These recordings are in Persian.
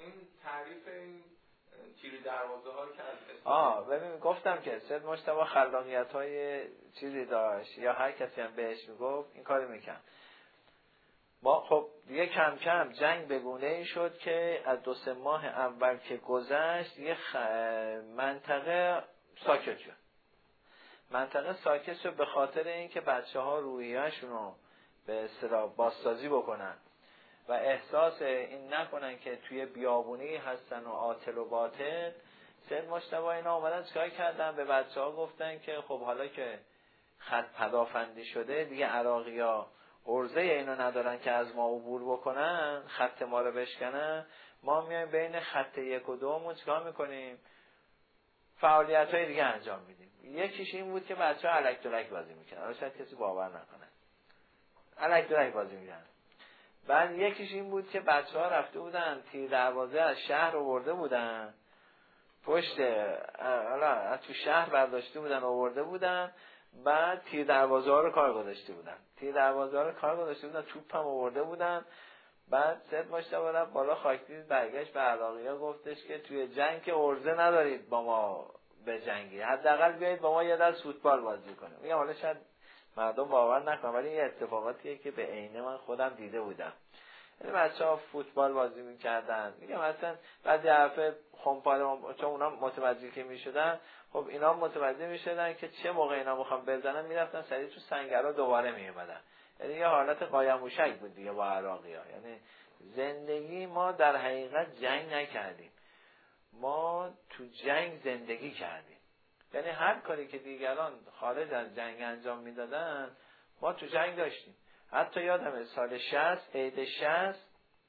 این تعریف این تیر دروازه ها که ببین گفتم که سید مجتبی خلاقیت های چیزی داشت یا هر کسی هم بهش میگفت این کارو میکرد. ما خب دیگه کم کم جنگ به گونه‌ای شد که از 2-3 ماه اول که گذشت یه منطقه ساکت شد. منطقه ساکت شد به خاطر اینکه بچه‌ها روحیه‌شون رو به اصطلاح بازسازی بکنن و احساس این نکنن که توی بیابونی هستن و عاطل و باطل. سید مجتبی اینا اومدن چیکار کردن؟ به بچه‌ها گفتن که خب حالا که خط پدافندی شده دیگه عراقی‌ها عرضه اینو ندارن که از ما عبور بکنن، خط ما رو بشکنن. ما میایم بین خط 1 و 2 چیکار میکنیم؟ فعالیت‌های دیگه انجام میدیم. یکیش این بود که بچه‌ها الک دلک بازی میکنن. حالا شاید کسی باور نکنه. الک دلک بازی میکنن. بعد یکیش این بود که بچه‌ها رفته بودن تیر دروازه از شهر آورده بودن. پشت حالا تو شهر برداشته بودن آورده بودن. بعد تیر دروازه ها رو کار گذاشته بودن. توپ هم آورده بودن. بعد سید مجتبی رفت بالا خاکدید برگشت به عراقی‌ها گفتش که توی جنگ که عرضه ندارید با ما به جنگی، حداقل بیایید با ما یه دست فوتبال بازی کنیم. میگم حالا شاید مردم باور نکنن ولی این اتفاقاتیه که به عینه من خودم دیده بودم. یعنی بچه‌ها فوتبال بازی می‌کردن. میگم مثلا بعضی حرف خمپاره چون اونا متوجه که می‌شدن، خب اینا متوجه می‌شدن که چه موقع اینا می‌خوام بزنن، می‌رفتن سریع تو سنگرها دوباره میومدن. یعنی یه حالت قایم موشک بود دیگه با عراقی‌ها. یعنی زندگی ما در حقیقت جنگ نکردیم، ما تو جنگ زندگی کردیم. یعنی هر کاری که دیگران خارج از جنگ انجام میدادن ما تو جنگ داشتیم. حتی یادمه سال 60 عید 60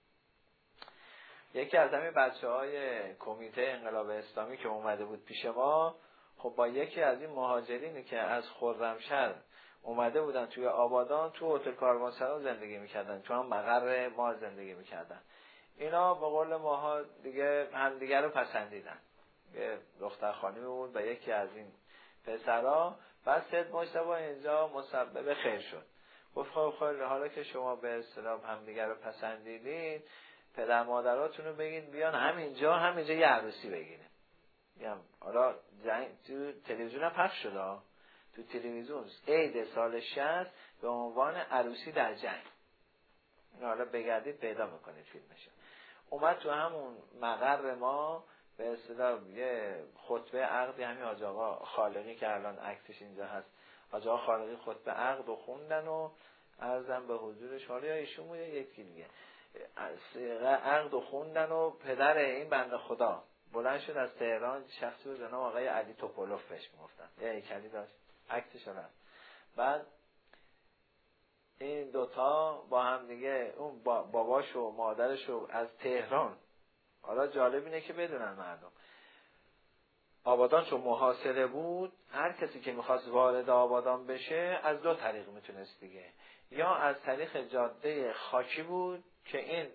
یکی از همین بچه‌های کمیته انقلاب اسلامی که اومده بود پیش ما، خب با یکی از این مهاجرینی که از خرمشهر اومده بودن توی آبادان تو هتل کاروانسرا زندگی میکردن، تو هم مقر ما زندگی میکردن. اینا به قول ماها دیگه همدیگه رو پسندیدن. یه دختر خانمی بود و یکی از این پسرا. بعد سید مجتبی اینجا مسبب خیر شد. گفت خب حالا که شما به اصطلاح همدیگه رو پسندیدین، پدر مادراتون رو بگین بیان همینجا یه عروسی بگیریم. میگم حالا تو تلویزیون هم پخش شد، تو تلویزیون عید سال 60 به عنوان عروسی در جنگ. حالا بگردید پیدا میکنید فیلمشو. اومد تو همون مقر ما به اصطلاح یه خطبه عقدی همین حاج آقا خالقی که الان عکسش اینجا هست، حاج آقا خالقی خطبه عقد رو خوندن و عرضم به حضورش، حالا یا ایشون بود یا یکی دیگه، عقد رو خوندن و پدر این بنده خدا بلند شد از تهران، شخصی بود به نام آقای علی توپولوف بهش میگفتن، یه هیکلی داشت، عکسش هست. بعد این دوتا با هم دیگه، اون باباش و مادرش رو از تهران، حالا جالب اینه که بدونن مردم، آبادان چون محاصره بود، هر کسی که میخواست وارد آبادان بشه از 2 طریق میتونست دیگه، یا از طریق جاده خاکی بود که این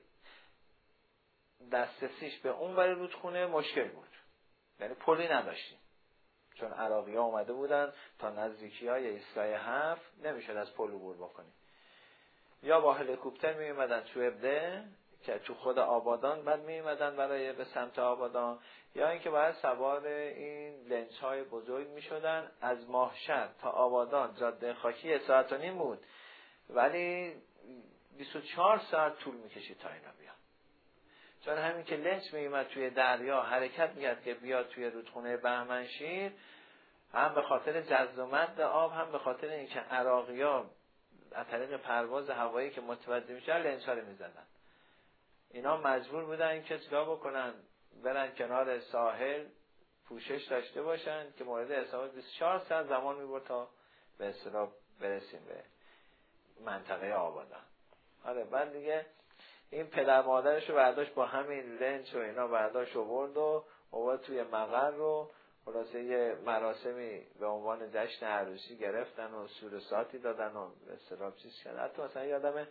دسترسیش به اون ور رودخونه مشکل بود، یعنی پلی نداشتیم چون عراقی ها اومده بودن تا نزدیکی های ایستگاه 7 نمیشد از پل عبور بکنیم، یا با هلیکوپتر میومدن تو ابده که تو خود آبادان، بعد میومدن برای به سمت آبادان، یا اینکه باید سوار این لنج های بزرگ میشدن. از ماهشهر تا آبادان جاده خاکی 1.5 ساعت بود، ولی 24 ساعت طول میکشید تا اینا بیان، چون همین که لنج میومد توی دریا حرکت میکرد که بیاد توی رودخونه بهمنشیر، هم به خاطر جذب و مد آب، هم به خاطر اینکه عراقی‌ها از طریق پرواز هوایی که متوجه میشن لنج ها رو میزدن، اینا مجبور بودن که چیکار بکنن، برن کنار ساحل پوشش داشته باشن که مورد حساب 24 ساعت زمان میبرد تا به اصطلاح برسیم به منطقه آبادان. آره بعد دیگه این پدر مادرش رو برداشت با همین لنج و اینا برداشت و آورد توی مقر رو، خلاصه یه مراسمی به عنوان جشن عروسی گرفتن و سور و ساعتی دادن و به اصطلاح چیز کردن. حتی مثلا یادم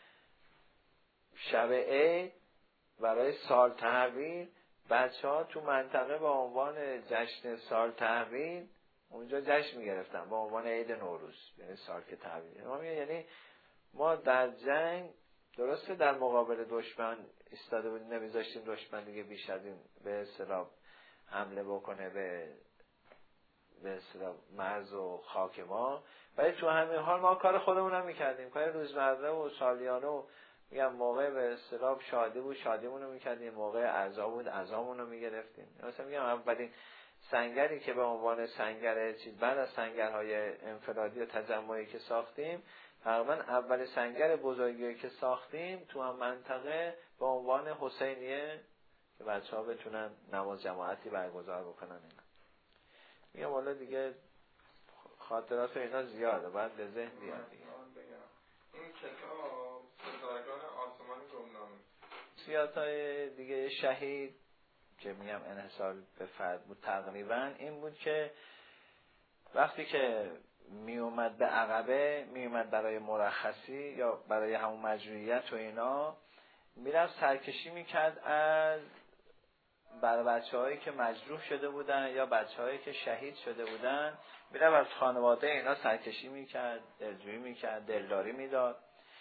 شب عید برای سال تحویل بچه‌ها تو منطقه به عنوان جشن سال تحویل اونجا جشن می‌گرفتن به عنوان عید نوروز، یعنی سال که تحویل. یعنی ما در جنگ درسته در مقابل دشمن ایستاده بودیم، نمیذاشتیم دشمن دیگه بیش از این به اصطلاح حمله بکنه به اصطلاح مرز و خاک ما، ولی تو همین حال ما کار خودمون هم میکردیم، کار روزمره و سالیانه و میگم موقع به اصطلاح شادی بود شادیمون رو میکردیم، موقع عزا بود عزامون رو میگرفتیم. مثلا میگم اولین سنگری که به عنوان سنگر چیز بعد از سنگرهای انفرادی و تجمعی که ساختیم، تقریبا اول سنگر بزرگی که ساختیم تو هم منطقه به عنوان حسینیه که بچه‌ها بتونن نماز جماعتی برگزار بکنن. اینا میگم والا دیگه خاطرات اینا زیاده، بعد به ذهن بیاد دیگه. این کتاب ستارگان آسمان گمنامی، سیاست‌های دیگه شهید که میگم انحصار به فرد بود تقریبا این بود که وقتی که می اومد به عقبه، می اومد برای مرخصی یا برای همون مجروحیت و اینا، میرفت سرکشی میکرد از برای بچه‌هایی که مجروح شده بودن یا بچه‌هایی که شهید شده بودن، میرفت از خانواده اینا سرکشی میکرد، دلجویی میکرد، دلداری میداد.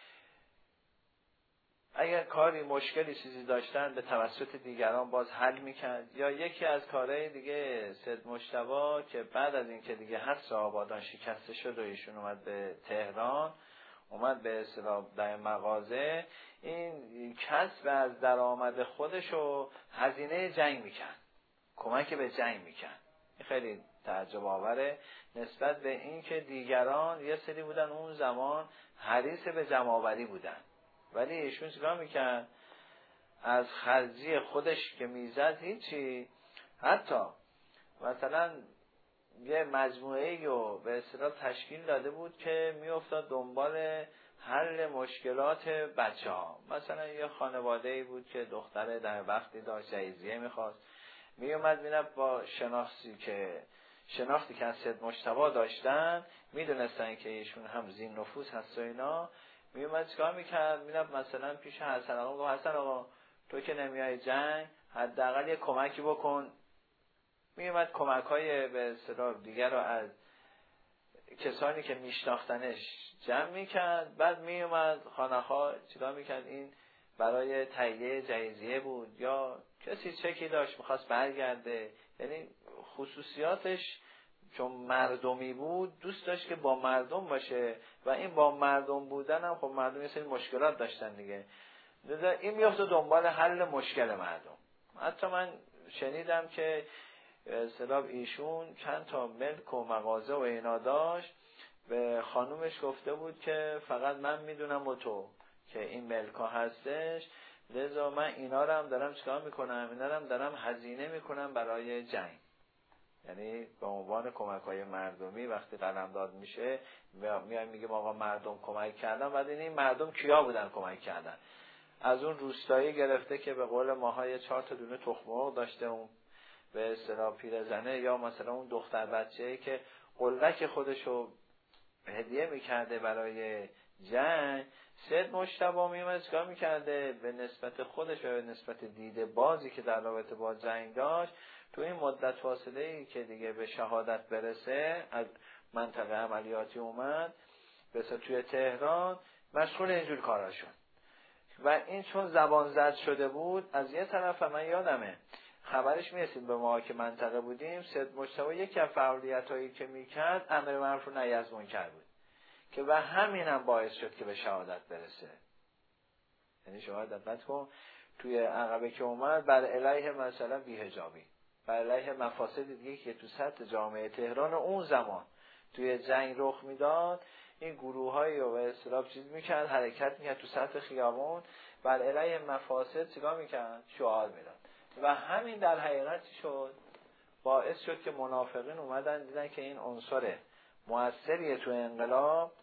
اگر کاری مشکلی چیزی داشتن به توسط دیگران باز حل میکرد. یا یکی از کارهای دیگه سید مجتبی که بعد از اینکه دیگه حبس آبادان شکسته شد و ایشون اومد به تهران، اومد به اصطلاح در مغازه، این کسب از درآمد خودشو هزینه جنگ میکرد، کمک به جنگ میکرد. این خیلی تعجب آوره نسبت به این که دیگران یه سری بودن اون زمان حریص به جمع‌آوری بودن، ولی ایشون چیکار میکرد؟ از خرجی خودش که میزد هیچی، حتی مثلا یه مجموعه‌ای رو به اصطلاح تشکیل داده بود که میافتاد دنبال حل مشکلات بچه‌ها. مثلا یه خانواده‌ای بود که دختره در وقتی داشت جهیزیه میخواست، میومد میرفت با شناختی که از سید مجتبی داشتن، میدونستن که ایشون هم زین نفوذ هست و اینا، میومد چیکار میکرد؟ میرفت مثلا پیش حسن آقا، میگفت حسن آقا تو که نمیای جنگ حداقل یه کمکی بکن. میومد کمک‌های به اصطلاح دیگر رو از کسانی که میشناختنش جمع میکرد. بعد میومد خانه‌ها چیکار میکرد؟ این برای تهیه جهیزیه بود یا کسی چکی داشت میخواست برگرده، یعنی خصوصیاتش چون مردمی بود دوست داشت که با مردم باشه و این با مردم بودن هم خب مردم یه سری مشکلات داشتن دیگه، این میفته دنبال حل مشکل مردم. حتی من شنیدم که اصطلاح ایشون چند تا ملک و مغازه و اینا داشت، به خانومش گفته بود که فقط من میدونم و تو که این ملک ها هستش، لذا من اینا رو هم دارم چیکار میکنم؟ اینا رو هم دارم هزینه میکنم برای جنگ. یعنی به عنوان کمک‌های مردمی وقتی قلمداد میشه میایم میگیم آقا مردم کمک کردن، بعد این مردم کیا بودن کمک کردن؟ از اون روستایی گرفته که به قول ماهای 4 تا دونه تخم مرغ داشته اون به اصطلاح پیرزنه، یا مثلا اون دختر بچه‌ای که قلقک خودشو هدیه میکرده برای جنگ. سید مجتبی میومد چیکار میکرده؟ به نسبت خودش و به نسبت دیده بازی که در رابطه با جنگ داشت، تو این مدت فاصله‌ای که دیگه به شهادت برسه از منطقه عملیاتی اومد بسه توی تهران، مشغول اینجور کارا شد. و این چون زبان زد شده بود، از یه طرف من یادمه خبرش میرسید به ما که منطقه بودیم، سید مجتبی یکی از فعالیتایی که میکرد امر معروف و نهی از منکر بود که و همینم باعث شد که به شهادت برسه. یعنی شما دقت کن توی عقبه که اومد بر علیه مثلا بی‌حجابی، بر علیه مفاسد دیگه که تو سطح جامعه تهران اون زمان توی جنگ رخ میداد، این گروه‌هایی رو به اصطلاح چیز میکرد، حرکت میکرد تو سطح خیابون، بر علیه مفاسد چیکار میکرد؟ شعار میداد. و همین در حقیقت شد باعث شد که منافقین اومدن دیدن که این عنصر مؤثریه تو انقلاب،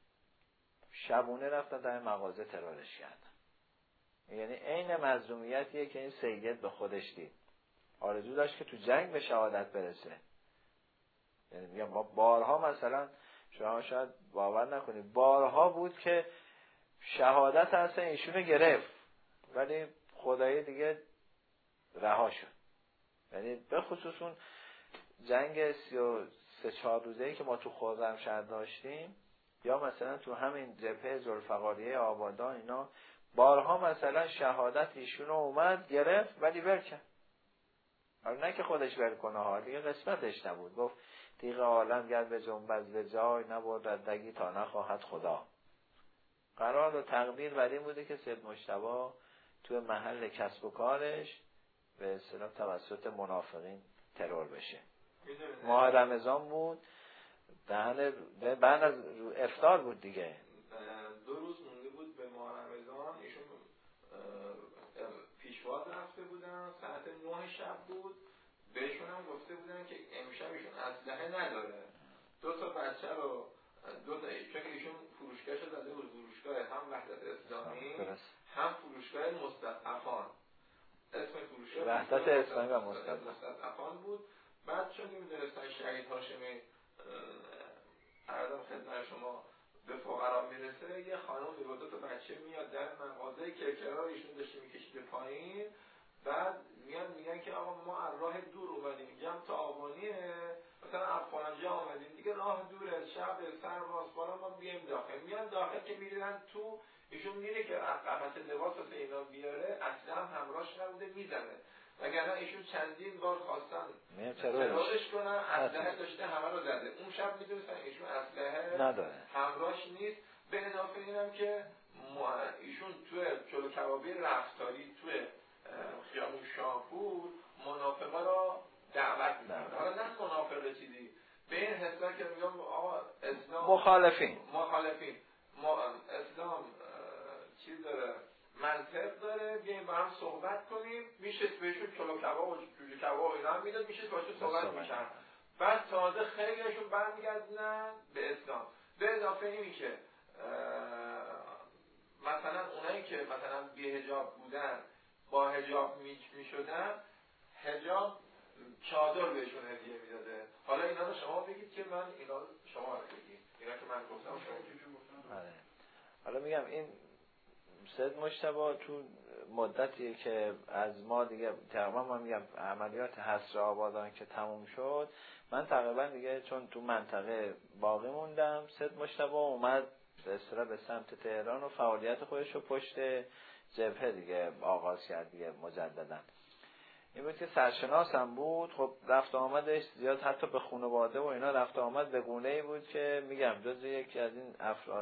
شبونه رفتن در مغازه ترورش کردن. یعنی عین مظلومیتیه که این سید به خودش دید، آرزو داشت که تو جنگ به شهادت برسه. یعنی میگم ما بارها مثلا شما شاید باور نکنید بارها بود که شهادت اصلا ایشونو گرفت ولی خدای دیگه رها شد. یعنی به خصوص اون جنگ 33-4 روزه‌ای که ما تو خرمشهر داشتیم، یا مثلا تو همین جبهه ذوالفقاریه آبادان، اینا بارها مثلا شهادت ایشونو اومد گرفت ولی ول کرد. حالا نه که خودش ول کنه ها، دیگه قسمتش نبود. گفت تیغ عالم گر به جنبد ز جای، نبرد دگی تا نخواهد خدا. قرار و تقدیر بر این بوده که سید مجتبی توی محل کسب و کارش به اصطلاح توسط منافقین ترور بشه. ماه رمضان بود، بعد از افطار بود دیگه، 2 روز مونده بود به ماه رمضان. ایشون پیشواز رفته بودن، ساعت 9 شب بود. بهشون هم گفته بودن که امشب ایشون اسلحه نداره. 2 تا بچه رو چون ایشون فروشگاهش زده بود، فروشگاه هم وحدت اسلامی هم فروشگاه مستضعفان. اسم فروشگاه وحدت اسلامی و مستضعفان بود. بعد چون می‌دونستن شهید هاشمی عرضم خدمت شما به فقرا میرسه، یه خانم با 2 تا بچه میاد در مغازه کرکرا ایشون داشته میکشیده پایین. بعد میگن که آقا ما از راه دور اومدیم، جمع تا آبانیه، مثلا افغانجا آمدیم دیگه، راه دوره، شب سرباز بالا، ما بیایم داخل. میان داخل که میرن تو، ایشون میره که قفس لباس واسه اینا بیاره، اصلا هم همراهش نبوده، میزنه. وگرنه ایشون چندین بار خواستن ترورش کنن، اسلحه داشته همه رو زده. اون شب میدونستن ایشون اسلحه نداره، همراهش نیست. به اضافه اینم که ایشون توی چلو کبابی رفتاری توی خیابون شاهپور منافقا را دعوت می‌کنه. حالا نه منافقه چیزی، به این حساب که میگم آقا اسلام مخالفین اسلام چیز داره، منطق داره، بیایم با هم صحبت کنیم. میشه بهشون چلو کباب و جوجه کباب اینا هم میداد، میشه باشون صحبت می‌کرد. بعد تازه خیلیشون برمیگردن به اسلام. به اضافه اینی که مثلا اونایی که مثلا بی‌حجاب بودن با حجاب میشدن، حجاب چادر بهشون هدیه میداده. حالا اینا رو شما بگید که من اینا شما رو بگید، اینا که من گفتم شما چجور گفتم. حالا میگم این سید مجتبی تو مدتی که از ما دیگه تقریبا ما میگم عملیات حصر آبادان که تموم شد، من تقریبا دیگه چون تو منطقه باقی موندم، سید مجتبی اومد به اصطلاح به سمت تهران و فعالیت خودش رو پشت جبهه دیگه آغاز کرد دیگه مجددا. این بود که سرشناسم بود، خب رفت آمدش زیاد حتی به خانواده و اینا رفت آمد به گونه‌ای بود که میگم جز یکی از این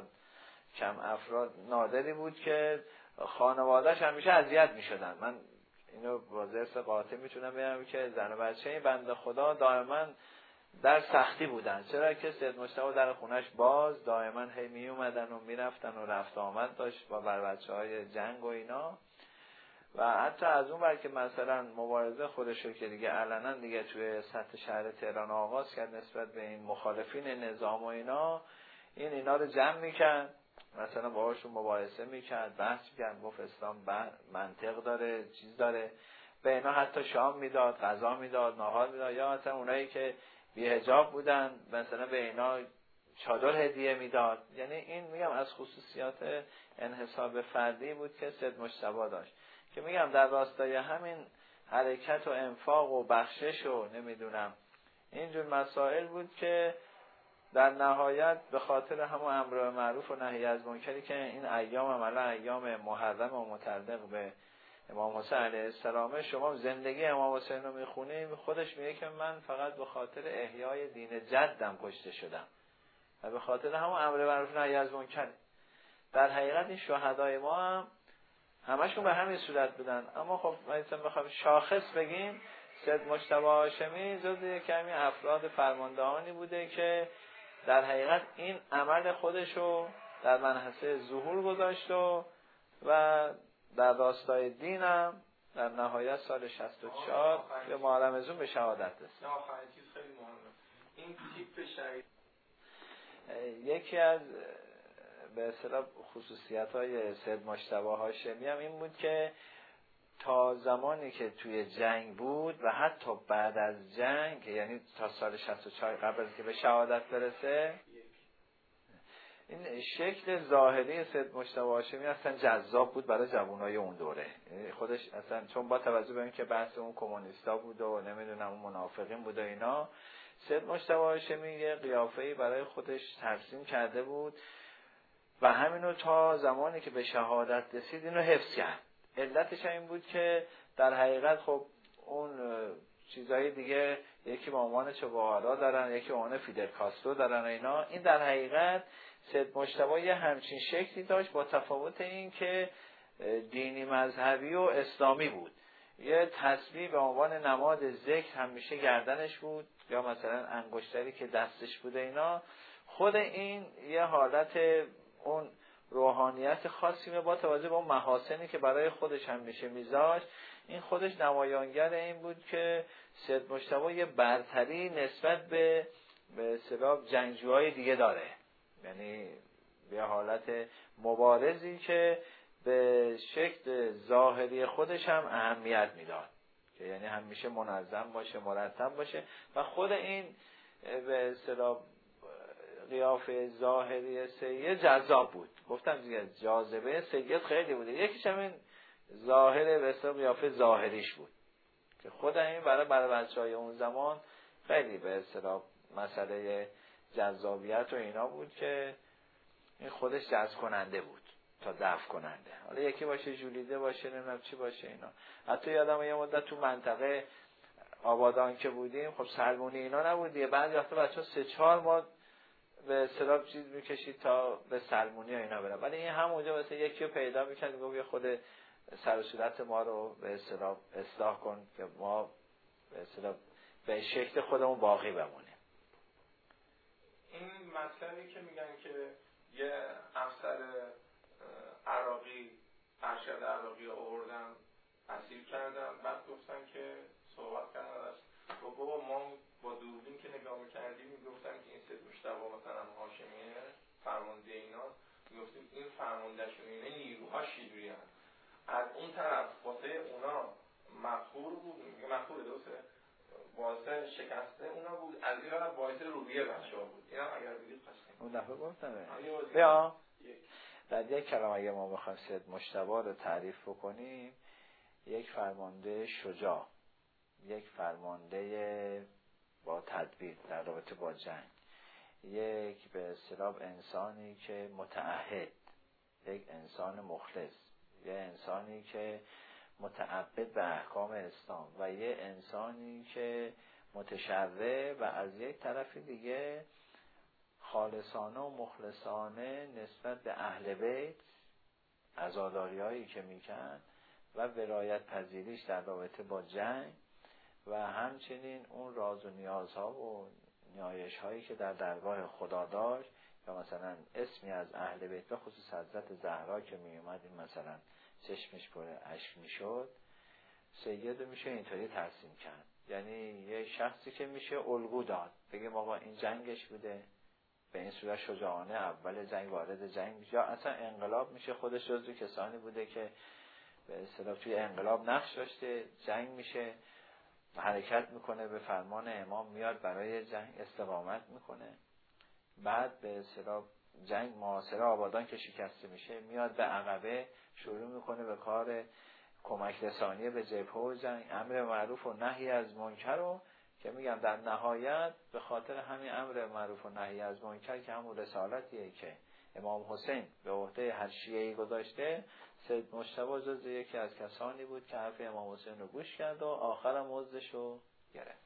کم افراد نادری بود که خانواده‌اش همیشه اذیت می‌شدن. من اینو با ضرس قاطع میتونم بگم که زن و بچه این بنده خدا دائما در سختی بودن. چرا که سید مجتبی در خونش باز دائما هی می اومدن و میرفتن و رفت آمد داشت با بچه‌های جنگ و اینا. و حتی از اون ور که مثلا مبارزه خودشو که دیگه علنا دیگه توی سطح شهر تهران آغاز کرد نسبت به این مخالفین نظام و اینا رو جمع میکرد، مثلا باهاشون مباحثه میکرد، بحث میکرد، گفت اسلام منطق داره، چیز داره، به اینا حتی شام میداد، غذا میداد، ناهار میداد، یا مثلا اونایی که بی‌حجاب بودن مثلا به اینا چادر هدیه میداد. یعنی این میگم از خصوصیات انحصار فردی بود که سید مجتبی داشت، که میگم در راستای همین حرکت و انفاق و بخشش و نمیدونم اینجور مسائل بود که در نهایت به خاطر همون امر معروف و نهی از منکری که این ایام عملا ایام محرم و متعلق به امام حسین علیه السلام، شما زندگی امام حسین رو میخونیم، خودش میگه که من فقط به خاطر احیای دین جدم کشته شدم و به خاطر همون امر معروف و نهی از منکر. در حقیقت این شهدای ما هم همشون به همین صورت بودن. اما خب مثلا بخوام شاخص بگیم، سید مجتبی هاشمی جز یک کمی افراد فرماندهانی بوده که در حقیقت این عمل خودشو در منحصه ظهور گذاشت و در راستای دینم در نهایت سال 64 به ماه رمضان به شهادت رسید. آخرین چیز خیلی مهمه، این تیپ شهید یکی از به اصطلاح خصوصیت‌های سید مجتبی هاشمی هم این بود که تا زمانی که توی جنگ بود و حتی بعد از جنگ، یعنی تا سال 64 قبل از که به شهادت برسه، این شکل ظاهری سید مجتبی هاشمی اصلا جذاب بود برای جوانای اون دوره. خودش اصلا چون با توجه به اینکه بحث اون کمونیستا بود و نمیدونم اون منافقین بود و اینا، سید مجتبی هاشمی یه قیافه‌ای برای خودش ترسیم کرده بود و همینو تا زمانی که به شهادت رسید اینو حفظ کرد. علتش این بود که در حقیقت خب اون چیزهای دیگه یکی به عنوان چگوارا دارن، یکی به عنوان فیدل کاسترو دارن اینا. این در حقیقت سید مجتبی یه همچین شکلی داشت، با تفاوت این که دینی مذهبی و اسلامی بود. یه تسبیح به عنوان نماد ذکر همیشه گردنش بود، یا مثلا انگشتری که دستش بوده اینا. خود این یه حالت اون روحانیت خاصی با توجه به اون محاسنی که برای خودش همیشه میذاشت. این خودش نمایانگر این بود که سید مجتبی یه برتری نسبت به اصطلاح جنگجوهای دیگه داره، یعنی به حالت مبارزی که به شکل ظاهری خودش هم اهمیت میداد، که یعنی همیشه منظم باشه، مرتب باشه. و خود این به اصطلاح قیافه ظاهری سید جذاب بود. گفتم دیگه جاذبه سید خیلی بوده. یکیش همین ظاهر به اصطلاح قیافه ظاهریش بود که خود این برای بچه‌های اون زمان خیلی به اصطلاح مسئله جذابیت و اینا بود که این خودش جذب کننده بود تا دفع کننده. حالا یکی باشه جولیده باشه نمیدونم چی باشه اینا. حتی یادم یه مدت تو منطقه آبادان که بودیم، خب سلمونی اینا نبود دیگه، بعضی وقتا بچه‌ها 3-4 ماه به اصطلاح چیز میکشید تا به سلمونی و اینا برن، ولی این همونجا مثلا یکی رو پیدا میکرد گفت یه خود سر و صورت ما رو به اصطلاح اصلاح کن که ما به اصطلاح به شکل خودمون باقی بمونیم. این مطلبی که میگن که یه افسر عراقی، ارشد عراقی رو آوردن اسیر کردن، بعد گفتن که صحبت کردن از بابا ما با دوربین که نگاه میکردیم میگفتن که این سید مجتبی مثلا هاشمیه فرمانده اینا، میگفتیم این فرماندهشون اینه نیروها شیدوری هست. از اون طرف واسه اونا مقهور بود، میگه مقهور درسته، واسه شکسته اونا بود، از این طرف باعث روحیه بچه‌ها بود. اینا اگر بگید خواستیم اون دفعه گفتم بیا در یک کلام اگه ما بخوایم سید مجتبی رو تعریف بکنیم، یک فرمانده شجاع، یک فرمانده با تدبیر در رابطه با جنگ، یک به اصطلاح انسانی که متعهد، یک انسان مخلص، یک انسانی که متعبد به احکام اسلام و یک انسانی که متشرع و از یک طرف دیگه خالصانه و مخلصانه نسبت به اهل بیت، عزاداری هایی که میکن و ولایت پذیریش در رابطه با جنگ و همچنین اون راز و نیازها و نیایش هایی که در درگاه خدا داشت، یا مثلا اسمی از اهل بیت به خصوص حضرت زهرا که می اومد این مثلا چشمش پر اشک میشد، سید میشه اینطوری ترسیم کرد. یعنی یه شخصی که میشه الگو داد، بگیم آقا این جنگش بوده، به این صورت شجاعانه اول جنگ وارد جنگ میشه، یا اصلا انقلاب میشه، خودش جزو کسانی بوده که به اصطلاح توی انقلاب نقش داشته، جنگ میشه، حرکت میکنه به فرمان امام، میاد برای جنگ استقامت میکنه، بعد به اصطلاح جنگ محاصره آبادان که شکسته میشه، میاد به عقبه شروع میکنه به کار کمک رسانی به جبهه و جنگ، امر معروف و نهی از منکر رو که میگم در نهایت به خاطر همین امر معروف و نهی از منکر که همون رسالتیه که امام حسین به عهده هر شیعه‌ای گذاشته، سید مجتبی جز یکی از کسانی بود که حرف امام حسین رو گوش کرد و آخرم عضدش رو گرفت.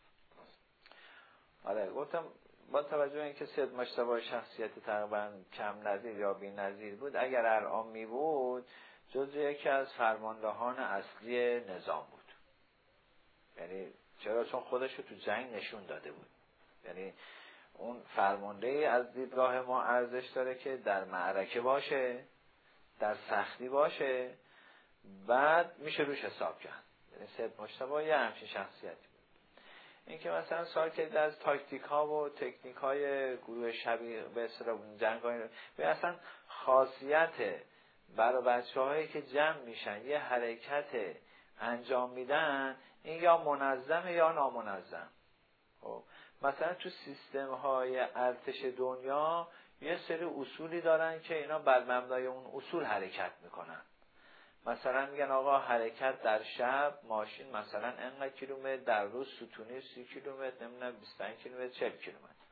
آره گفتم با توجه به اینکه سید مجتبی شخصیت تقریبا کم نظیر یا بی نظیر بود، اگر الان می بود جز یکی از فرماندهان اصلی نظام بود. یعنی چرا؟ چون خودش رو تو جنگ نشون داده بود. یعنی اون فرمانده از دیدگاه ما ارزش داره که در معرکه باشه، در سختی باشه، بعد میشه روش حساب کرد. یعنی سید مجتبی یه همچین شخصیتی بود. این که مثلا سوال کردید از تاکتیک ها و تکنیک های گروه شبیه به اصطلاح جنگ های به اصلا خاصیت برای بچه هایی که جمع میشن یه حرکت انجام میدن، این یا منظمه یا نامنظم. خب مثلا تو سیستم های ارتش دنیا یه سری اصولی دارن که اینا بر مبنای اون اصول حرکت میکنن. مثلا میگن آقا حرکت در شب ماشین مثلا انقدر کیلومتر، در روز ستونی 30 کیلومتر، نمیدونم 25 کیلومتر، 40 کیلومتر.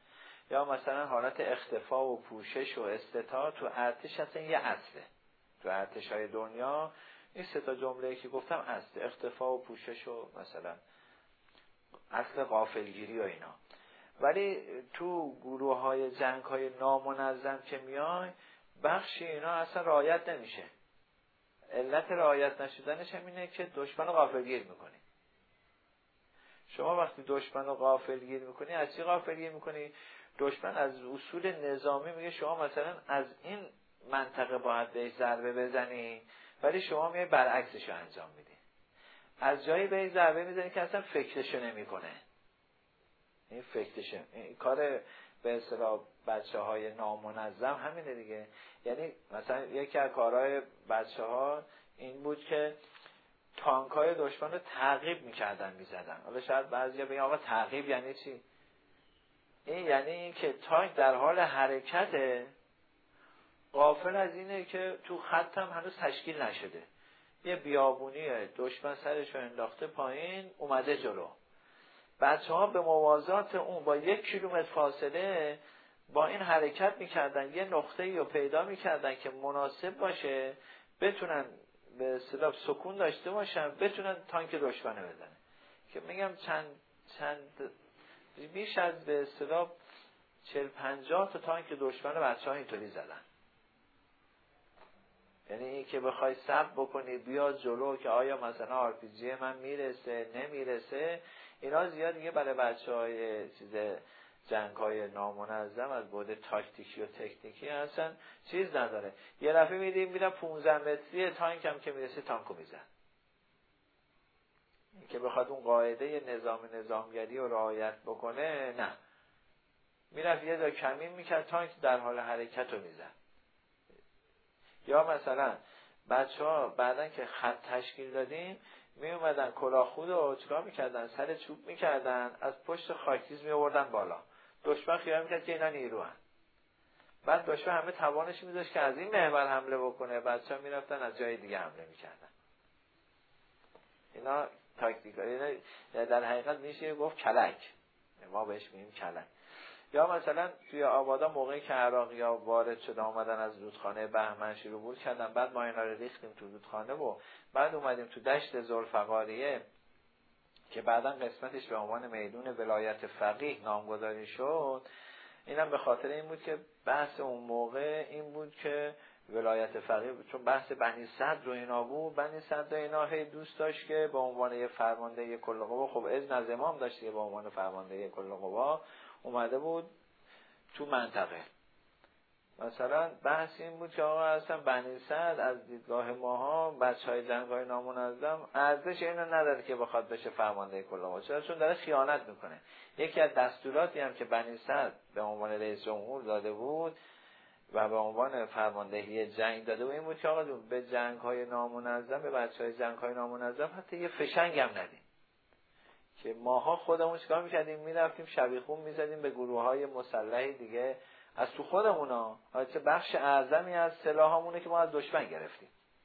یا مثلا حالت اختفا و پوشش و استتار تو ارتش اصلا یه اصله. تو ارتش‌های دنیا این سه تا جمله‌ای که گفتم اصل اختفا و پوشش و مثلا اصل غافلگیری و اینا. ولی تو گروه‌های جنگ‌های نامنظم که میای بخشی اینا اصلا رعایت نمیشه. علت رعایت نشدنش هم اینه که دشمن رو غافلگیر میکنی. شما وقتی دشمن رو غافلگیر میکنی، از چی غافلگیر میکنی؟ دشمن از اصول نظامی میگه شما مثلا از این منطقه باید بهش ضربه بزنی، ولی شما میای برعکسش رو انجام میدی. از جایی بهش ضربه میزنی که اصلا فکرشو نمیکنه. این فکرشه، این کار به اصطلاح بچه‌های نامنظم همینه دیگه. یعنی مثلا یکی از کارهای بچه‌ها این بود که تانک‌های دشمن رو تعقیب می‌کردن می‌زدن. حالا شاید بعضیا بگن آقا تعقیب یعنی چی؟ این یعنی این که تانک در حال حرکته، غافل از اینه که تو خط هم هنوز تشکیل نشده. یه بیابونیه، دشمن سرش رو انداخته پایین، اومده جلو. بچه‌ها به موازات اون با 1 کیلومتر فاصله با این حرکت می‌کردن، یه نقطه‌ای رو پیدا می‌کردن که مناسب باشه، بتونن به اصطلاح سکون داشته باشن، بتونن تانک دشمن رو بزنن. که میگم چند بیش از به اصطلاح 40-50 تا تانک دشمن رو بچه‌ها اینطوری زدن. یعنی این که بخوای صبر بکنی بیا جلو که آیا مثلا آرپیجی من میرسه نمیرسه، اینا زیاد دیگه برای بچه‌های جنگ‌های نامنظم از بعد تاکتیکی و تکنیکی اصلا چیز نداره. یه دفعه میرم 15 متری تانک هم که میرسه تانکو میزن. که بخواد اون قاعده نظامگری رو رعایت بکنه نه. میرفت یه جا کمین میکرد تانک در حال حرکت رو میزن. یا مثلا بچه‌ها بعدن که خط تشکیل دادیم می اومدن کلاهخود رو چیکار میکردن؟ سر چوب میکردن، از پشت خاکریز می آوردن بالا. دشمن خیال میکرد که اینا نیروهن. بعد دشمن همه توانش میذاشت که از این محور حمله بکنه، بچه‌ها میرفتن از جای دیگه حمله میکردن. اینا تاکتیکا، اینا در حقیقت میشه گفت کلک. ما بهش میگیم کلک. یا مثلا توی آبادا موقعی که عراقی‌ها وارد شدن اومدن از رودخانه بهمن شروع کردن، بعد ما اینا رو ریختیم تو رودخانه و بعد اومدیم تو دشت ذوالفقاریه که بعداً قسمتش به عنوان میدون ولایت فقیه نامگذاری شد. اینم به خاطر این بود که بحث اون موقع این بود که ولایت فقیه، چون بحث بنی صدر رو اینا بود، بنی صدر اینا هی دوست داشت که به عنوان یه فرمانده کل قوا، خب اذن از امام داشت که به عنوان فرمانده کل قوا اومده بود تو منطقه. مثلا بحث این بود که آقا اصلا بنی صدر از دیدگاه ماها بچهای جنگ‌های نامنظم ارزش اینو نداره که بخواد بشه فرمانده کل قوا، چون داره خیانت میکنه. یکی از دستوراتی هم که بنی صدر به عنوان رئیس جمهور داده بود و به عنوان فرماندهی جنگ داده بود این بود که آقا به جنگ‌های نامنظم، به بچهای جنگ‌های نامنظم حتی یه فشنگ هم ندیم. که ماها خودمون چیکار می‌کردیم؟ می‌رفتیم شبیخون می‌زدیم به گروه‌های مسلح دیگه از تو خودمونا، چه بخش اعظمی از سلاحامونه که ما از دشمن گرفتیم.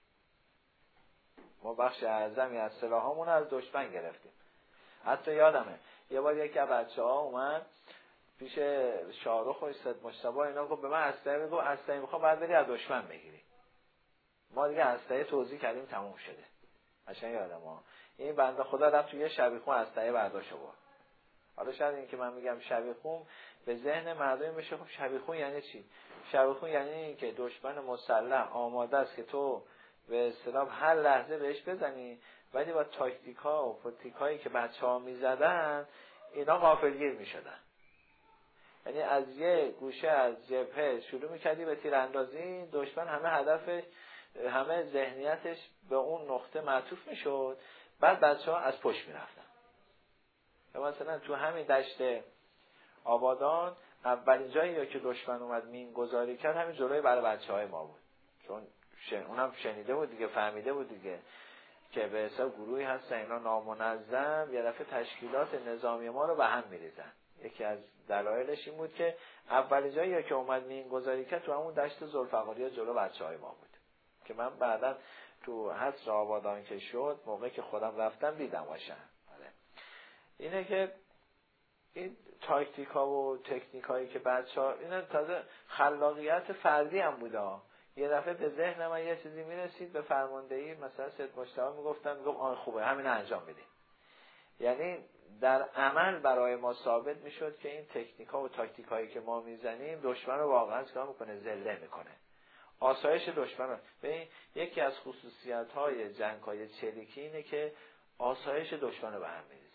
ما بخش اعظمی از سلاحامون از دشمن گرفتیم. حتی یادمه یه بار یکی از بچه‌ها اومد پیش شاهرخ و سید مجتبی اینا گفت به من اسلحه میخوام بعد بری از دشمن بگیری. ما دیگه اسلحه توزیع کردیم تموم شده. قشنگ یادمه این بنده خدا رفت توی شبیخون اسلحه برداشت آورد. حالا شاید این که من میگم شبیخون به ذهن مردم بشه خب شبیخون یعنی چی؟ شبیخون یعنی این که دشمن مسلح آماده است که تو به اصطلاح هر لحظه بهش بزنی، ولی با تاکتیکا و پرتیکایی که بچه‌ها میزدن اینا غافلگیر میشدن. یعنی از یه گوشه از جبهه شروع میکردی به تیراندازی، دشمن همه ذهنیتش به اون نقطه معطوف میشد، بعد بچه‌ها از پشت میرفتن. مثلا تو همین دشت آبادان اولین جایی که دشمن اومد مین گذاری کرد همین جلوی برای بچه‌های ما بود، چون اونم شنیده بود دیگه، فهمیده بود دیگه که به حساب گروهی هستن اینا نامنظم یه دفعه تشکیلات نظامی ما رو به هم میریزن. یکی از دلایلش این بود که اولین جایی که اومد مین گذاری کرد تو همون دشت ذوالفقاریه جلو بچه‌های ما بود که من بعدا تو حصر آبادان که شد موقعی که خودم رفتم دیدم باشن. اینه که این تاکتیک ها و تکنیک هایی که بچه‌ها اینا تازه خلاقیت فردی هم بوده. یه دفعه به ذهن من یه چیزی میرسید به فرماندهی مثلا سید مجتبی میگفتن آن خوبه همین انجام بدیم. یعنی در عمل برای ما ثابت میشد که این تکنیک ها و تاکتیک هایی که ما میزنیم دشمن رو واقعا چیکار میکنه؟ ذله میکنه. آسایش دشمن رو. ببین یکی از خصوصیت های جنگ های چریکی اینه که آسایش دشمن رو به هم میریزه.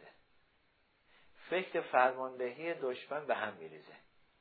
فکر فرماندهی دشمن به هم میریزه.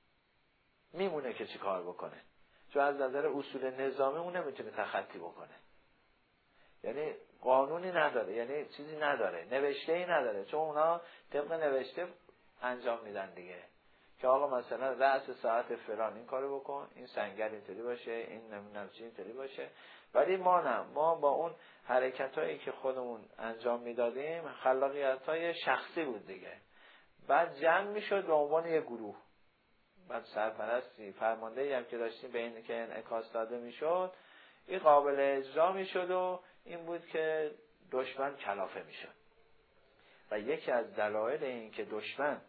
میمونه که چی کار بکنه. چون از نظر اصول نظامی اون نمیتونه تخطی بکنه. یعنی قانونی نداره، یعنی چیزی نداره، نوشته‌ای نداره، چون اونا طبق نوشته انجام میدن دیگه. که آقا مثلا رأس ساعت فلان این کارو بکن، این سنگر اینطوری باشه، این نمیدونم چی اینطوری باشه. ولی ما نه، ما با اون حرکتایی که خودمون انجام میدادیم خلاقیت‌های شخصی بود دیگه. بعد جمع میشد به عنوان یک گروه. بعد سرپرستی فرماندهی هم که داشتیم به این که انعکاس داده میشد، این قابل اجرا میشد و این بود که دشمن کلافه میشد. و یکی از دلایل این که دشمن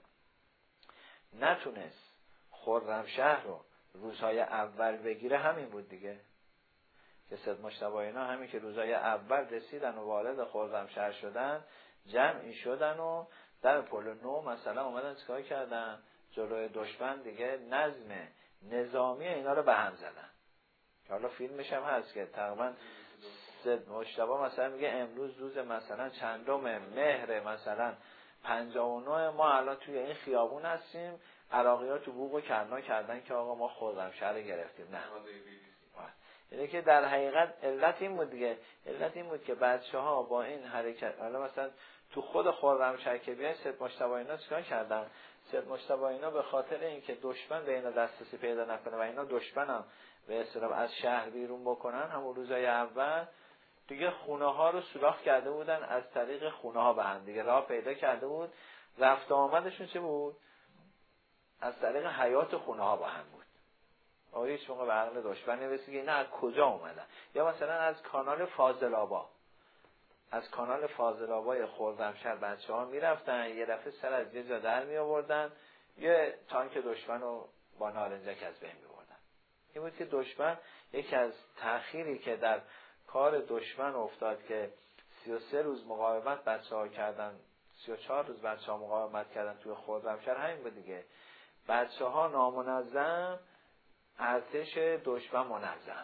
نتونست خرمشهر رو روزهای اول بگیره همین بود دیگه. که سید مجتبی اینا همین که روزهای اول رسیدن و وارد خرمشهر شدن، جمعی شدن و در پل نو مثلا اومدن چیکار کردن؟ جلوی دشمن دیگه نظم نظامی اینا رو به هم زدن. که حالا فیلمش هم هست که تقریبا سید مجتبی مثلا میگه امروز روز مثلا چندم مهر مثلا 59 ما الان توی این خیابون هستیم، عراقی‌ها تو بوق و کرنا کردن که آقا ما خرمشهر رو گرفتیم. نه، یعنی که در حقیقت علت این بود دیگه. علت این بود که بچه‌ها با این حرکت، حالا مثلا تو خود خرمشهر که بیان سید مجتبی اینا چیکار کردن؟ سید مجتبی اینا به خاطر اینکه دشمن به اینا دسترسی پیدا نکنه و اینا دشمنم به اصطلاح از شهر بیرون بکنن، همون روزای اول دیگه خونه ها رو سوراخ کرده بودن، از طریق خونه ها به هم دیگه راه پیدا کرده بود. رفت آمدشون چه بود؟ از طریق حیات خونه ها با هم بود. آقا هیچ موقع به عقل دشمن نرسید که اینا از کجا اومدن. یا مثلا از کانال فاضل آبا، از کانال فاضل آبای خرمشهر بچه‌ها میرفتن، یه دفعه سر از یه جا در می آوردن، یه تانک دشمن رو با نارنجک از بین می‌بردن. این بود که دشمن، یکی از تأخیری که در کار دشمن افتاد که 33 روز مقاومت بچه‌ها کردن، 34 روز بچه‌ها مقاومت کردن توی خرمشهر، همین بود دیگه. بچه‌ها نامنظم، ارتش دشمن منظم.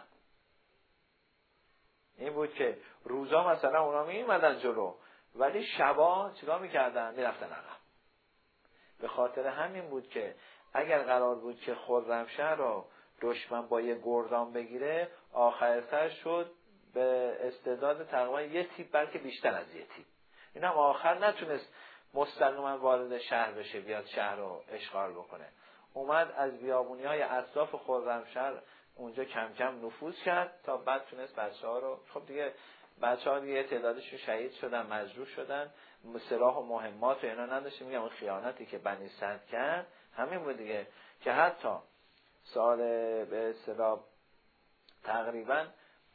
این بود که روزا مثلا اونا می‌اومدن جلو، ولی شبا چیکار می‌کردن؟ می‌رفتن عقب. به خاطر همین بود که اگر قرار بود که خرمشهر رو دشمن با یه گردان بگیره، آخر سر شد به استعداد تقریبا یه تیپ، بلکه بیشتر از یه تیپ. این هم آخر نتونست مستقیما وارد شهر بشه، بیاد شهر رو اشغال بکنه. اومد از بیابونی‌های اطراف خرمشهر اونجا کم کم نفوذ کرد تا بعد تونست بچه‌ها رو، خب دیگه بچه‌ها دیگه تعدادشون شهید شدن، مجروح شدن، سلاح و مهمات و اینا نداشت. میگم اون خیانتی که بنی سعد کرد همین بود دیگه، که حتی سال به اصطلاح تقریبا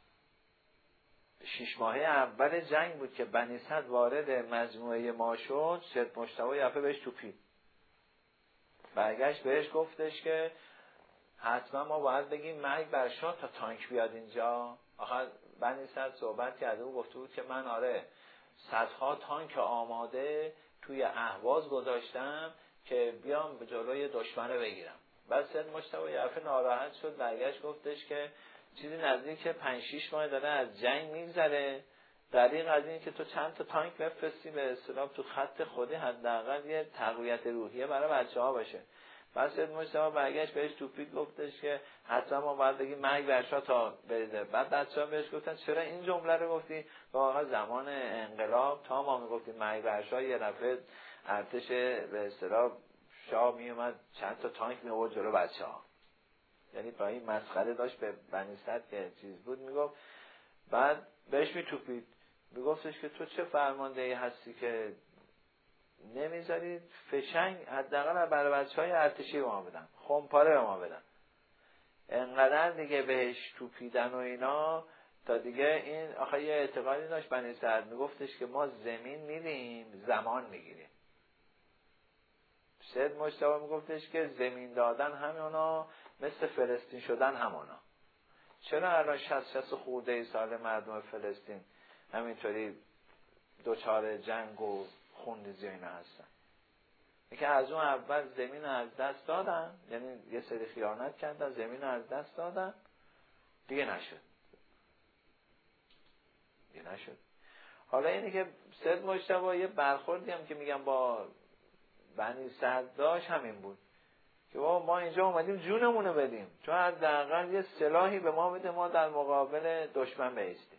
6 ماهه اول جنگ بود که بنی سعد وارد مجموعه ما شد. سید مجتبی یه بهش توپید، برگشت بهش گفتش که حتما ما باید بگیم مرگ بر شاه تا تانک بیاد اینجا. آخر بنی سعد صحبت کرده و گفته بود که من آره صدها تانک آماده توی اهواز گذاشتم که بیام به جلوی دشمن رو بگیرم. بعد سید مجتبی یه دفعه ناراحت شد، برگشت گفتش که چیزی نزدیک 5-6 ماه داره از جنگ میگذره، دلیل از این که تو چند تا تانک بفرستی به اصطلاح تو خط خودی، حداقل یه تقویت روحیه برای بچه‌ها باشه. بعد سید مجتبی برگشت بهش توپید، گفتش که حتما ما باید بگیم مرگ بر شاه تا بریزه. بعد بچه‌ها بهش گفتن چرا این جمله رو گفتی؟ واقعا زمان انقلاب تا ما میگفتیم مرگ بر شاه، یه دفعه ارتش به اصطلاح شاه میومد چند تا تانک میآورد جلو بچه‌ها. یعنی با این مسخره داشت به بنی سعد که چیز بود میگفت. بعد بهش میتوپید، میگفتش که تو چه فرماندهی هستی که نمیذاری فشنگ حداقل برای بچه‌های ارتشی به ما بدن، خمپاره به ما بدن. انقدر دیگه بهش توپیدن و اینا تا دیگه این آخه یه اعتقادی داشت بنی سعد، میگفتش که ما زمین میدیم زمان میگیریم. سید مجتبی میگفتش که زمین دادن همونا، مثل فلسطین شدن همونا. چرا الان 60 خورده سال مردم فلسطین همینطوری دوچار جنگ و خونریزی اینا هستن؟ که از اون اول زمین از دست دادن، یعنی یه سری خیانت کردن، زمین از دست دادن، دیگه نشد. حالا اینه که سید مجتبی یه برخوردی هم که میگم با بنی سعد داشت همین بود که ما اینجا اومدیم جونمونو بدیم، چون حداقل یه سلاحی به ما بده، ما در مقابل دشمن بایستیم.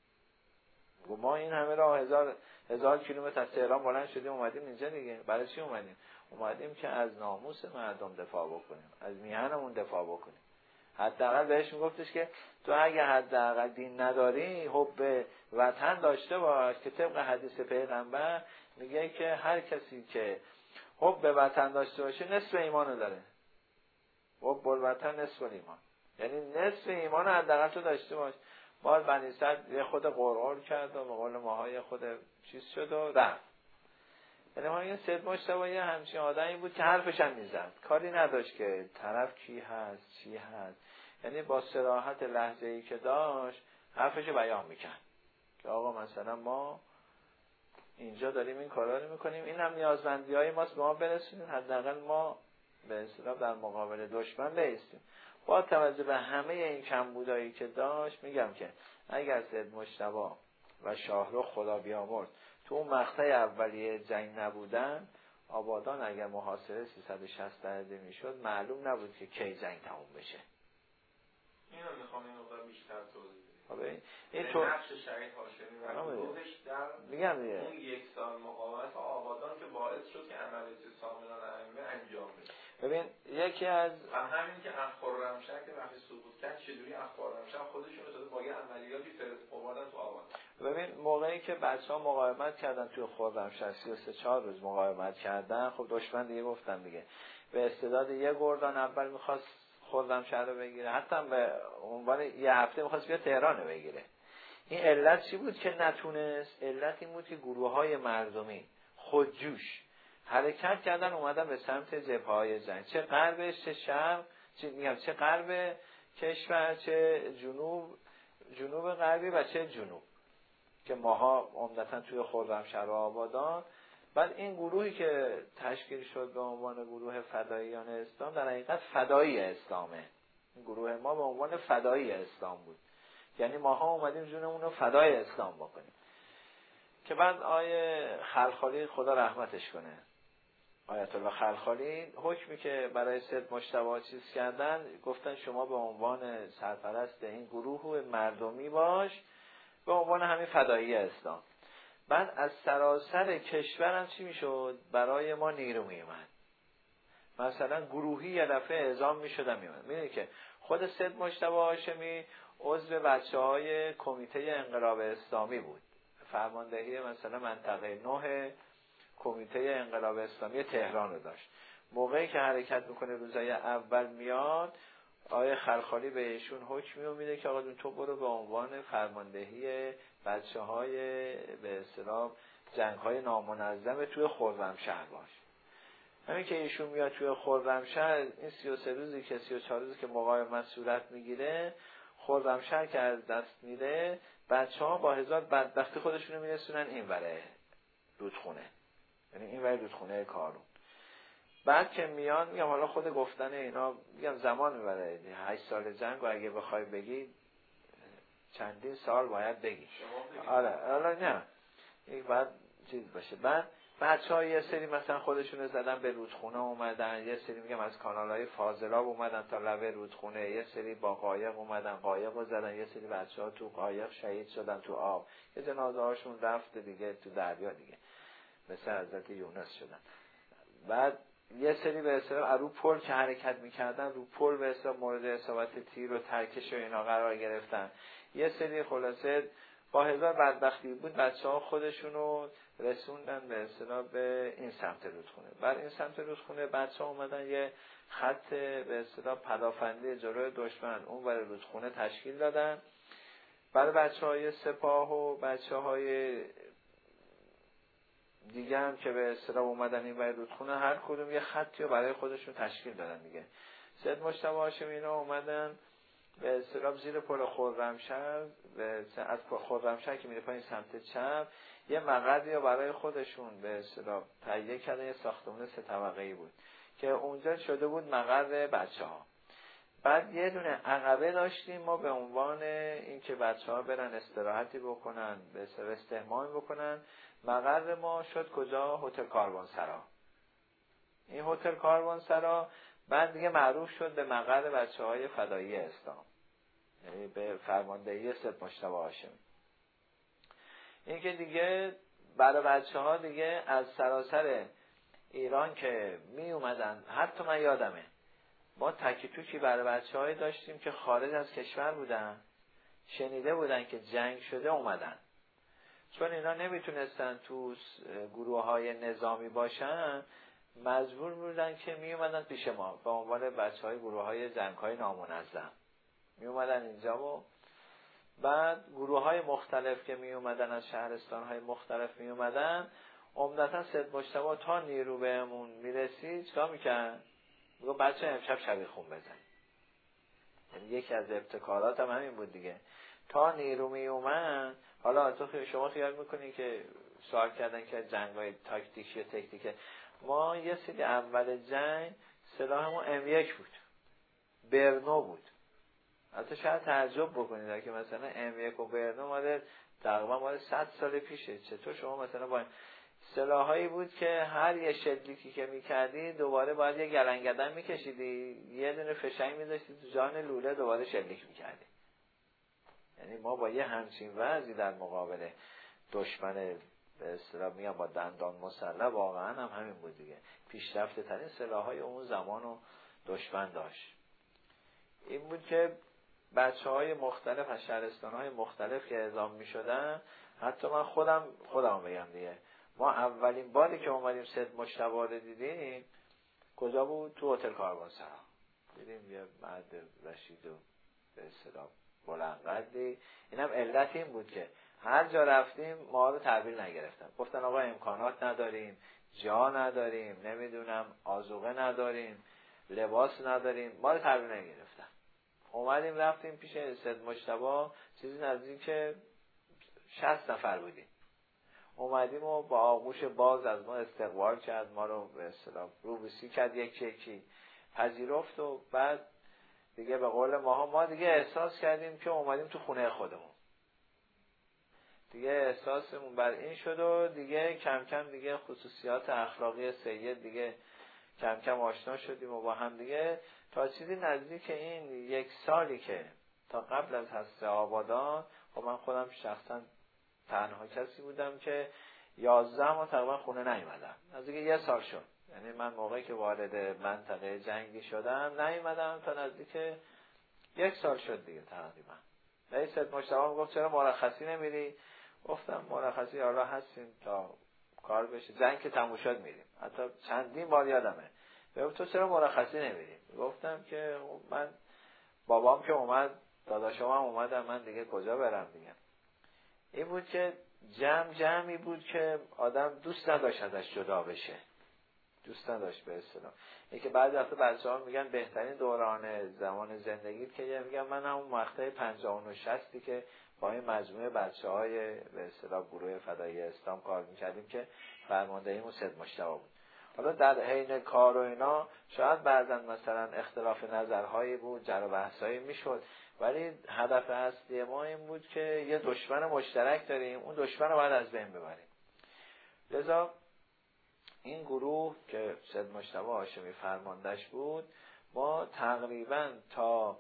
ما این همه راه هزار کیلومتر از تهران بلند شدیم اومدیم اینجا دیگه. برای چی اومدیم؟ اومدیم که از ناموس مردم دفاع بکنیم، از میهنمون دفاع بکنیم. حداقل بهش میگفتش که تو اگه حداقل دین نداری، حب وطن داشته باش، که طبق حدیث پیغمبر میگه که هر کسی که حب وطن داشته باشه نصف ایمانو داره. حب الوطن نصف ایمان، یعنی نصف ایمان حداقل تو داشته باش. باز بنی سعد یه خود قرقر کرد و به قول ماهای خود چیز شد و رفت. یعنی ما این سید مجتبی همچین آدمی بود که حرفش هم میزد، کاری نداشت که طرف کی هست چی هست، یعنی با صراحت لحظه‌ای که داشت حرفش بیان میکرد که آقا مثلا ما اینجا داریم این کارا رو میکنیم، این هم نیازمندی‌های ماست، به ما برسونید، حداقل ما به اصطلاح در مقابل دشمن بایستیم. با توجه به همه این کمبودایی که داشت، میگم که اگر سید مجتبی و شاهرخ خدا بیامرد تو اون مقطع اولیه جنگ نبودن، آبادان اگر محاصره 360 درجه میشد، معلوم نبود که کی جنگ تموم بشه. اینو میخوام این مقدار بیشتر توضیح بدید. این تو نقش شهید هاشمی و گروهش در میگم دیگه اون یک سال مقاومت آبادان که باعث شد که عملیات سامنان ائمه انجام بشه. ببین یکی از همین که خرمشهر که وقتی سقوط کرد چجوری خرمشهر خودشون رو با یه عملیاتی فرست آوردن تو آبادان. ببین موقعی که بچه‌ها مقاومت کردن توی خرمشهر 33-4 روز مقاومت کردن، خب دشمن دیگه گفتن دیگه به استعداد یه گردان اول می‌خواست خرمشهر رو بگیره، حتی به عنوان یه هفته می‌خواست بیا تهران رو بگیره. این علت چی بود که نتونست؟ علت این بود که گروه‌های مردمی خودجوش حرکت کردن، اومدن به سمت جبهه‌های جنگ، چه غربش چه شرق، چه غرب کشور چه جنوب غربی و چه جنوب، که ماها عمدتاً توی خرمشهر و آبادان. بعد این گروهی که تشکیل شد به عنوان گروه فداییان اسلام، در حقیقت فدایی اسلامه. این گروه ما به عنوان فدایی اسلام بود، یعنی ماها اومدیم جونمون رو فدای اسلام بکنیم. که بعد آیه خلخالی خدا رحمتش کنه، آیت الله خلخالی، حکمی که برای سید مجتبی چیز کردن، گفتن شما به عنوان سرپرست این گروه مردمی باش، به عنوان همین فدایی اسلام. بعد از سراسر کشور هم چی میشد؟ برای ما نیرو میومد. مثلا گروهی یه دفعه اعزام میشدن میومد. میدونی که خود سید مجتبی هاشمی عضو بچه‌های کمیته انقلاب اسلامی بود، فرماندهی مثلا منطقه 9 کمیته انقلاب اسلامی تهران رو داشت. موقعی که حرکت میکنه روزای اول میاد، آیه خلخالی به ایشون حکمی میده که آقا تو برو به عنوان فرماندهی بچه‌های به اصطلاح جنگ‌های نامنظم توی خرمشهر باش. همین که ایشون میاد توی خرمشهر، این 33 روزی که 34 روزی که مقاومت صورت میگیره، خرمشهر که از دست میره، بچه‌ها با هزار بدبختی خودشونو میرسونن این وره رودخونه، یعنی این وره رودخونه کارون. بعد که میان، میگم حالا خود گفتن اینا میگم زمان میبره، 8 سال جنگ و اگه بخوای بگی چندین سال باید بگی. آره نه یک بعد چیز باشه. بعد بچه‌ها یه سری مثلا خودشونو زدن به رودخونه اومدن، یه سری میگم از کانال‌های فاضلاب اومدن تا لبه رودخونه، یه سری با قایق اومدن قایقو زدن، یه سری بچه‌ها تو قایق شهید شدن تو آب، یه جنازه هاشون رفت دیگه تو دریا دیگه، مثل حضرت یونس شدن. بعد یه سری به اصطلاح رو پل که حرکت میکردن، رو پل به اصطلاح مورد اصابت تیر و ترکش و اینا قرار گرفتن. یه سری خلاصه با هزار بدبختی بود، بچه‌ها خودشونو رسوندن به اصطلاح به این سمت رودخونه. بعد این سمت رودخونه بچه‌ها اومدن یه خط به اصطلاح پدافندی جلوی دشمن اون ور رودخونه تشکیل دادن. برای بچه‌های سپاه و بچه‌های دیگه هم که به اصطلاح اومدن این ور رودخونه، هر کدوم یه خطی رو برای خودشون تشکیل دادن دیگه. سید مجتبی هاشمی اینا اومدن به اصطلاح زیر پل خرمشهر، از خرمشهر که میره پایین سمت چپ، یه مقعدی رو برای خودشون به اصطلاح تهیه کردن. یه ساختمان 3 طبقه‌ای بود که اونجا شده بود مقر بچه‌ها. بعد یه دونه عقبه داشتیم ما به عنوان اینکه بچه‌ها برن استراحتی بکنن، به اصطلاح استحمام بکنن. مقر ما شد کجا؟ هتل کاروانسرا. این هتل کاروانسرا بعد دیگه معروف شد به مقر بچه‌های فدایی اسلام، یعنی به فرماندهی سید مجتبی هاشمی. این که دیگه برای بچه‌ها دیگه از سراسر ایران که می اومدن، حتی من یادمه ما تکی توکی برای بچه‌های داشتیم که خارج از کشور بودن، شنیده بودن که جنگ شده اومدن. چون اینا نمیتونستن تو گروه‌های نظامی باشن، مجبور بودن که می اومدن پیش ما به عنوان بچه‌های گروه‌های جنگ‌های نامنظم. می اومدن اینجا و بعد گروه‌های مختلف که می اومدن از شهرستان‌های مختلف می اومدن، عمدتاً سید مجتبی تا نیرو بهمون میرسید چیکار می‌کرد؟ میگه بچه امشب شبیخون بزن. یعنی یکی از ابتکارات هم همین بود دیگه. تا نیرو می اومد، حالا تو شما خیال میکنین که سوال کردن که جنگ‌های تاکتیکی و تکنیکی، ما یه سری اول جنگ سلاحمون M1 بود، برنو بود. حتی شاید تعجب بکنید که مثلا M1 و برنو مال تقریبا مال 100 سال پیشه. چطور شما مثلا با سلاحایی بود که هر یه شلیکی که میکردی دوباره باید یه گلنگدن میکشیدی، یه دونه فشنگ میذاشتی تو جان لوله، دوباره شلیک میکردی. یعنی ما با یه همچین وضعی در مقابل دشمن به اصطلاح میگم با دندان مسلح، واقعا هم همین بود دیگه. پیشرفته ترین سلاح‌های اون زمانو دشمن داشت. این بود که بچه‌های مختلف از شهرستان‌های مختلف که اعزام می‌شدن، حتی من خودم بگم دیگه، ما اولین باری که اومدیم سید مجتبی رو دیدیم کجا بود؟ تو هتل کاروانسرا. دیدیم یه مرد رشید و به اصطلاح بلندقدی. اینم علت این بود که هر جا رفتیم ما رو تحویل نگرفتن. گفتن آقا امکانات نداریم، جا نداریم، نمیدونم آذوقه نداریم، لباس نداریم، ما رو تحویل نگرفتن. اومدیم رفتیم پیش سید مجتبی، چیزی نزدیک 60 نفر بودیم. اومدیم و با آغوش باز از ما استقبال کرد، ما رو به اصطلاح روبوسی کرد، یکی پذیرفت و بعد دیگه به قول ما دیگه احساس کردیم که اومدیم تو خونه خودمون. دیگه احساسمون بر این شد و دیگه کم کم دیگه خصوصیات اخلاقی سید دیگه کم کم آشنا شدیم و با هم دیگه تا چیزی نزدیک این 1 سالی که تا قبل از هسته آبادان، و من خودم شخصا تنها کسی بودم که 11 ماه تقریبا خونه نیومدم. نزدیک 1 سال شد. یعنی من موقعی که وارد منطقه جنگی شدم نیومدم تا نزدیک 1 سال شد دیگه تقریبا. رئیس سید مجتبی گفت چرا مرخصی نمیری؟ گفتم مرخصی حالا هستیم تا کار بشه، جنگ که تموم شد میریم. حتی چندین بار یادمه گفت تو چرا مرخصی نمیری؟ گفتم که من بابام که اومد، داداشم هم اومدن، من دیگه کجا برم دیگه. این بود که جمعی بود که آدم دوست نداشت ازش جدا بشه، دوست نداشت به اصطلاح. این که بعضی وقتا بچه‌ها میگن بهترین دوران زمان زندگیت که میگم من همون مقطع 50 و 60 که با این مجموعه بچه‌های به اصطلاح گروه فدایی اسلام کار می‌کردیم که فرماندهیمون سید مجتبی بود. حالا در حین کار و اینا شاید بعضا مثلا اختلاف نظرهایی بود، جر و بحثایی میشد، ولی هدف اصلی ما این بود که یه دشمن مشترک داریم، اون دشمن رو باید از بین ببریم. لذا این گروه که سید مجتبی هاشمی فرماندهش بود، ما تقریبا تا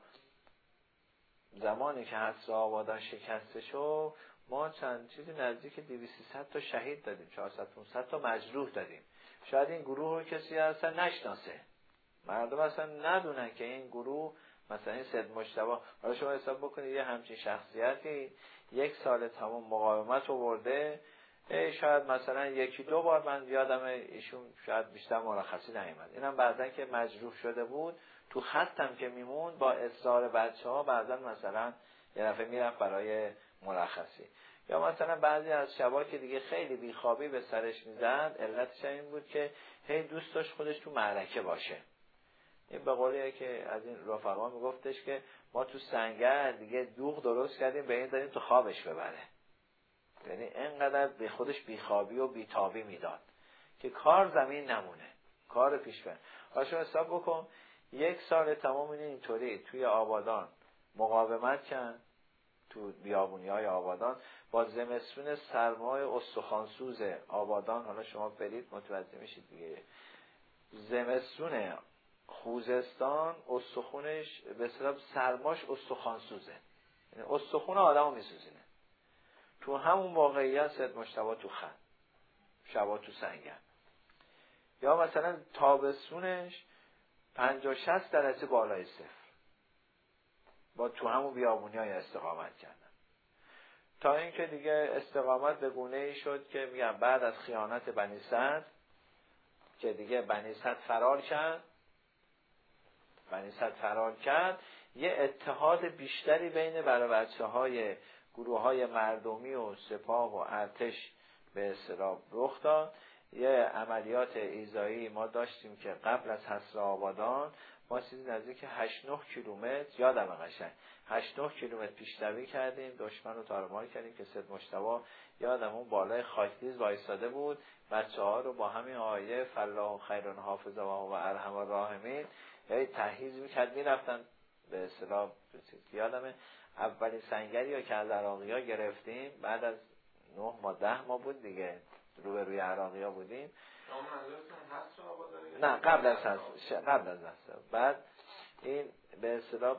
زمانی که هسته آبادان شکسته شد، ما چند چیزی نزدیک 200-300 تا شهید دادیم، 400-500 تا مجروح دادیم. شاید این گروه رو کسی اصلا نشناسه، مردم اصلا ندونن که این گروه مثلا این سید مجتبی، حالا شما حساب بکنید یه همچین شخصیتی 1 سال تمام مقاومت آورده، شاید مثلا 1-2 بار من یادم ایشون شاید بیشتر مرخصی نیامد. اینم بعدن که مجروح شده بود تو خطم که میمون با اصرار بچه‌ها بعدن مثلا یه دفعه میرفت برای مرخصی. یا مثلا بعضی از شبا که دیگه خیلی بیخوابی به سرش میزد، علتش این بود که هی دوست داشت خودش تو معرکه باشه. این به قولی که از این رفقا میگفتش که ما تو سنگر دیگه دوغ درست کردیم به این داریم تو خوابش ببره. یعنی اینقدر به خودش بیخوابی و بیتابی میداد که کار زمین نمونه، کار پیش بره. حالا حساب بکن 1 سال تمام اینطوری توی آبادان مقاومت کرد، تو بیابونی‌های آبادان با زمستون سرمای استخوانسوز آبادان. حالا شما برید متوجه میشید دیگه، زمستون خوزستان استخونش به اصطلاح سرماش استخوانسوزه، یعنی استخون آدمو میسوزینه. تو همون واقعیت سید مجتبی تو خط، شبا تو سنگر. یا مثلا تابستونش 50-60 درجه بالای صفر، با تو همون بیابونی‌های استقامت کردن. تا اینکه دیگه استقامت به گونه‌ای شد که میگم بعد از خیانت بنی سعد که دیگه بنی سعد فرار کرد، یه اتحاد بیشتری بین بچه‌های گروه‌های مردمی و سپاه و ارتش به اصطلاح رخ داد. یه عملیات ایذایی ما داشتیم که قبل از حصار آبادان ما چیزی نزدیک 8-9 کیلومتر، یادم قشنگ 8-9 کیلومتر پیشروی کردیم، دشمن رو تارمار کردیم که سید مجتبی یادم اون بالای خاکریز وایساده بود، بچه‌ها رو با همین آیه فالله خیر حافظ و هو ارحم الراحمین یعنی تحییز می‌کرد می‌رفتن به اصطلاح. یادمه اولین سنگری که از عراقی‌ها گرفتیم بعد از 9 ماه 10 ماه بود دیگه، روی عراقی‌ها بودیم. نه قبل از حصار. بعد این به اصطلاح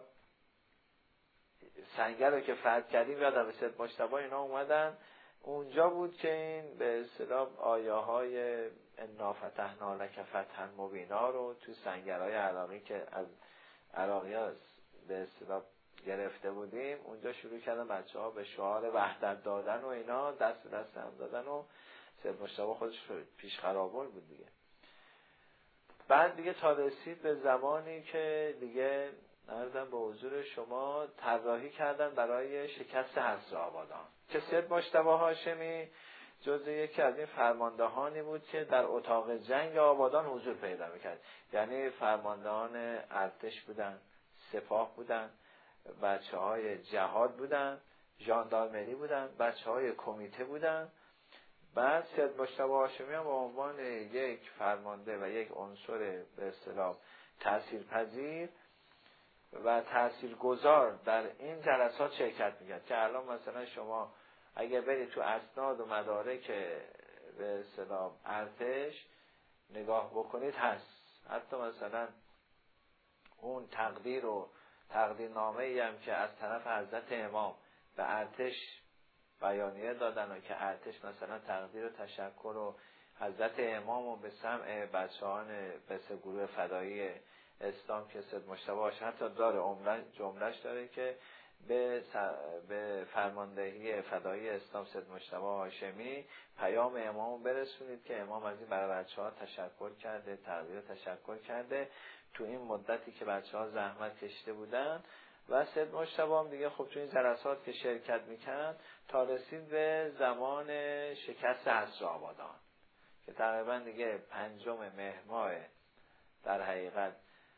سنگر رو که فتح کردیم یادم سید مجتبی اینا اومدن اونجا بود که این به اصطلاح آیه های انا فتحنا لک فتحا مبینا رو تو سنگرهای عراقی که از عراقی‌ها به اصطلاح گرفته بودیم اونجا شروع کردن بچه‌ها به شعار وحدت دادن و اینا، دست هم دادن و سید مجتبی خودش پیش خرابول بود دیگه. بعد دیگه تا رسید به زمانی که دیگه عرضم به حضور شما طراحی کردن برای شکست حصار آبادان که سید مجتبی هاشمی جزء یکی از این فرماندهانی بود که در اتاق جنگ آبادان حضور پیدا میکرد. یعنی فرماندهان ارتش بودن، سپاه بودن، بچه‌های جهاد بودن، ژاندارمری بودن، بچه‌های کمیته بودن. بعد سید مجتبی هاشمی هم به عنوان یک فرمانده و یک عنصر به اصطلاح تاثیرپذیر و تاثیرگذار در این جلسات شرکت می‌کرد که الان مثلا شما اگه برید تو اسناد و مدارک به اصطلاح ارتش نگاه بکنید هست، حتی مثلا اون تقدیر و تقدیرنامه‌ای هم که از طرف حضرت امام به ارتش بیانیه دادن و که ارتش مثلا تقدیر و تشکر و حضرت امام و به سمع بچه‌هان به گروه فدایی اسلام که سید مجتبی هاشمی حتی داره جملهش داره که به فرماندهی فدایی اسلام سید مجتبی هاشمی پیام امامو برسونید که امام از این برای بچه‌ها تشکر کرده، تقدیر تشکر کرده تو این مدتی که بچه‌ها زحمت کشیده بودن. و سید مجتبی هم دیگه خب تو این جلسات که شرکت میکرد تا رسید به زمان شکست حصار آبادان که تقریبا دیگه 5 مهر ماه در حقیقت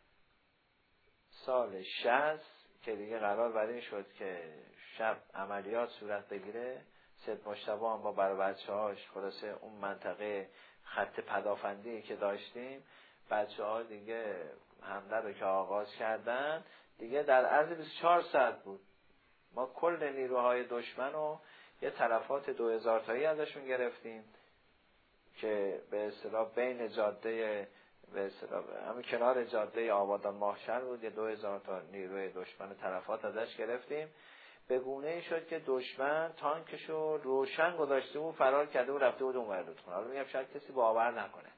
سال 60 که دیگه قرار بر این شد که شب عملیات صورت بگیره. سید مجتبی هم با بچه‌هاش خلاصه اون منطقه خط پدافندی که داشتیم بچه‌ها دیگه حمله رو که آغاز کردن دیگه در عرض 24 ساعت بود ما کل نیروهای دشمن رو یه تلفات 2000 تایی ازشون گرفتیم که به اصطلاح بین جاده به اصطلاح همین کنار جاده آبادان ماهشهر بود، یه 2000 تا نیروی دشمن تلفات ازش گرفتیم. به گونه‌ای شد که دشمن تانکشو روشن گذاشته بود فرار کرده و رفته بود اونور رودخونه. حالا میگم شاید کسی باور نکنه،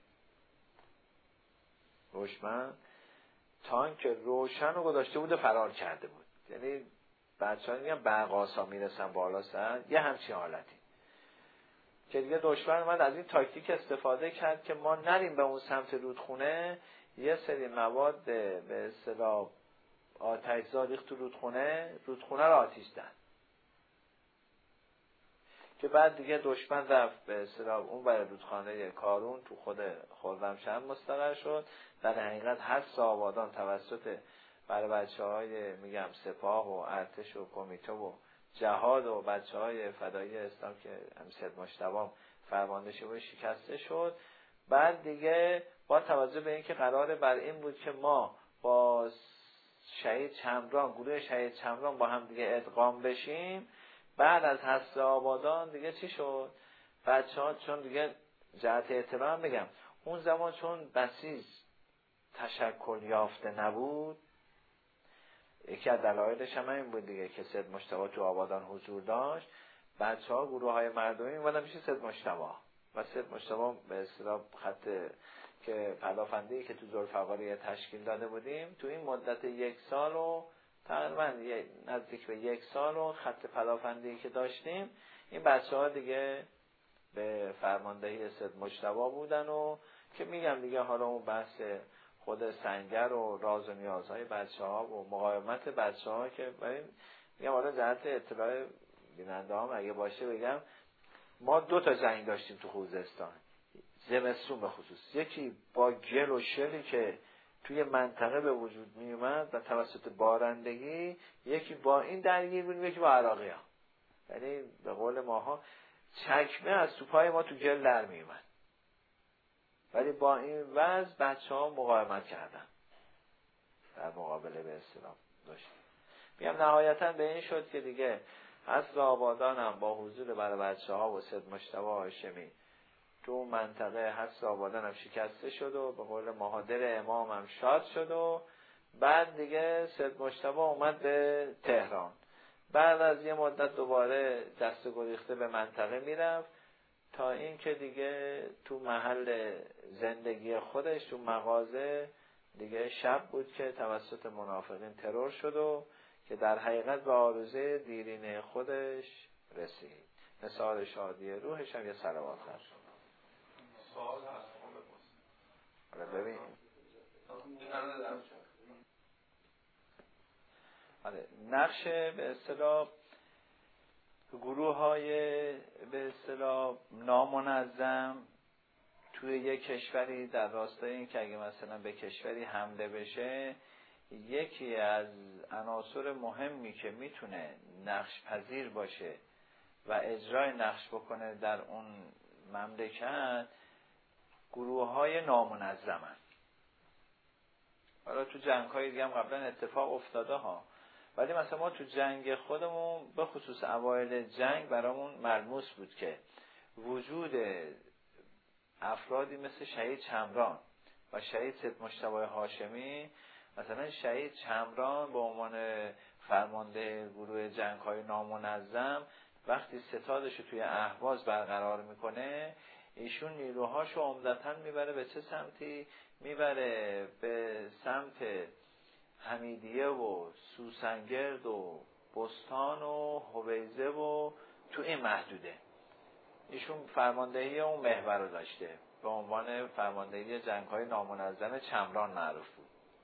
دشمن تانک روشن رو گذاشته بود و فرار کرده بود. یعنی بچه‌ها میگن برقاسا میرسن بالا سر یه همچین حالتی که دیگه دشمن من از این تاکتیک استفاده کرد که ما نریم به اون سمت رودخونه. یه سری مواد به اصطلاح آتش‌زا ریخت تو رودخونه رو آتش زد که بعد دیگه دشمن رفت به اصطلاح اون برای رودخانه کارون تو خود خرمشهر مستقر شد. در حقیقت حث آبادان توسط برای بچه‌های میگم سپاه و ارتش و کمیته و جهاد و بچه‌های فدایی اسلام که سید مجتبی فرماندهش بود شکسته شد. بعد دیگه با توجه به اینکه قرار بر این بود که ما با شهید چمران، گروه شهید چمران با هم دیگه ادغام بشیم، بعد از حث آبادان دیگه چی شد؟ بچه‌ها چون دیگه جهت اطلاع هم بگم اون زمان چون بسیج تشکل یافته نبود، یکی از دلایلش هم این بود دیگه که سید مجتبی تو آبادان حضور داشت، بچه‌ها گروه‌های مردمی اومدن میشه سید مجتبی و سید مجتبی به اصطلاح خط که پدافندی که تو ذوالفقاری تشکیل داده بودیم تو این مدت 1 سال و تقریبا نزدیک به 1 سال و خط پدافندی که داشتیم این بچه‌ها دیگه به فرماندهی سید مجتبی بودن و که میگم دیگه حالا اون بحث خود سنگر و راز و نیازهای بچه‌ها و مقاومت بچه‌ها که میگم حالا جهت اطلاع بیننده هم اگه باشه بگم ما 2 تا جنگ داشتیم تو خوزستان زمستون به خصوص، یکی با گل و شلی که توی منطقه به وجود می اومد و توسط بارندگی، یکی با این درگیر بودیم، یکی با عراقی ها. یعنی به قول ماها چکمه از توپای ما تو گل در می اومد، ولی با این وضع بچه ها مقاومت کردن در مقابله به اصطلاح داشتیم. میگم نهایتا به این شد که دیگه اصل آبادان هم با حضور برای بچه ها و سید مجتبی هاشمی تو منطقه حس آبادان هم شکسته شد و به قول مهادر امام هم شاد شد و بعد دیگه سید مجتبی اومد به تهران. بعد از یه مدت دوباره دست گریخته به منطقه میرفت تا این که دیگه تو محل زندگی خودش تو مغازه دیگه شب بود که توسط منافقین ترور شد و که در حقیقت به آرزوی دیرینه خودش رسید. نثار شادی روحش هم یه صلوات خواهد. سوال هست حالا ببین نقش به اصطلاح گروه های به اصطلاح نامنظم توی یک کشوری در راستای این که اگه مثلا به کشوری حمله بشه، یکی از عناصر مهمی که میتونه نقش پذیر باشه و اجرای نقش بکنه در اون مملکت گروه های نامنظمن. حالا تو جنگ های دیگه هم قبلا اتفاق افتاده ها، ولی مثلا ما تو جنگ خودمون به خصوص اوایل جنگ برامون ملموس بود که وجود افرادی مثل شهید چمران و شهید سید مجتبی هاشمی، مثلا شهید چمران به عنوان فرمانده گروه جنگ های نامنظم وقتی ستادش رو توی اهواز برقرار میکنه، ایشون نیروهاشو عمدتاً میبره به چه سمتی؟ میبره به سمت حمیدیه و سوسنگرد و بستان و حویزه و تو این محدوده. ایشون فرماندهی اون محور رو داشته، به عنوان فرماندهی جنگ‌های نامنظم چمران معروف بود.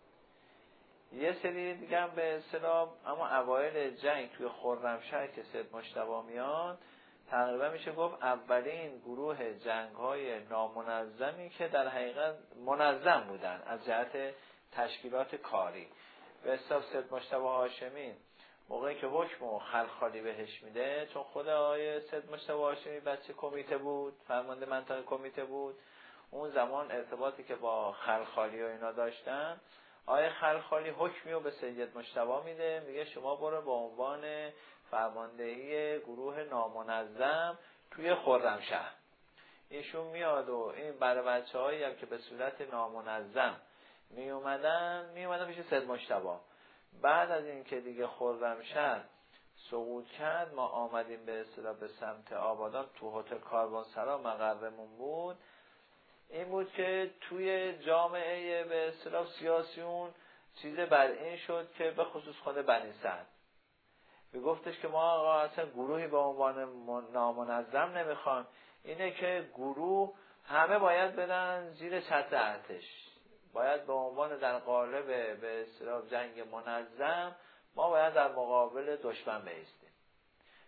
یه سری دیگه هم به اصطلاح اما اوایل جنگ توی خرمشهر که سید مجتبی میاد، تقریبا میشه گفت اولین گروه جنگ‌های نامنظمی که در حقیقت منظم بودن از جهت تشکیلات کاری. به اصطلاح سید مجتبی هاشمی موقعی که حکم و خلخالی بهش میده، چون خود آقای سید مجتبی هاشمی بچه کمیته بود، فرمانده منطقه کمیته بود، اون زمان ارتباطی که با خلخالی و اینا داشتن، آقای خلخالی حکمی رو به سید مجتبی میده، میگه شما برو به عنوان فرماندهی گروه نامنظم توی خرمشهر. ایشون میاد و این برای بچه‌هایی هم که به صورت نامنظم می اومدن پیش سید مجتبی. بعد از این که دیگه خرمشهر سقوط کرد، ما آمدیم به اصطلاح به سمت آبادان. تو هتل کاروانسرا مقرمون بود. این بود که توی جامعه به اصطلاح سیاسیون چیز بر این شد که به خصوص خود بنی سعد میگفتش که ما آقا اصلا گروهی به عنوان نامنظم نمیخوان، اینه که گروه همه باید بدن زیر چتر ارتش، باید به عنوان در قالب به اصطلاح جنگ منظم ما باید در مقابل دشمن بایستیم.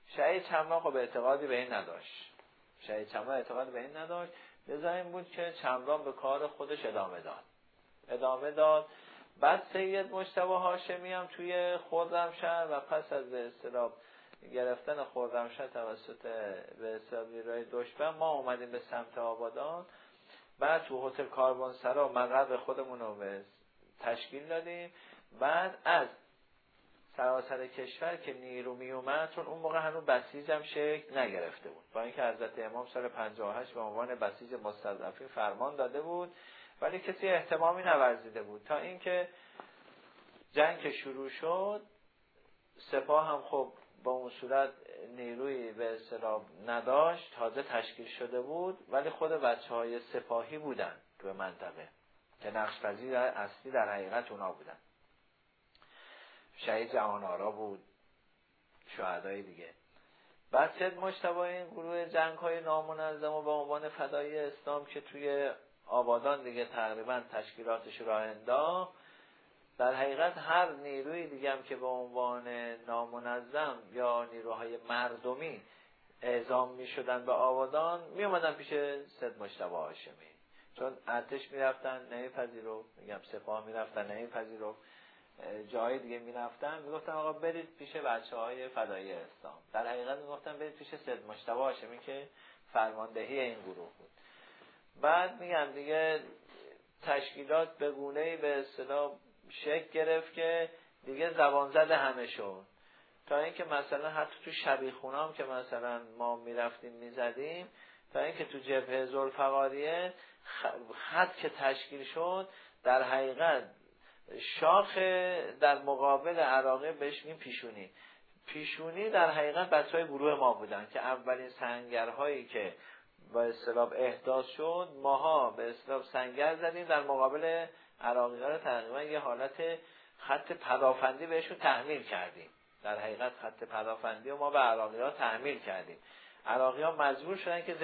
شهید چمران خب اعتقادی به این نداشت. شهید چمران اعتقادی به این نداشت، لذا این بود که چمران به کار خودش ادامه داد. بعد سید مجتبی هاشمی هم توی خرمشهر و پس از به اصطلاح گرفتن خرمشهر توسط به اصطلاح نیروهای دشمن ما اومدیم به سمت آبادان. بعد تو هتل کاروانسرا مقر خودمون رو تشکیل دادیم. بعد از سراسر کشور که نیرو می اومد، چون اون موقع هنوز بسیج هم شکل نگرفته بود، با اینکه حضرت امام سال 58 به عنوان بسیج مستضعفین فرمان داده بود، ولی کسی اهتمامی نورزیده بود. تا اینکه جنگ که شروع شد، سپاه هم خب با اون صورت نیروی به اصطلاح نداشت، تازه تشکیل شده بود، ولی خود بچه‌های سپاهی بودن تو منطقه که نقش پذیر اصلی در حقیقت اونا بودن. شهید جهان‌آرا بود، شهدای دیگه. بعد سید مجتبی این گروه جنگ‌های نامنظم و به عنوان فدایی اسلام که توی آبادان دیگه تقریبا تشکیلاتش راه انداخت، در حقیقت هر نیروی دیگه هم که به عنوان نامنظم یا نیروهای مردمی اعزام می شدن به آبادان، می اومدن پیش سید مجتبی هاشمی، چون ارتش می رفتن نمیپذیرفت، میگم سپاه می رفتن نمیپذیرفت، جای دیگه می رفتن میگفتن آقا برید پیش بچه‌های فدایی اسلام. در حقیقت میگفتن برید پیش سید مجتبی هاشمی که فرماندهی این گروه بود. بعد میگم دیگه تشکیلات به گونه‌ای به اصطلاح شکل گرفت که دیگه زبان زده همه شد، تا اینکه مثلا حتی تو شبیخونه هم که مثلا ما میرفتیم میزدیم، تا اینکه تو جبهه ذوالفقاریه خط که تشکیل شد، در حقیقت شاخ در مقابل عراقی بهش میگیم پیشونی در حقیقت بچهای گروه ما بودن که اولین سنگرهایی که با اصطلاح احداث شد، ماها به اصطلاح سنگر زدیم در مقابل عراقی‌ها رو، تقریبا یه حالت خط پدافندی بهشون تحمیل کردیم. در حقیقت خط پدافندی رو ما به عراقی‌ها تحمیل کردیم. عراقی‌ها مجبور شدن که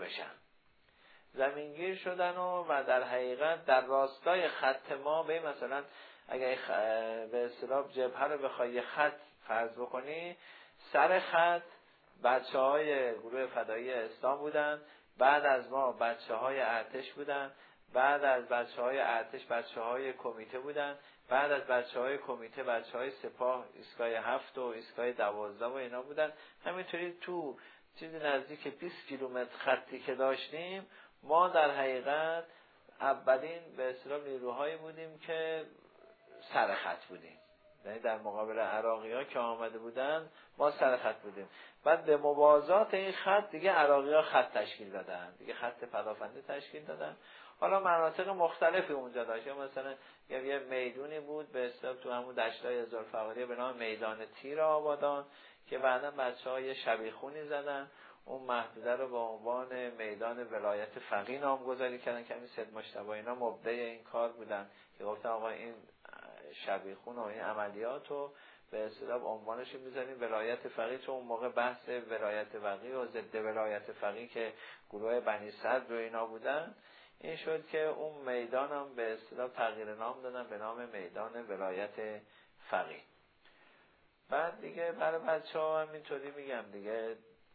زمینگیر شدن و در حقیقت در راستای خط ما به مثلا اگر به اصطلاح جبهه رو بخوای یه خط فرض بکنی، سر خط بچه‌های گروه فدایی اسلام بودن، بعد از ما بچه‌های ارتش بودن، بعد از بچه‌های ارتش بچه‌های کمیته بودن، بعد از بچه‌های کمیته بچه‌های سپاه ایستگاه 7 و ایستگاه 12 و اینا بودن. همینطوری تو چیزی نزدیک 20 کیلومتر خطی که داشتیم، ما در حقیقت اولین به اصطلاح نیروهایی بودیم که سر خط بودیم، یعنی در مقابل عراقی‌ها که آمده بودن ما سر خط بودیم. بعد به موازات این خط دیگه عراقی‌ها خط تشکیل دادن، دیگه خط پدافندی تشکیل دادن. حالا مناطق مختلفی اونجا داشت، مثلا یه میدونی بود به اصطلاح تو همون دشتای ذوالفقاریه به نام میدان تیر آبادان که بعداً بچه‌ها شبیخونی زدن، اون محدوده رو به عنوان میدان ولایت فقیه نامگذاری کردن که همین سید مجتبی اینا مبدع این کار بودن که گفتن آقا این شبیخون و این عملیات رو به اصطلاح عنوانش می‌ذاریم ولایت فقیه، چون اون موقع بحث ولایت فقیه و ضد ولایت فقیه که گروه بنی صدر و اینا بودن، این شد که اون میدان هم به اصطلاح تغییر نام دادن به نام میدان ولایت فقیه. بعد دیگه برای بچه‌ها همینطوری میگم دیگه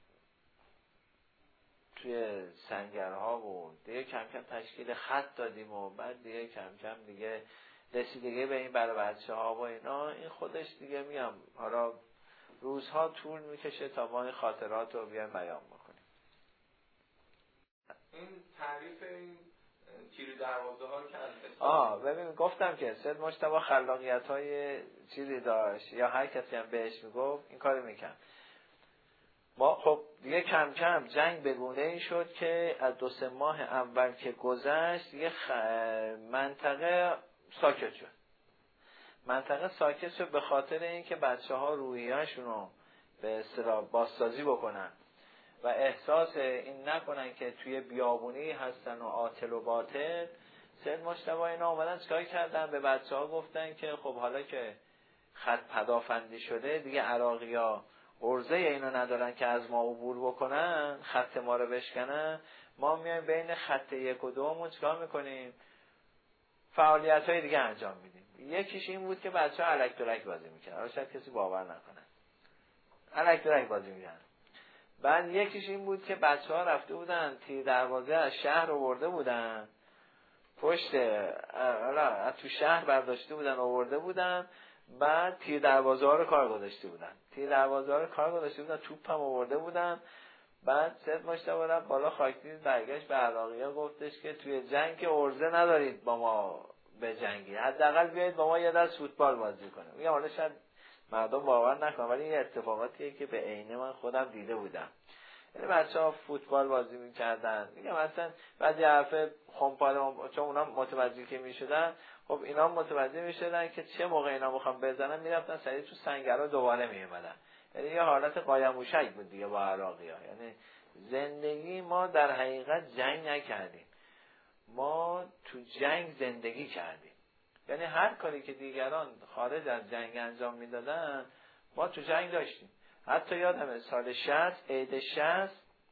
توی سنگرها و دیگه کم کم تشکیل خط دادیم و بعد دیگه کم کم دیگه رسیدگی به این برای بچه‌ها و اینا، این خودش دیگه میگم حالا روزها طول میکشه تا ما این خاطرات رو بیان بیان بکنیم. این تعریف این تیر دروازه ها که ببین گفتم که سید مجتبی خلاقیت‌های چیزی داشت یا هر کسی هم بهش میگفت این کارو میکرد. ما خب دیگه کم کم جنگ به گونه‌ای شد که از 2-3 ماه اول که گذشت دیگه منطقه ساکت شد به خاطر اینکه بچه‌ها روحیه‌شون رو به اصطلاح بازسازی بکنن و احساس این نکنن که توی بیابونی هستن و عاطل و باطل. سید مجتبی اینا اومدن چیکار کردن؟ به بچه‌ها گفتن که خب حالا که خط پدافندی شده دیگه عراقی‌ها عرضه اینو ندارن که از ما عبور بکنن، خط ما رو بشکنن، ما میایم بین خط 1 و 2 چیکار میکنیم؟ فعالیت‌های دیگه انجام میدیم. یکیش این بود که بچه‌ها الک دلک بازی میکردن. شاید کسی باور نکنه. الک درک بازی می‌کردن. بعد یکیش این بود که بچه‌ها رفته بودن تیر دروازه از شهر آورده بودن، پشت تو شهر برداشته بودن آورده بودن، بعد تیر دروازه ها رو کار گذاشته بودن، توپ هم آورده بودن. بعد سید مجتبی رفت بالا خاکدید، برگشت به عراقی‌ها گفتش که توی جنگ که عرضه ندارید با ما به جنگی، حداقل بیایید با ما یه دست فوتبال بازی کنیم. میگم حالا شاید مردم باور نکنن ولی این اتفاقاتیه که به عینه من خودم دیده بودم. یعنی بچه‌ها فوتبال بازی می‌کردن. میگم مثلا بعضی حرف خمپاره چون اونا متوجه که می‌شدن، خب اینا متوجه می‌شدن که چه موقع اینا می‌خوام بزنن، میرفتن سریع تو سنگرها دوباره میومدن. یعنی یه حالت قایم موشک بود دیگه با عراقی‌ها. یعنی زندگی ما در حقیقت جنگ نکردیم، ما تو جنگ زندگی کردیم. یعنی هر کاری که دیگران خارج از جنگ انجام میدادن ما تو جنگ داشتیم. حتی یادمه سال 60 عید 60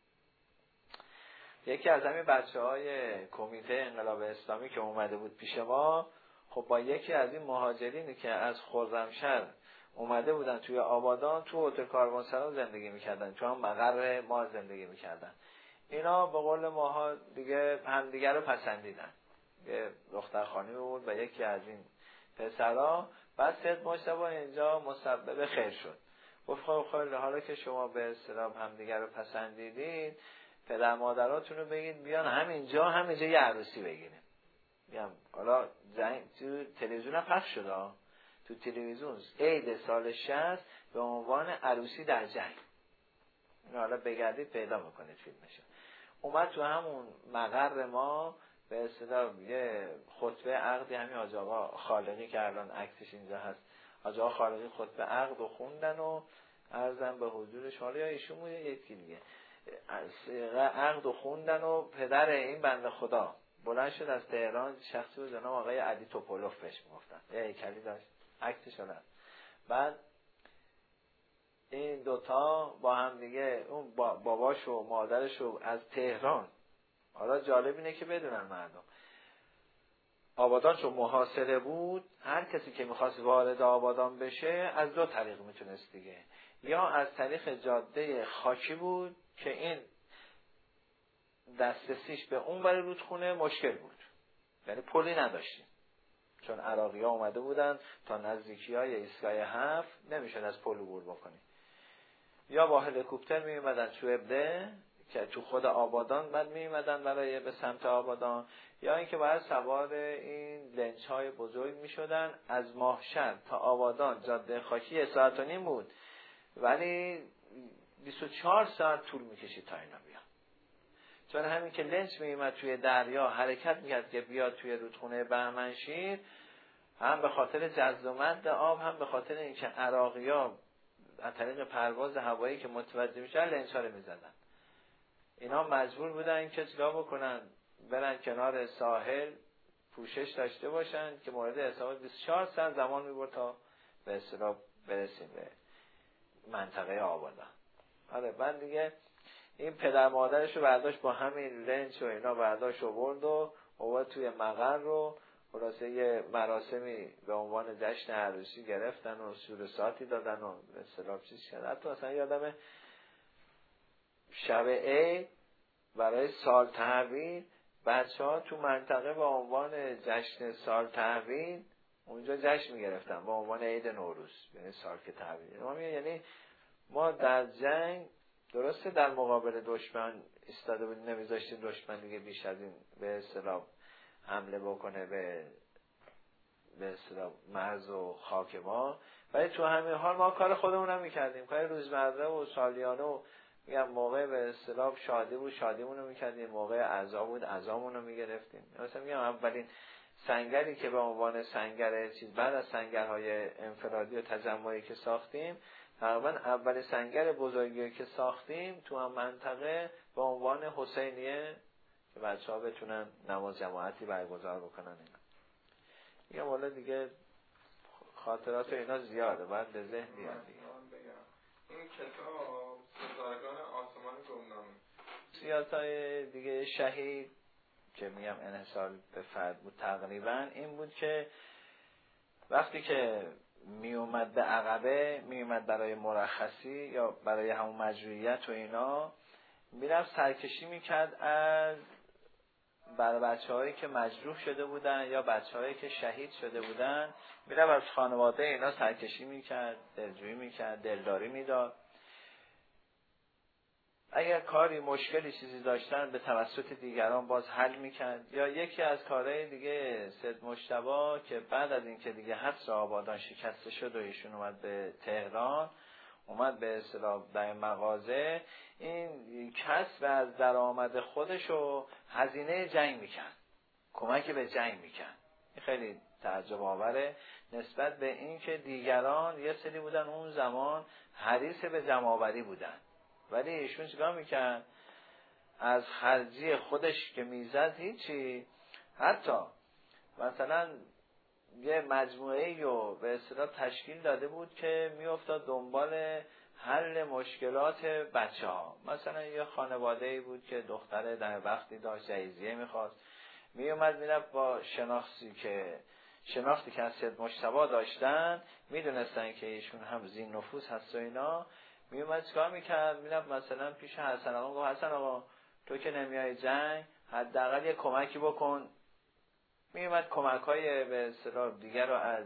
یکی از همین بچه‌های کمیته انقلاب اسلامی که اومده بود پیش ما، خب با یکی از این مهاجرینی که از خرمشهر اومده بودن توی آبادان تو هتل کاروانسرا زندگی میکردن، تو هم مقر ما زندگی میکردن. اینا به قول ماها دیگه همدیگه رو پسندیدن. یه دختر خانمی بود و یکی از این پسرا. بعد سید مجتبی اینجا مسبب خیر شد، گفت خب حالا که شما به اصطلاح همدیگه رو پسندیدید، پدر مادراتون رو بگید بیان همینجا یه عروسی بگیریم. میگم حالا تو تلویزیون هم پخش شده، تو تلویزیون عید سال 60 به عنوان عروسی در جنگ. حالا بگردید پیدا میکنید فیلمشو. اومد تو همون مقر ما به اصطلاح یه خطبه عقدی همین حاج آقا خالقی که الان عکسش اینجا هست، حاج آقا خالقی خطبه عقد رو خوندن و عرضم به حضورش، حالا یا ایشون بود یکی دیگه، عقد رو خوندن و پدر این بنده خدا بلند شد از تهران، شخصی به جناب آقای علی توپولوف بهش میگفتن، یه هیکلی داشت عکسش هست. بعد این دوتا با هم دیگه، اون باباش و مادرش رو از تهران، حالا جالب اینه که بدونن مردم، آبادان چون محاصره بود، هر کسی که میخواست وارد آبادان بشه از دو طریق میتونست دیگه، یا از طریق جاده خاکی بود که این دسترسیش به اون برای رودخونه مشکل بود، یعنی پلی نداشتیم چون عراقی ها اومده بودن تا نزدیکی های ایستگاه 7 نمیشد از پل عبور بکنی، یا با هلیکوپتر میومدن شوبده که تو خود آبادان بعد میومدن برای به سمت آبادان، یا اینکه باید سوار این لنچ های بزرگ میشدن. از ماهشهر تا آبادان جاده خاکی 1.5 ساعت بود ولی 24 ساعت طول میکشید تا اینا بیان، چون همین که لنچ میومد توی دریا حرکت میکرد که بیاد توی رودخونه بهمنشیر، هم به خاطر جذب و مد آب، هم به خاطر اینکه عراقی‌ها از طریق پرواز هوایی که متوجه میشن لنچ ها رو میزدن، اینا مجبور بودن که چیکار بکنن، برن کنار ساحل پوشش داشته باشن که مورد حساب 24 ساعت زمان میبرد تا به اصطلاح برسیم به منطقه آبادان. آره بعد دیگه این پدر مادرش رو برداشت با همین لنچ و اینا برداشت و برد و اومد توی مقر رو، خلاصه یه مراسمی به عنوان جشن عروسی گرفتن و سور ساعتی دادن و به اصطلاح چیز کردن. حتی اصلا یادمه شب عید برای سال تحویل بچه‌ها تو منطقه به عنوان جشن سال تحویل اونجا جشن می‌گرفتن به عنوان عید نوروز، یعنی سال که تحویل. یعنی ما در جنگ درسته در مقابل دشمن ایستاده بودیم، نمیذاشتیم دشمن دیگه بیش از این به اصطلاح حمله بکنه به اصطلاح مرز و خاک ما، ولی تو همین حال ما کار خودمون هم می‌کردیم، کار روزمره و سالیانه و میگم موقع به اصطلاح شادی بود شادیمون رو می‌کردیم، موقع عزا بود عزامون رو می‌گرفتیم. مثلا میگم اولین سنگری که به عنوان سنگر چیز بعد از سنگرهای انفرادی و تجمعی که ساختیم، تقریبا اول سنگر بزرگی که ساختیم تو هم منطقه به عنوان حسینیه که بچه‌ها بتونن نماز جماعتی برگزار بکنن. اینا میگم والا دیگه خاطرات اینا زیاده، بعد به ذهن میاد دیگه. این کتاب ستارگان آسمان گمنامه، سیاست‌های دیگه شهید که میگم انحصار به فرد بود تقریبا این بود که وقتی که میومد به عقبه، میومد برای مرخصی یا برای همون مجروحیت و اینا، میرفت سرکشی میکرد از برای بچه‌هایی که مجروح شده بودن یا بچه‌هایی که شهید شده بودن، میرفت از خانواده اینا سرکشی میکرد، دلجویی میکرد، دلداری میداد. اگر کاری مشکلی چیزی داشتن به توسط دیگران باز حل میکرد. یا یکی از کارهای دیگه سید مجتبی که بعد از اینکه دیگه حصر آبادان شکسته شد و ایشون اومد به تهران، اومد به اصطلاح در مغازه، این کسب از درآمد خودشو هزینه جنگ میکرد، کمک به جنگ میکرد. این خیلی تعجب آوره نسبت به این که دیگران یه سری بودن اون زمان حریص به جمع‌آوری بودن، ولی ایشون چیکار میکرد؟ از خرجی خودش که میزد هیچی، حتی مثلا یه مجموعه‌ای رو به اصطلاح تشکیل داده بود که میافتاد دنبال حل مشکلات بچه‌ها. مثلا یه خانواده‌ای بود که دختر در وقتی داشت جهیزیه میخواست، میومد میرفت با شناختی که از سید مجتبی داشتن، میدونستن که ایشون هم زین نفوس هست و اینا، میومد چیکار میکرد؟ میرفت مثلا پیش حسن آقا، گفت حسن آقا تو که نمیای جنگ، حداقل یه کمکی بکن. میومد کمک‌های به اصطلاح دیگر رو از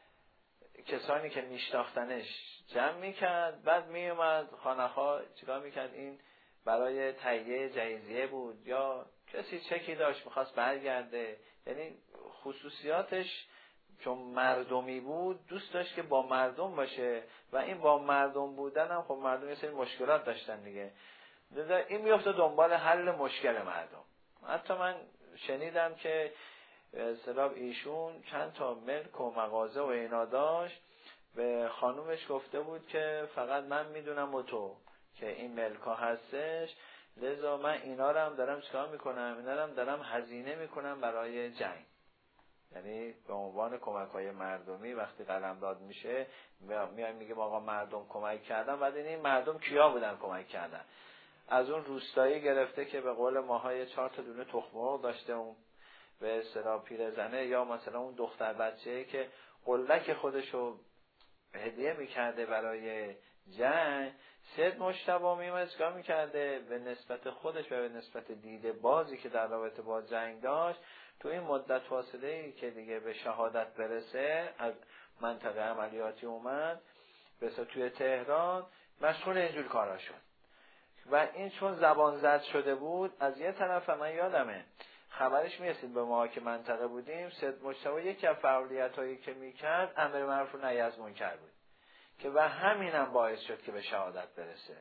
کسانی که میشناختنش جمع میکرد. بعد میومد خانه‌ها چیکار میکرد؟ این برای تهیه جهیزیه بود یا کسی چکی داشت میخواست برگرده. یعنی خصوصیاتش چون مردمی بود دوست داشت که با مردم باشه و این با مردم بودن هم خب مردم یه سری مشکلات داشتن دیگه، این میفته دنبال حل مشکل مردم. حتی من شنیدم که به اصطلاح ایشون چند تا ملک و مغازه و اینا داشت، به خانومش گفته بود که فقط من میدونم و تو که این ملک ها هستش، لذا من اینا رو هم دارم چیکار میکنم؟ اینا رو هم دارم هزینه میکنم برای جنگ. یعنی به عنوان کمک‌های مردمی وقتی قلمداد میشه میایم میگیم آقا مردم کمک کردن، بعد این مردم کیا بودن کمک کردن؟ از اون روستایی گرفته که به قول ماهای 4 تا دونه تخم مرغ داشته اون به اصطلاح پیرزنه، یا مثلا اون دختر بچه‌ای که قلک خودشو هدیه میکرده برای جنگ. سید مجتبی میومد چیکار میکرده؟ به نسبت خودش و به نسبت دیده بازی که در رابطه با جنگ داشت، تو این مدت فاصله‌ای که دیگه به شهادت برسه از منطقه عملیاتی اومد بسا توی تهران، مشغول اینجور کارا شد. و این چون زبان زد شده بود، از یه طرف من یادمه خبرش میرسید به ما که منطقه بودیم، سید مجتبی یکی از فعالیتایی که میکرد امر معروف و نهی از منکر بود که و همینم باعث شد که به شهادت برسه.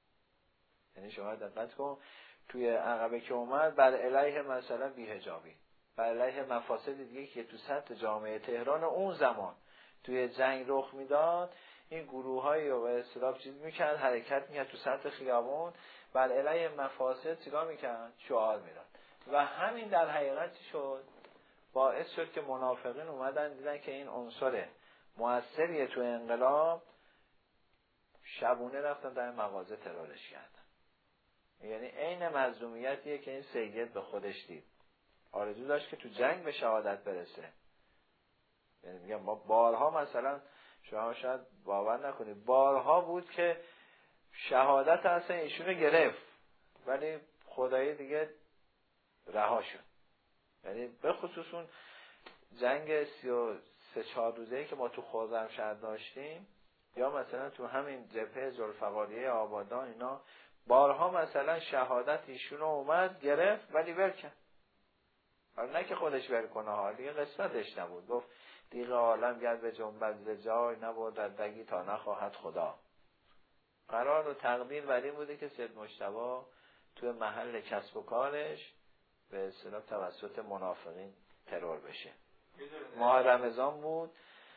یعنی شما دقت کن توی عقبه که اومد بر علیه مثلا بی‌حجابی، بر علیه مفاسد دیگه که تو سطح جامعه تهران اون زمان توی جنگ رخ میداد، این گروه‌هایی رو به اصطلاح چیز میکرد، حرکت میکرد تو سطح خیابون، بر علیه مفاسد چیکار میکرد؟ شعار میداد. و همین در حقیقت شد باعث شد که منافقین اومدن دیدن که این عنصر مؤثریه تو انقلاب، شبونه رفتن در مغازه ترورش کردن. یعنی عین مظلومیتیه که این سید به خودش دید، آرزو داشت که تو جنگ به شهادت برسه. یعنی میگم ما بارها مثلا شما شاید باور نکنید بارها بود که شهادت اصلا ایشونو گرفت ولی خدایی دیگه رها شد. یعنی به خصوص اون جنگ 33-4 روزه‌ای که ما تو خرمشهر داشتیم، یا مثلا تو همین جبهه ذوالفقاریه آبادان، اینا بارها مثلا شهادت ایشونو اومد گرفت ولی ول کرد. حالا نه که خودش ول کنه، حالی قسمتش نبود، گفت دیگه عالم گرد به جنبت ز جای نبرد دگی تا نخواهد خدا. قرار و تقدیر بر این بوده که سید مجتبی توی محل کسب و کارش به اصطلاح توسط منافقین ترور بشه. ماه رمضان بود،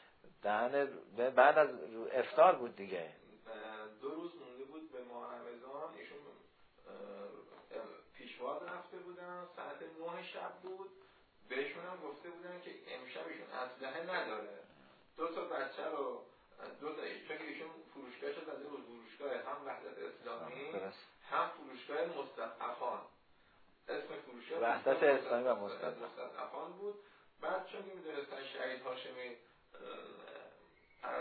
بعد از افطار بود دیگه، 2 روز مونده بود به ماه رمضان. ایشون پیشواز رفته بودن، ساعت 9 شب بود، بهشون هم گفته بودن که امشب ایشون اسلحه نداره. 2 تا بچه رو چون ایشون فروشگاهش زده بود، فروشگاه هم وحدت اسلامی هم فروشگاه مستضعفان، اسم فروشگاه وحدت اسلامی و مستضعفان بود. بعد چون می‌دونستن شهید هاشمی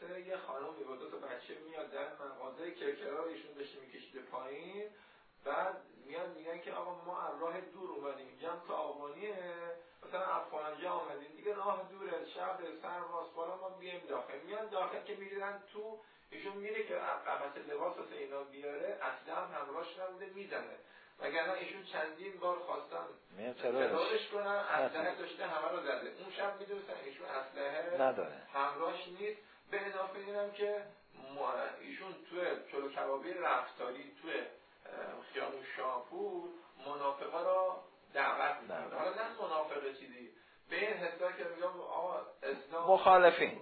میرسه یه خانومی با 2 تا بچه میاد در مغازه کرکرا ایشون داشته میکشیده پایین، بعد میگن که آقا ما از راه دور اومدیم، اینجا تا آبانیه، مثلا از فلانجا آمدیم، دیگه راه دوره، شب سرماست، بالا ما بیایم داخل. میان داخل که میرن تو، ایشون میره که قبط لباس واسه اینا بیاره، اصلا هم همراهش نبوده، میزنه. وگرنه ایشون چندین بار خواستن ترورش کنن، اسلحه داشته، همه رو زده. اون شب میدونستن ایشون اسلحه نداره، همراهش نیست. به اضافه اینم که ایشون توی چلو کبابی رفتاری توی خیابون شاهپور منافقا را دعوت می‌کنه. حالا نه منافقه چیزی، به این حساب که میگم آقا اسلام مخالفین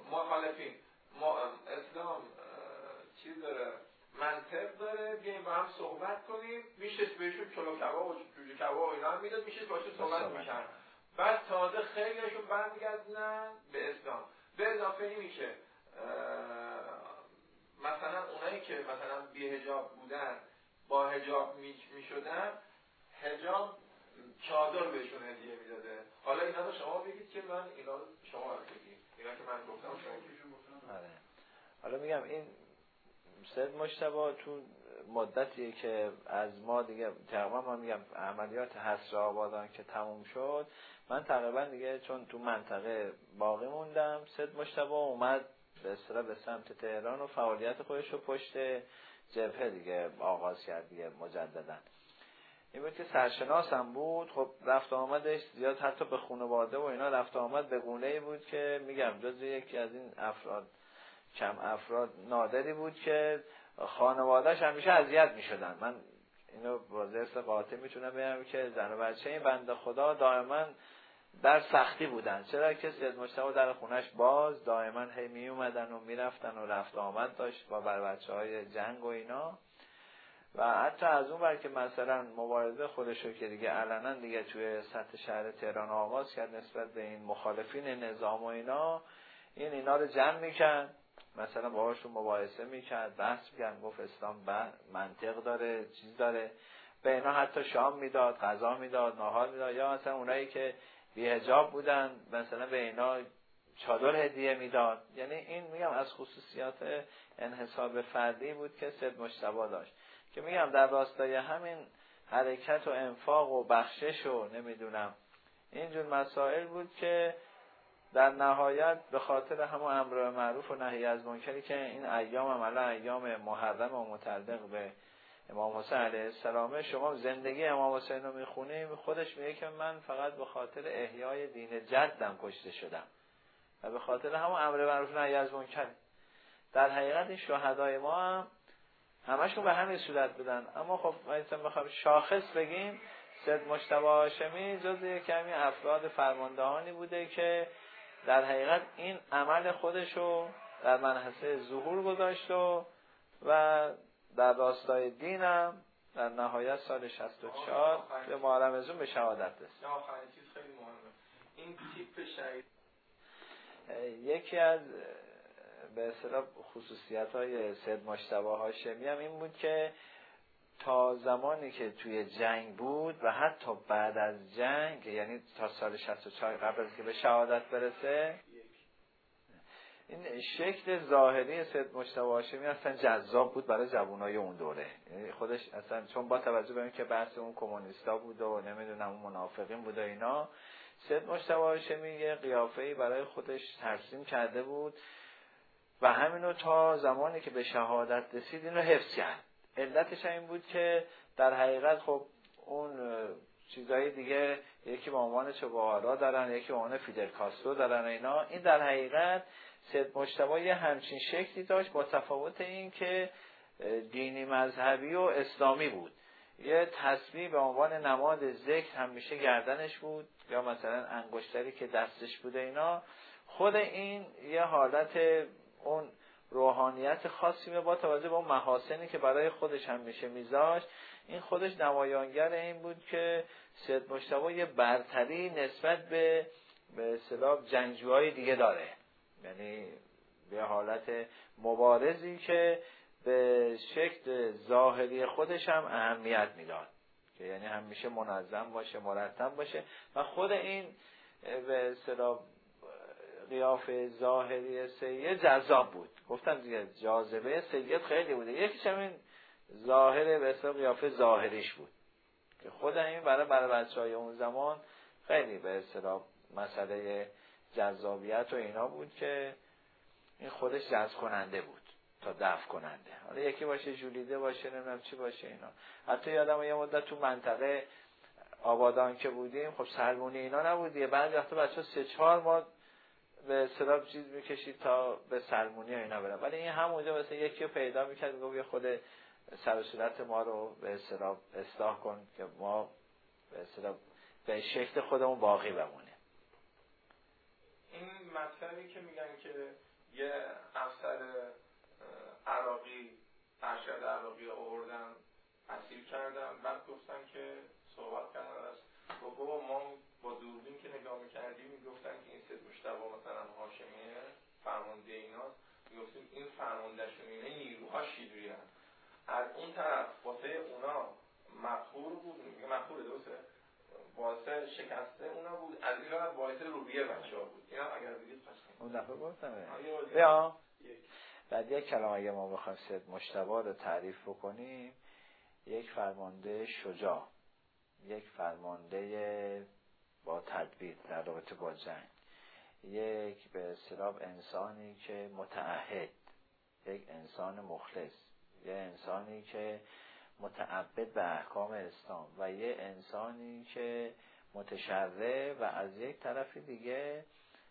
اسلام چیز داره، منطق داره، بیایم با هم صحبت کنیم. میشه بهشون چلو کباب و جوجه کباب و اینا هم میداد، میشه باشون صحبت می‌کرد. بعد تازه خیلیشون برمیگردن به اسلام. به اضافه این که مثلا اونایی که مثلا بی حجاب بودن با حجاب میشدن، حجاب چادر بهشون هدیه میداده. حالا اینا رو شما بگید که من اینا رو شما بگید، اینا که من گفتم شما بگید. حالا میگم این سید مجتبی تو مدتی که از ما دیگه تقریبا ما میگم عملیات حصر آبادان که تموم شد، من تقریبا دیگه چون تو منطقه باقی موندم، سید مجتبی اومد به اصطلاح به سمت تهران و فعالیت خودش رو پشت جبهه دیگه آغاز کرد دیگه مجددا. این بود که سرشناسم بود، خب رفت آمدش زیاد حتی به خانواده و اینا رفت آمد به گونه‌ای بود که میگم جزو یکی از این افراد، کم افراد نادری بود که خانواده‌اش همیشه اذیت می‌شدن. من اینو با ضرس قاطع میتونم بگم که زن و بچه این بنده خدا دائما در سختی بودن. چرا که سید مجتبی در خونش باز دائما هی می اومدن و میرفتن و رفت آمد داشت با بچه‌های جنگ و اینا. و حتی از اون ور که مثلا مبارزه خودشو که دیگه علنا دیگه توی سطح شهر تهران آغاز کرد نسبت به این مخالفین نظام و اینا رو جمع میکرد، مثلا باهاشون مباحثه میکرد، بحث میکرد، گفت اسلام منطق داره، چیز داره، به اینا حتی شام میداد، غذا میداد، ناهار میداد. یا مثلا اونایی که بی‌حجاب بودن مثلا به اینا چادر هدیه میداد. یعنی این میگم از خصوصیات انحصار فردی بود که سید مجتبی داشت، که میگم در راستای همین حرکت و انفاق و بخشش و نمیدونم اینجور مسائل بود که در نهایت به خاطر همون امر معروف و نهی از منکری که این ایام عملا ایام محرم و متعلق به امام حسین علیه السلام، شما زندگی امام حسین رو میخونیم، خودش میگه که من فقط به خاطر احیای دین جدم کشته شدم و به خاطر همون امر معروف و نهی از منکر. در حقیقت این شهدای ما هم همشون به همین صورت بودن. اما خب ما بخوام شاخص بگیم، سید مجتبی هاشمی جزو یکی از افراد فرماندهانی بوده که در حقیقت این عمل خودشو در منحصه ظهور گذاشت و در راستای دینم در نهایت سال 64 به محرم ازون به شهادت رسید. آخرین چیز خیلی مهمه، این تیپ شهید یکی از به اصطلاح خصوصیت‌های سید مجتبی هاشمی هم این بود که تا زمانی که توی جنگ بود و حتی بعد از جنگ، یعنی تا سال 64 قبل از که به شهادت برسه، این شکل ظاهری سید مجتبی هاشمی اصلا جذاب بود برای جوانای اون دوره. یعنی خودش اصلا چون با توجه به اینکه بحث اون کمونیستا بود و نمیدونم اون منافقین بود و اینا، سید مجتبی هاشمی یه قیافه‌ای برای خودش ترسیم کرده بود و همینو تا زمانی که به شهادت رسید اینو حفظ کرد. علتش این بود که در حقیقت خب اون چیزای دیگه یکی به عنوان چه گوارا دارن، یکی به عنوان فیدل کاسترو دارن اینا. این در حقیقت سید مجتبی یه همچین شکلی داشت با تفاوت این که دینی مذهبی و اسلامی بود. یه تسبیح به عنوان نماد ذکر همیشه گردنش بود یا مثلا انگشتری که دستش بوده اینا. خود این یه حالت اون روحانیت خاصی با توجه به اون محاسنی که برای خودش همیشه میذاشت، این خودش نمایانگر این بود که سید مجتبی یه برتری نسبت به اصطلاح جنگجوهای دیگه داره. یعنی به حالت مبارزی که به شکل ظاهری خودش هم اهمیت میداد که یعنی همیشه منظم باشه، مرتب باشه و خود این به اصطلاح قیافه ظاهری سید جذاب بود. گفتم دیگه جاذبه سید خیلی بوده. یکیش همین ظاهر به اصطلاح قیافه ظاهریش بود که خود این برای بچه‌های اون زمان خیلی به اصطلاح مسئله جذابیت و اینا بود که این خودش جذب کننده بود تا دفع کننده. حالا یکی باشه ژولیده باشه نمیدونم چی باشه اینا. حتی یادم یه مدت تو منطقه آبادان که بودیم خب سلمونی اینا نبودیه، بعد وقتا بچه‌ها 3-4 ماه به اصطلاح چیز میکشید تا به سلمونی اینا برن، ولی این همونجا مثلا یکی رو پیدا میکرد میگفت یه خود سر و صورت ما رو به اصطلاح اصلاح کن که ما به اصطلاح به شکل خودمون باقی بمونه. این مطلبی که میگن که یه افسر عراقی ارشد عراقی آوردن اسیر کردن، بعد گفتن که صحبت کردن از بابا ما با دوربین که نگاه میکردیم میگفتن که این سید مجتبی مثلا هاشمیه فرمانده ایناست، میگفتیم این فرماندهشون اینه نیروها شیدویی هست. از اون طرف واسه اونا مقهور بود، میگه مقهور درسته، واسه شکسته اونا بود، از این طرف باعث روحیه بچه‌ها بود. اینا اگر بگید اون دفعه گفتم یا بعد یک کلام اگه ما بخوایم سید مجتبی رو تعریف بکنیم، یک فرمانده شجاع، یک فرمانده با تدبیر در رابطه با جنگ، یک به اصطلاح انسانی که متعهد، یک انسان مخلص، یک انسانی که متعبد به احکام اسلام و یک انسانی که متشرع و از یک طرف دیگه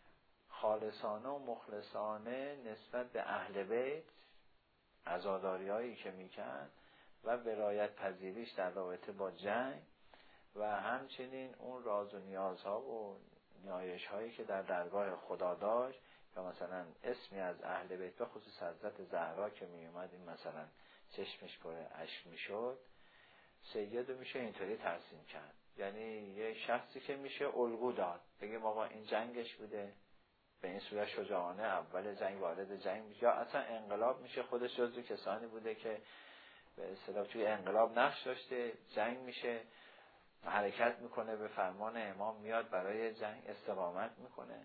خالصانه و مخلصانه نسبت به اهل بیت، عزاداری‌هایی که میکرد و ولایت پذیریش در رابطه با جنگ و همچنین اون راز و نیازها و نیایش‌هایی که در درگاه خدا داشت، یا مثلا اسمی از اهل بیت به خصوص حضرت زهرا که میومد این مثلا چشمش پر اشک میشد، سید رو میشه اینطوری ترسیم کرد. یعنی یه شخصی که میشه الگو داد، بگیم آقا این جنگش بوده، به این صورت شجاعانه اول جنگ وارد جنگ میشه، یا اصلا انقلاب میشه، خودش جزو کسانی بوده که به اصطلاح توی انقلاب نقش داشته، جنگ میشه، حرکت میکنه به فرمان امام، میاد برای جنگ استقامت میکنه،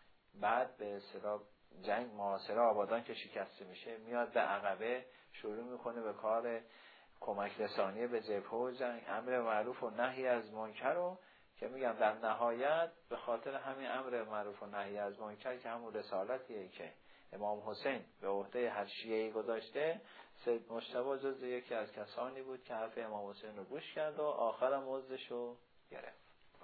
بعد به اصطلاح جنگ محاصره آبادان که شکسته میشه، میاد به عقبه شروع میکنه به کار کمک رسانی به جبهه و جنگ، امر معروف و نهی از منکر رو که میگم در نهایت به خاطر همین امر معروف و نهی از منکر که همون رسالتیه که امام حسین به عهده هر شیعه‌ای گذاشته، سید مجتبی جز یکی از کسانی بود که حرف امام حسین رو گوش کرد و آخرم عضوش رو گرفت.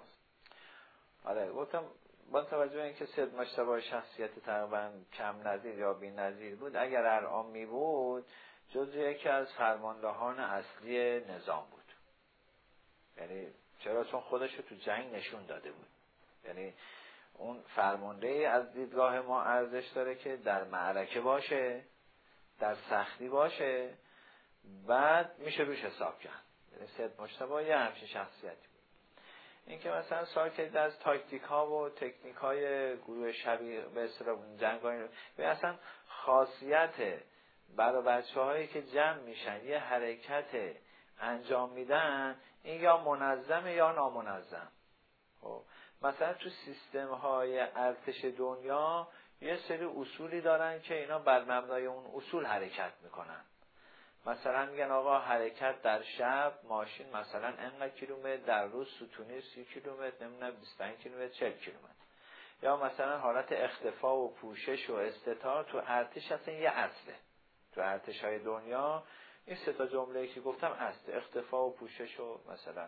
آره گفتم با توجه به اینکه سید مجتبی شخصیت تقریبا کم نظیر یا بی نظیر بود، اگر ارعام می بود جز یکی از فرماندهان اصلی نظام بود. یعنی چرا؟ چون خودش رو تو جنگ نشون داده بود. یعنی اون فرمانده از دیدگاه ما ارزش داره که در معرکه باشه، در سختی باشه، بعد میشه روش حساب کرد. یعنی سید مجتبی یه همچین شخصیتی بود. این که مثلا ساکت از تاکتیک ها و تکنیک های گروه شبیه به اصطلاح جنگ‌های به اصلا خاصیت برای بچه‌هایی که جمع میشن یه حرکت انجام میدن، این یا منظمه یا نامنظم. خب مثلا تو سیستم های ارتش دنیا یه سری اصولی دارن که اینا بر مبنای اون اصول حرکت میکنن. مثلا میگن آقا حرکت در شب ماشین مثلا انقدر کیلومتر، در روز ستونی 30 کیلومتر، نمیدونم 25 کیلومتر، 40 کیلومتر. یا مثلا حالت اختفا و پوشش و استتار تو ارتش اصلا یه اصله. تو ارتش های دنیا این سه تا جمله که گفتم اصل، اختفا و پوشش و مثلا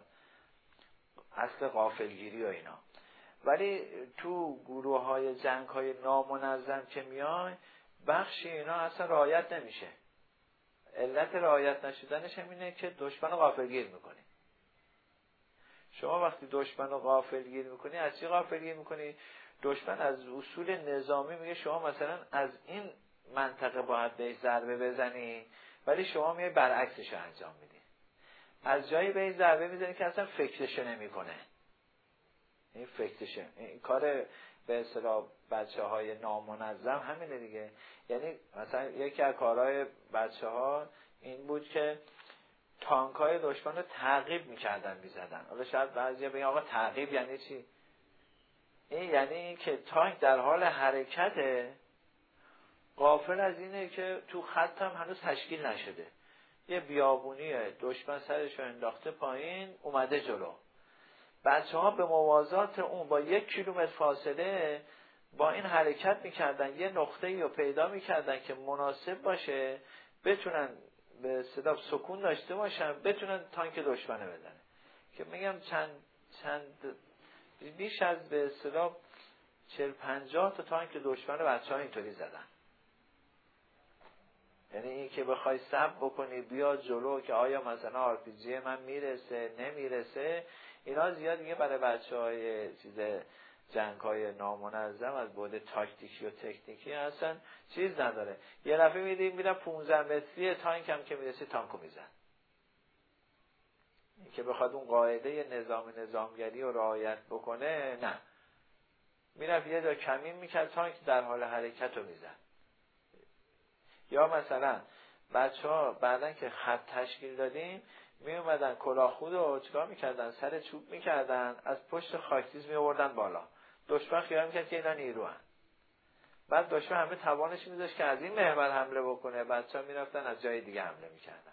اصل غافلگیری و اینا. ولی تو گروه های جنگ های نامنظم که میان بخشی اینا اصلا رعایت نمیشه. علت رعایت نشدنش هم اینه که دشمن رو غافلگیر میکنی. شما وقتی دشمن رو غافلگیر میکنی، از چی غافلگیر میکنی؟ دشمن از اصول نظامی میگه شما مثلا از این منطقه باید بهش ضربه بزنی، ولی شما میای برعکسش رو انجام میدی. از جایی به این ضربه میزنی که اصلا فکرش نمیکنه. این فکرش، این کار به اصطلاح بچه‌های نامنظم همینه دیگه. یعنی مثلا یکی از کارهای بچه‌ها این بود که تانک‌های دشمن رو تعقیب می‌کردن می‌زدن. حالا شاید بعضیا بگن آقا تعقیب یعنی چی؟ این یعنی که تانک در حال حرکته، غافل از اینه که تو خط هم هنوز تشکیل نشده. یه بیابونیه، دشمن سرش رو انداخته پایین، اومده جلو. بچه‌ها به موازات اون با 1 کیلومتر فاصله با این حرکت میکردن، یه نقطه‌ای رو پیدا میکردن که مناسب باشه، بتونن به اصطلاح سکون داشته باشن، بتونن تانک دشمنه بزنه. که میگم چند بیش از به اصطلاح 40-50 تا تانک دشمن بچه‌ها اینطوری زدن. یعنی این که بخوای صبر بکنی بیا جلو که آیا مثلا آرپیجی من میرسه نمیرسه، اینا زیاد دیگه برای بچه‌های جنگ‌های نامنظم از بعد تاکتیکی و تکنیکی اصلا چیز نداره. یه دفعه میرم 15 متری تانک هم که میرسه تانکو میزن. این که بخواد اون قاعده نظامگری رو رعایت بکنه، نه، میرفت یه جا کمین میکرد تانک در حال حرکت رو میزن. یا مثلا بچه‌ها بعدن که خط تشکیل دادیم می اومدن کلاهخود رو چیکار میکردن؟ سر چوب میکردن، از پشت خاکتیز می آوردن بالا. دشمن خیال میکرد که اینا نیروان. بعد دشمن همه توانش میذاشت که از این محور حمله بکنه، بچه‌ها میرفتن از جای دیگه حمله میکردن.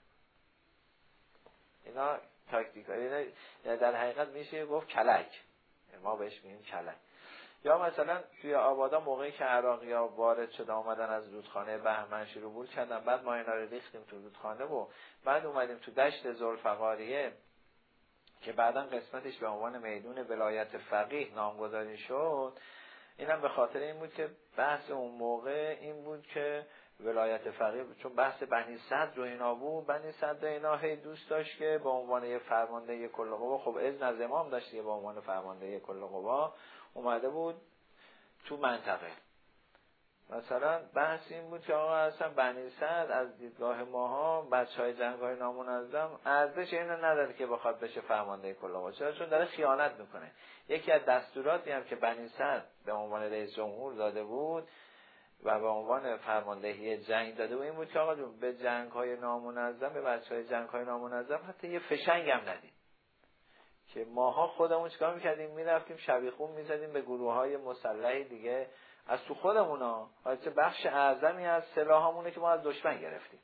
اینا تاکتیکا، اینا در حقیقت میشه گفت کلک، ما بهش میگیم کلک. یا مثلا توی آبادان موقعی که عراقی‌ها وارد شدن اومدن از رودخانه بهمن شروع کردن، بعد ما اینا رو ریختیم تو رودخانه و بعد اومدیم تو دشت ذوالفقاریه که بعداً قسمتش به عنوان میدون ولایت فقیه نامگذاری شد. اینم به خاطر این بود که بحث اون موقع این بود که ولایت فقیه، چون بحث بنی صدر رو اینا بود، بنی صدر اینا هی دوست داشت که به عنوان یه فرمانده کل قوا، خب اذن از امام داشت که به عنوان فرمانده کل قوا اومده بود تو منطقه. مثلا بحث این بود که آقا اصلا بنی صدر از دیدگاه ماها بچهای جنگ‌های نامنظم ارزش اینو نداره که بخواد بشه فرمانده کل قوا. چرا؟ چون داره خیانت میکنه. یکی از دستوراتی هم که بنی صدر به عنوان رئیس جمهور داده بود و به عنوان فرماندهی جنگ داده بود این بود که آقا جون به جنگ‌های نامنظم، به بچهای جنگ‌های نامنظم حتی یه فشنگ هم ندید. که ماها خودمون چیکار میکردیم؟ میرفتیم شبیخون میزدیم به گروه‌های مسلح دیگه از تو خودمونا، حتی بخش اعظمی از سلاحامونه که ما از دشمن گرفتیم.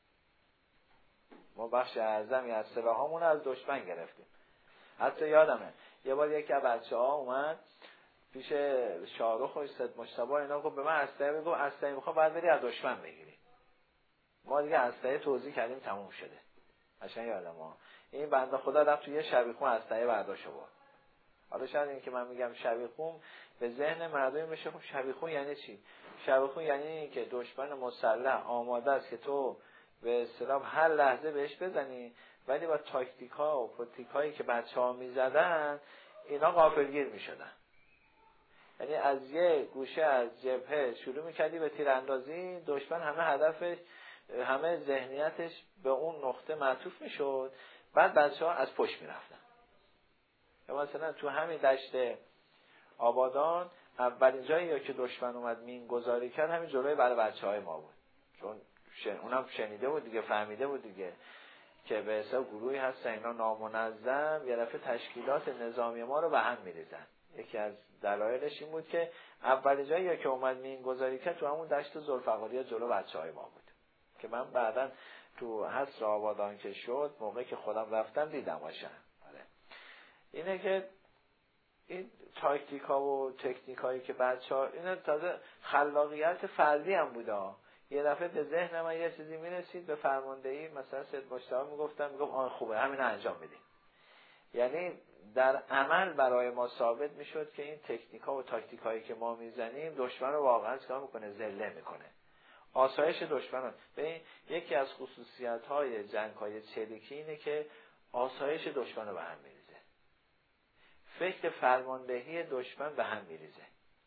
ما بخش اعظمی از سلاحامون از دشمن گرفتیم. حتی یادمه یه بار یکی از بچه‌ها اومد پیش شاهرخ و سید مجتبی اینا گفت به من اسلحه بگو، اسلحه میخوام بعد بری از دشمن بگیری. ما دیگه اسلحه توزیع کردیم تموم شده. قشنگ یادمه این بنده خدا رفت توی شبیخون اسلحه برداشت آورد. حالا شاید این که من میگم شبیخون به ذهن مردم میشه، خب شبیخون یعنی چی؟ شبیخون یعنی این که دشمن مسلح آماده است که تو به اصطلاح هر لحظه بهش بزنی، ولی با تاکتیک ها و پتیک هایی که بچه‌ها میزدن اینا غافلگیر میشدن. یعنی از یه گوشه از جبهه شروع میکردی به تیراندازی، دشمن همه هدفش، همه ذهنیتش به اون نقطه معطوف میشد، بعد بچه‌ها از پشت میرفتن. مثلا تو همین دشت آبادان اولین جایی که دشمن اومد مین گذاری کرد همین جلوی برای بچه‌های ما بود، چون اونم شنیده بود دیگه، فهمیده بود دیگه که به حساب گروهی هستن اینا نامنظم، یه دفعه تشکیلات نظامی ما رو به هم می‌ریزن. یکی از دلایلش این بود که اولین جایی که اومد مین گذاری کرد تو همون دشت ذوالفقاریه جلو بچه‌های ما بود که من بعداً تو حصر آبادان که شد موقعی که خودم رفتم دیدم باشن. اینه که این تاکتیک ها و تکنیک هایی که بچه‌ها اینا تازه خلاقیت فردی هم بوده. یه دفعه به ذهن من یه چیزی میرسید به فرماندهی مثلا سید مجتبی میگفت آن خوبه همین انجام بدیم. یعنی در عمل برای ما ثابت میشد که این تکنیک ها و تاکتیک هایی که ما میزنیم دشمن رو واقعا چیکار میکنه؟ ذله میکنه. آسایش دشمن. ببین یکی از خصوصیت های جنگ های چریکی اینه که آسایش دشمن رو به هم میریزه. فکر فرماندهی دشمن به هم میریزه.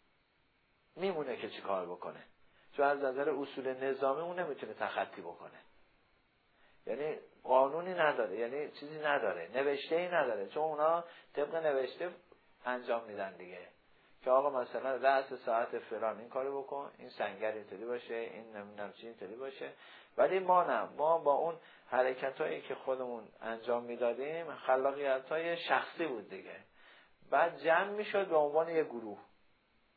میمونه که چی کار بکنه. چون از نظر اصول نظامی اون نمیتونه تخطی بکنه. یعنی قانونی نداره، یعنی چیزی نداره، نوشته‌ای نداره، چون اونا طبق نوشته انجام میدن دیگه. که آقا مثلا رأس ساعت فلان این کارو بکن، این سنگر اینطوری باشه، این نمیدونم چی اینطوری باشه. ولی ما نه، ما با اون حرکتایی که خودمون انجام میدادیم خلاقیت‌های شخصی بود دیگه. بعد جمع میشد به عنوان یه گروه.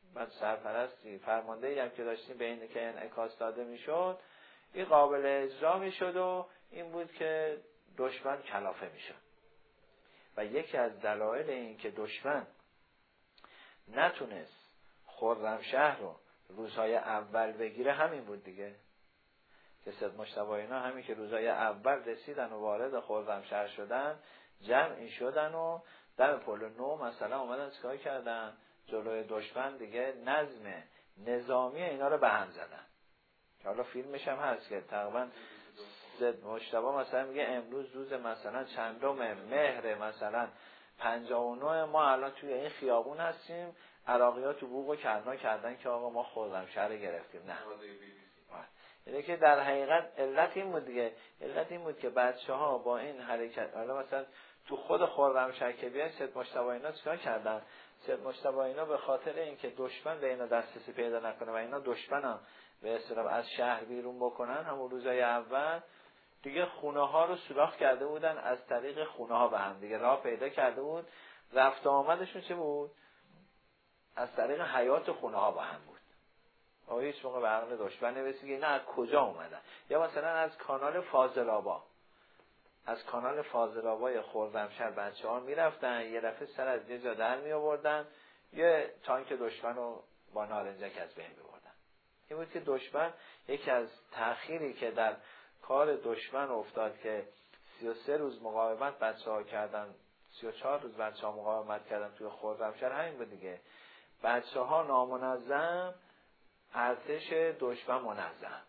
بعد سرپرستی فرماندهی هم که داشتیم به این که انعکاس داده میشد، این قابل اجرا میشد و این بود که دشمن کلافه میشد. و یکی از دلایل این که دشمن نتونست خرمشهر رو روزهای اول بگیره همین بود دیگه، که سید مجتبی اینا همین که روزهای اول رسیدن و وارد خرمشهر شدن، جمعی شدن و در پل نو مثلا اومدن چیکار کردن؟ جلوی دشمن دیگه نظم نظامی اینا رو به هم زدن. که حالا فیلمش هم هست که تقریبا سید مجتبی مثلا میگه امروز روز مثلا چندم مهر مثلا 59 ما الان توی این خیابون هستیم، عراقی‌ها تو بوق و کرنا کردن که آقا ما خرمشهر گرفتیم. نه، یعنی که در حقیقت علت این بود دیگه، علت این بود که بچه‌ها با این حرکت، حالا مثلا تو خود خرمشهر که بیان سید مجتبی اینا چیکار کردن؟ سید مجتبی اینا به خاطر اینکه دشمن به اینا دسترسی پیدا نکنه و اینا دشمنم به اصطلاح از شهر بیرون بکنن، همون روزای اول دیگه خونه ها رو سوراخ کرده بودن، از طریق خونه ها به هم دیگه راه پیدا کرده بود، رفت آمدشون چه بود؟ از طریق حیات خونه ها با هم بود. آقا هیچ موقع به عقل دشمن نرسید اینا از کجا اومدن. یا مثلا از کانال فاضل‌آبا، از کانال فاضل‌آبای خرمشهر بچه‌ها میرفتن، یه دفعه سر از یه جا در می آوردن، یه تانک دشمن رو با نارنجک از بین می‌بردن. این بود که دشمن یکی از تأخیری که در کار دشمن افتاد که 33 روز مقاومت بچه‌ها کردن، 34 روز بچه‌ها مقاومت کردن توی خرمشهر، همین بود دیگه. بچه‌ها نامنظم، ارتش دشمن منظم.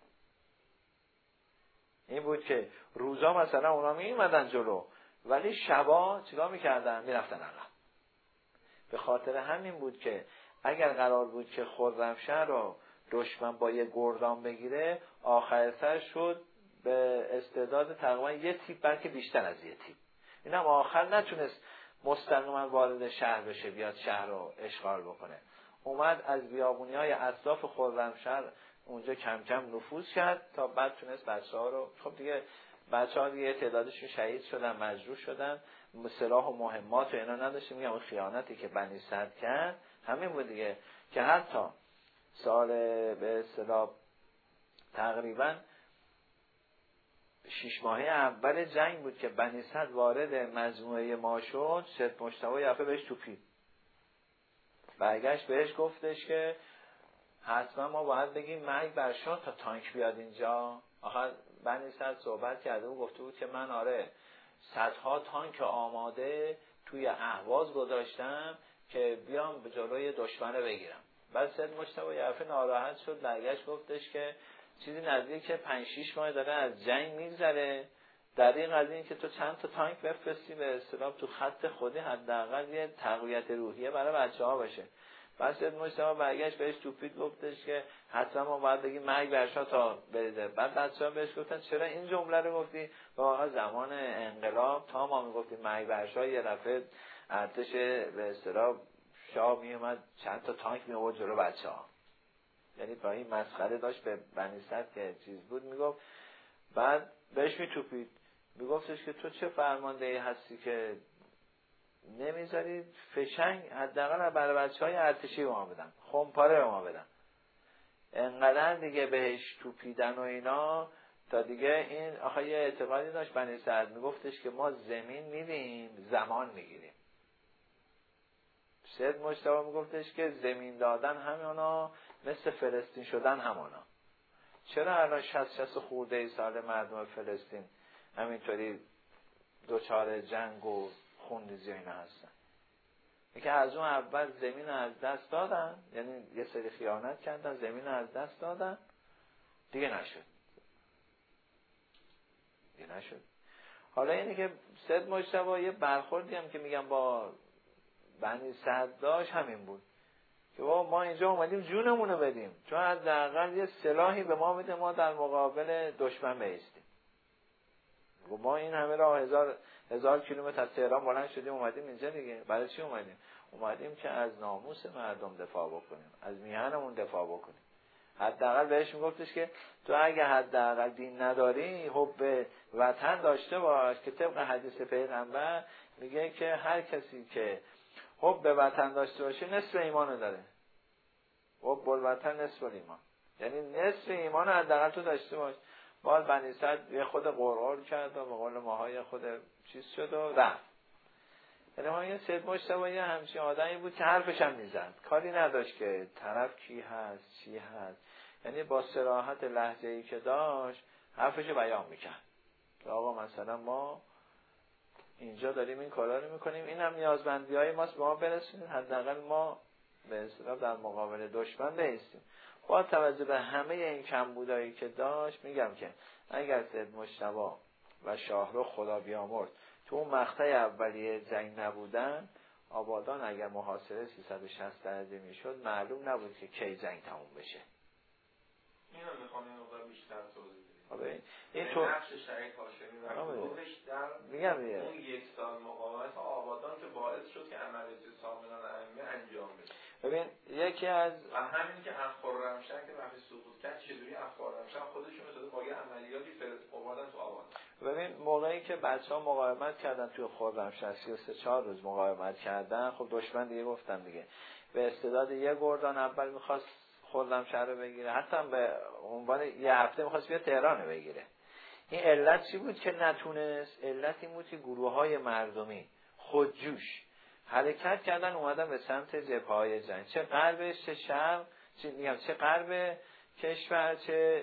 این بود که روزا مثلا اونا می‌اومدن جلو، ولی شبا چیکار می‌کردن؟ می‌رفتن عقب. به خاطر همین بود که اگر قرار بود که خرمشهر رو دشمن با یه گردان بگیره، آخر سر شد به استعداد تقریبا یه تیپ، بلکه بیشتر از یه تیپ. اینم آخر نتونست مستقیما وارد شهر بشه، بیاد شهر رو اشغال بکنه. اومد از بیابونی‌های اطراف خرمشهر اونجا کم کم نفوذ کرد تا بعد تونست بچه‌ها رو، خب دیگه بچه‌ها دیگه تعدادشون شهید شدن، مجروح شدن، سلاح و مهمات و اینا نداشتیم. میگم اون خیانتی که بنی سعد کرد همین بود دیگه، که حتی سال به اصطلاح تقریبا 6 ماهه اول جنگ بود که بنی سعد وارد مجموعه ما شد. سید مجتبی یافه بهش توپید، برگشت بهش گفتش که حتما ما باید بگیم مرگ بر شاه تا تانک بیاد اینجا. آخر بنی سعد صحبت کرده و گفته بود که من آره صدها تانک آماده توی اهواز گذاشتم که بیام به جلوی دشمن رو بگیرم. بعد سید مجتبی یافه ناراحت شد، برگشت گفتش که چیزی نزدیک 5-6 ماه داره از جنگ میگذره، دریغ از این که تو چند تا تانک بفرستی به اصطلاح تو خط خودی، حداقل یه تقویت روحیه برای بچه‌ها باشه. بعد سید مجتبی برگشت بهش توپید، گفتش که حتما ما باید بگیم مرگ بر شاه تا بریزه. بعد بچه‌ها بهش گفتن چرا این جمله رو گفتی؟ واقعا زمان انقلاب تا ما میگفتیم مرگ بر شاه، یه دفعه ارتش به اصطلاح شاه میومد چند تا تانک میآورد جلو بچه‌ها. یعنی با این مسخره داشت به بنی سعد که چیز بود میگفت. بعد بهش میتوپید، میگفتش که تو چه فرماندهی هستی که نمیذاری فشنگ حداقل برای بچه‌های ارتشی به ما بدن، خمپاره به ما بدن. انقدر دیگه بهش توپیدن و اینا تا دیگه این آخه یه اعتقادی داشت بنی سعد، میگفتش که ما زمین میدیم زمان میگیریم. سید مجتبی میگفتش که زمین دادن همونا، مثل فلسطین شدن همونا. چرا الان 60 خورده سال مردم فلسطین همینطوری دوچار جنگ و خونریزی اینا هستن؟ اینکه از اون اول زمین از دست دادن، یعنی یه سری خیانت کردن، زمین از دست دادن، دیگه نشد. حالا اینه که سید مجتبی یه برخوردی هم که میگم با بنی سعد داشت همین بود که ما اینجا اومدیم جونمونو بدیم، چون حداقل یه سلاحی به ما بده، ما در مقابل دشمن بایستیم. ما این همه راه هزار کیلومتر از تهران بلند شدیم اومدیم اینجا دیگه. برای چی اومدیم؟ اومدیم که از ناموس مردم دفاع بکنیم، از میهنمون دفاع بکنیم. حداقل بهش میگفتش که تو اگه حداقل دین نداری، حب وطن داشته باش، که طبق حدیث پیغمبر میگه که هر کسی که حب وطن داشته باشه نصف ایمانو داره. و بالوطن نصف ایمان، یعنی نصف ایمان حداقل تو داشته باش. باز بنی سعد یه خود قرقر کرد و به قول ماهای خود چیز شد و رفت. یعنی ما این سید مجتبی یه همچین آدمی بود که حرفش هم میزد، کاری نداشت که طرف کی هست چی هست، یعنی با صراحت لهجه‌ای که داشت حرفشو بیان میکرد که آقا مثلا ما اینجا داریم این کارا رو میکنیم، این هم نیازمندی‌های ماست، به ما برسونید، حداقل ما به اصطلاح در مقابل دشمن بایستیم. با توجه به همه این کمبودایی که داشت، میگم که اگر سید مجتبی و شاهرخ خدا بیامرد تو اون مقطع اولیه جنگ نبودن، آبادان اگر محاصره 360 درجه میشد معلوم نبود که کی جنگ تموم بشه. اینو میخوام این مقدار بیشتر توضیح بدید. این تو نقش شهید هاشمی و گروهش در میگم اون یک سال مقاومت آبادان که باعث شد که عملیات سامنان ائمه انجام بشه. ببین یکی از همین که خرمشهر که وقتی سقوط کرد چجوری خرمشهر خودشون رو با یه عملیاتی آوردن تو آبادان. ببین موقعی که بچه‌ها مقاومت کردن توی خرمشهر 33-4 روز مقاومت کردن، خب دشمن دیگه گفتم دیگه به استعداد یه گردان اول می‌خواست خرمشهر رو بگیره، حتی به عنوان یه هفته می‌خواست بیا تهران رو بگیره. این علت چی بود که نتونست؟ علت این بود که گروه‌های مردمی خودجوش حرکت کردن، اومدن به سمت جبهه‌های جنگ، چه غربش چه شرق، چه غرب کشور چه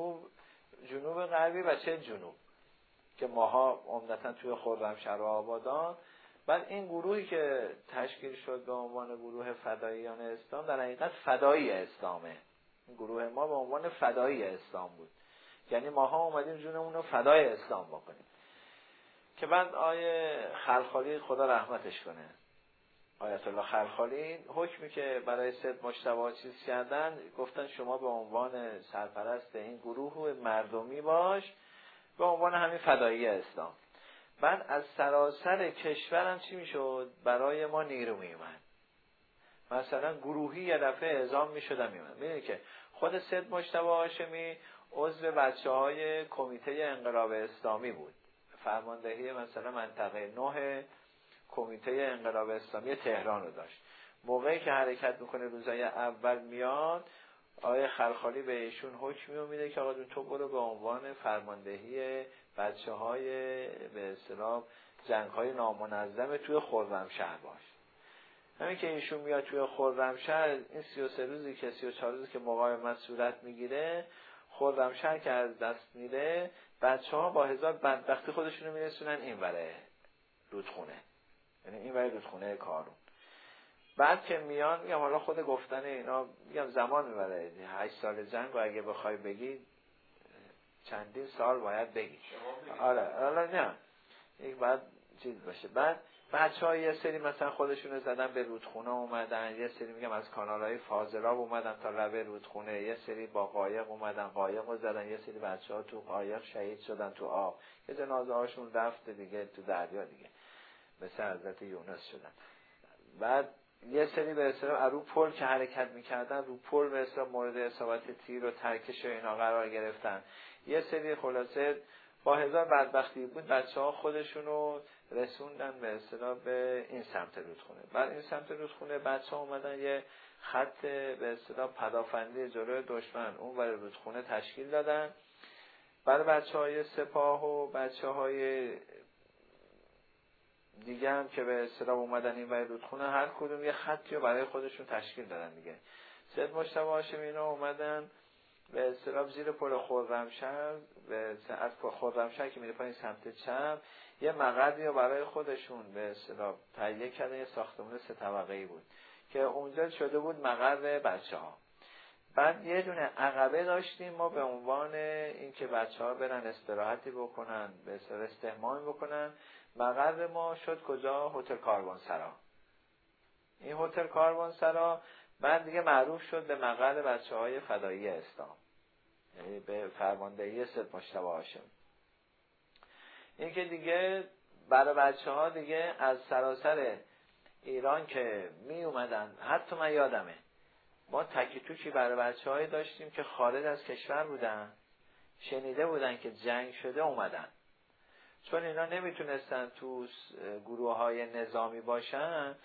جنوب غربی و چه جنوب، که ماها عمدتاً توی خرمشهر و آبادان. بعد این گروهی که تشکیل شد به عنوان گروه فداییان اسلام، در حقیقت فدایی اسلامه. این گروه ما به عنوان فدایی اسلام بود، یعنی ماها اومدیم جونمون رو فدای اسلام بکنیم. که بعد آیه خلخالی خدا رحمتش کنه، آیت الله خلخالی، حکمی که برای سید مجتبی چیز کردن، گفتن شما به عنوان سرپرست این گروه مردمی باش، به عنوان همین فدایی اسلام. بعد از سراسر کشورم چی میشد؟ برای ما نیرو میومد. مثلا گروهی یه دفعه اعزام میشدن میومد. میدونی که خود سید مجتبی هاشمی عضو بچه‌های کمیته انقلاب اسلامی بود، فرماندهی مثلا منطقه 9 کمیته انقلاب اسلامی تهران رو داشت. موقعی که حرکت میکنه روزای اول میاد، آیه خلخالی به ایشون حکمی میده که آقا تو برو به عنوان فرماندهی بچه‌های به اصطلاح جنگ‌های نامنظم توی خرمشهر باش. همین که ایشون میاد توی خرمشهر، این 33 روزی که 34 روزی که مقاومت صورت میگیره، خرمشهر که از دست میره، بچه‌ها با هزار بدبختی خودشون رو میرسونن این وره رودخونه، یعنی این وره رودخونه کارون. بعد که میان، میگم حالا خود گفتن اینا میگم زمان میبره، 8 سال جنگ و اگه بخوای بگی چندین سال باید بگی. آره حالا نه یک بعد چیز باشه. بعد بچه‌ها یه سری مثلا خودشونو زدن به رودخونه اومدن، یه سری میگم از کانال‌های فاضلاب اومدن تا لبه رودخونه، یه سری با قایق اومدن قایقو زدن، یه سری بچه‌ها تو قایق شهید شدن تو آب، یه جنازه هاشون رفت دیگه تو دریا دیگه، مثل حضرت یونس شدن. بعد یه سری به اصطلاح رو پل که حرکت میکردن، رو پل به اصطلاح مورد اصابت تیر و ترکش و اینا قرار گرفتن. یه سری خلاصه با هزار بدبختی بود بچه‌ها خودشونو رسوندن به اصطلاح به این سمت رودخونه. بعد این سمت رودخونه بچه‌ها اومدن یه خط به اصطلاح پدافندی جلوی دشمن اون ور رودخونه تشکیل دادن. برای بچه‌های سپاه و بچه‌های دیگه هم که به اصطلاح اومدن این ور رودخونه، هر کدوم یه خطی رو برای خودشون تشکیل دادن دیگه. سید مجتبی هاشمی اینا اومدن به اصطلاح زیر پل خرمشهر، از خرمشهر که میره پایین سمت چپ، یه مقعدی رو برای خودشون به اصطلاح تهیه کردن، یه ساختمان 3 طبقه‌ای بود که اونجا شده بود مقر بچه‌ها. بعد یه دونه عقبه داشتیم ما به عنوان اینکه بچه‌ها برن استراحتی بکنن، به اصطلاح استحمام بکنن. مقر ما شد کجا؟ هتل کاروانسرا. این هتل کاروانسرا بعد دیگه معروف شد به مقر بچه‌های فدایی اسلام، یعنی به فرماندهی سید مجتبی هاشمی. این که دیگه برای بچه‌ها دیگه از سراسر ایران که می اومدن، حتی من یادمه ما تکی توکی برای بچه‌هایی داشتیم که خارج از کشور بودن، شنیده بودن که جنگ شده اومدن، چون اینا نمیتونستن تو گروه‌های نظامی باشن،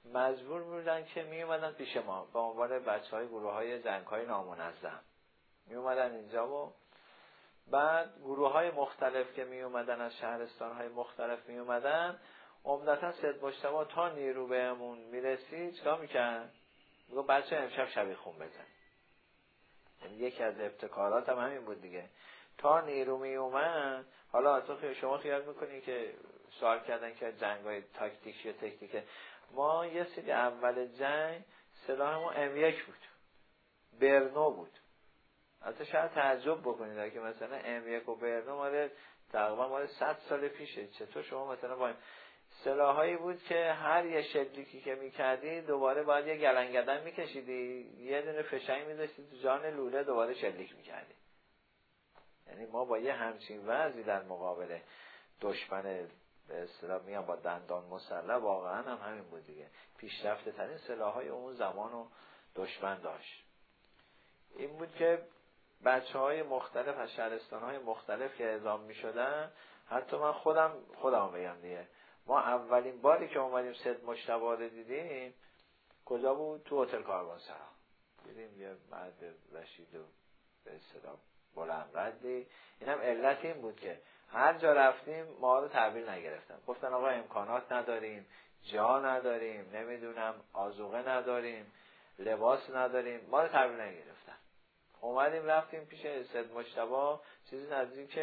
مجبور بودن که می اومدن پیش ما به عنوان بچهای گروه‌های جنگ‌های نامنظم می اومدن اینجا و بعد گروه‌های مختلف که می اومدن از شهرستان‌های مختلف می اومدن عمدتاً سید مجتبی تا نیرو بهمون میرسید چیکار می‌کرد؟ میگه بچه امشب شبیخون بزن. یعنی یکی از ابتکارات هم همین بود دیگه. تا نیرو می اومد، حالا تو شما خیال میکنی که سوال کردن که جنگ‌های تاکتیکی و تکنیکی، ما یه سری اول جنگ سلاحمون M1 بود، برنو بود. البته شاید تعجب بکنید که مثلا M1 و برنو تقریبا 100 سال پیشه. چطور شما مثلا با سلاحایی بود که هر یه شلیکی که میکردی دوباره باید یه گلنگدن میکشیدی، یه دونه فشنگ میذاشتی تو جان لوله، دوباره شلیک میکردی. یعنی ما با یه همچین وضعی در مقابل دشمن به اصطلاح میگم با دندان مسلح، واقعا هم همین بود دیگه. پیشرفته ترین سلاح‌های اون زمانو دشمن داشت. این بود که بچه‌های مختلف از شهرستان‌های مختلف که اعزام می‌شدن، حتی من خودم بگم دیگه، ما اولین باری که اومدیم سید مجتبی رو دیدیم کجا بود؟ تو هتل کاروانسرا. دیدیم یه مرد رشید و به اصطلاح بلند ردی. اینم علت این بود که هر جا رفتیم ما رو تحویل نگرفتن. گفتن آقا امکانات نداریم، جا نداریم، نمیدونم آذوقه نداریم، لباس نداریم، ما رو تحویل نگرفتن. اومدیم رفتیم پیش سید مجتبی، چیزی نزدیک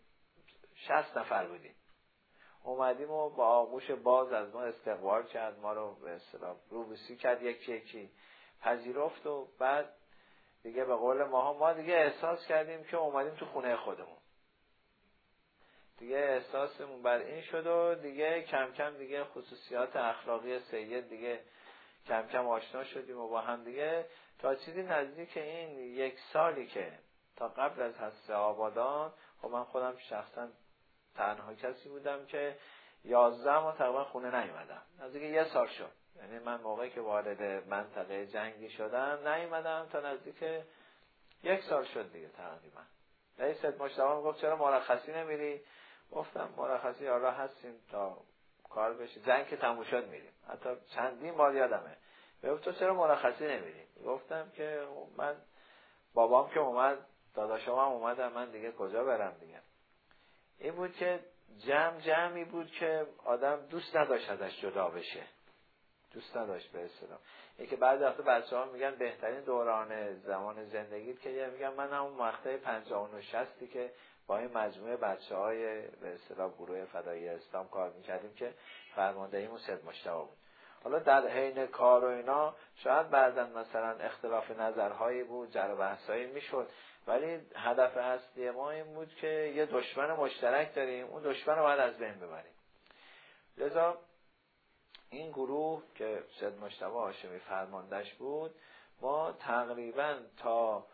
60 نفر بودیم. اومدیم و با آغوش باز از ما استقبال کرد، ما رو به اصطلاح روبوسی کرد، یکی پذیرفت و بعد دیگه به قول ما دیگه احساس کردیم که اومدیم تو خونه خودمون. دیگه احساسمون بر این شد و دیگه کم کم دیگه خصوصیات اخلاقی سید دیگه کم کم آشنا شدیم و با هم دیگه تا چیزی نزدیک این 1 سالی که تا قبل از حذف آبادان، خب من خودم شخصا تنها کسی بودم که 11 ماه تقریبا خونه نیومدم. نزدیک 1 سال شد. یعنی من موقعی که وارد منطقه جنگی شدم نیومدم تا نزدیک 1 سال شد دیگه تقریبا. رئیس مجتمع گفت چرا مرخصی نمیری؟ گفتم مرخصی آرا هستیم تا کار بشه، جنگ که تموم شد میریم. حتی چندین بار یادمه گفت تو چرا مرخصی نمیری؟ گفتم که من بابام که اومد، داداشم هم اومدن، من دیگه کجا برم دیگه. این بود که جمعی بود که آدم دوست نداشت ازش جدا بشه، دوست نداشت به اصطلاح. این که بعضی وقتا بچه‌ها میگن بهترین دوران زمان زندگیت که میگم من همون مقطع 59 60 که با این مجموعه بچه‌های به اصطلاح گروه فدایی اسلام کار می‌کردیم که فرماندهیمون سید مجتبی بود. حالا در حین کار و اینا شاید بعضا مثلا اختلاف نظرهایی بود، جر و بحثایی میشد، ولی هدف اصلی ما این بود که یه دشمن مشترک داریم، اون دشمن رو باید از بین ببریم. لذا این گروه که سید مجتبی هاشمی فرماندهش بود، ما تقریبا تا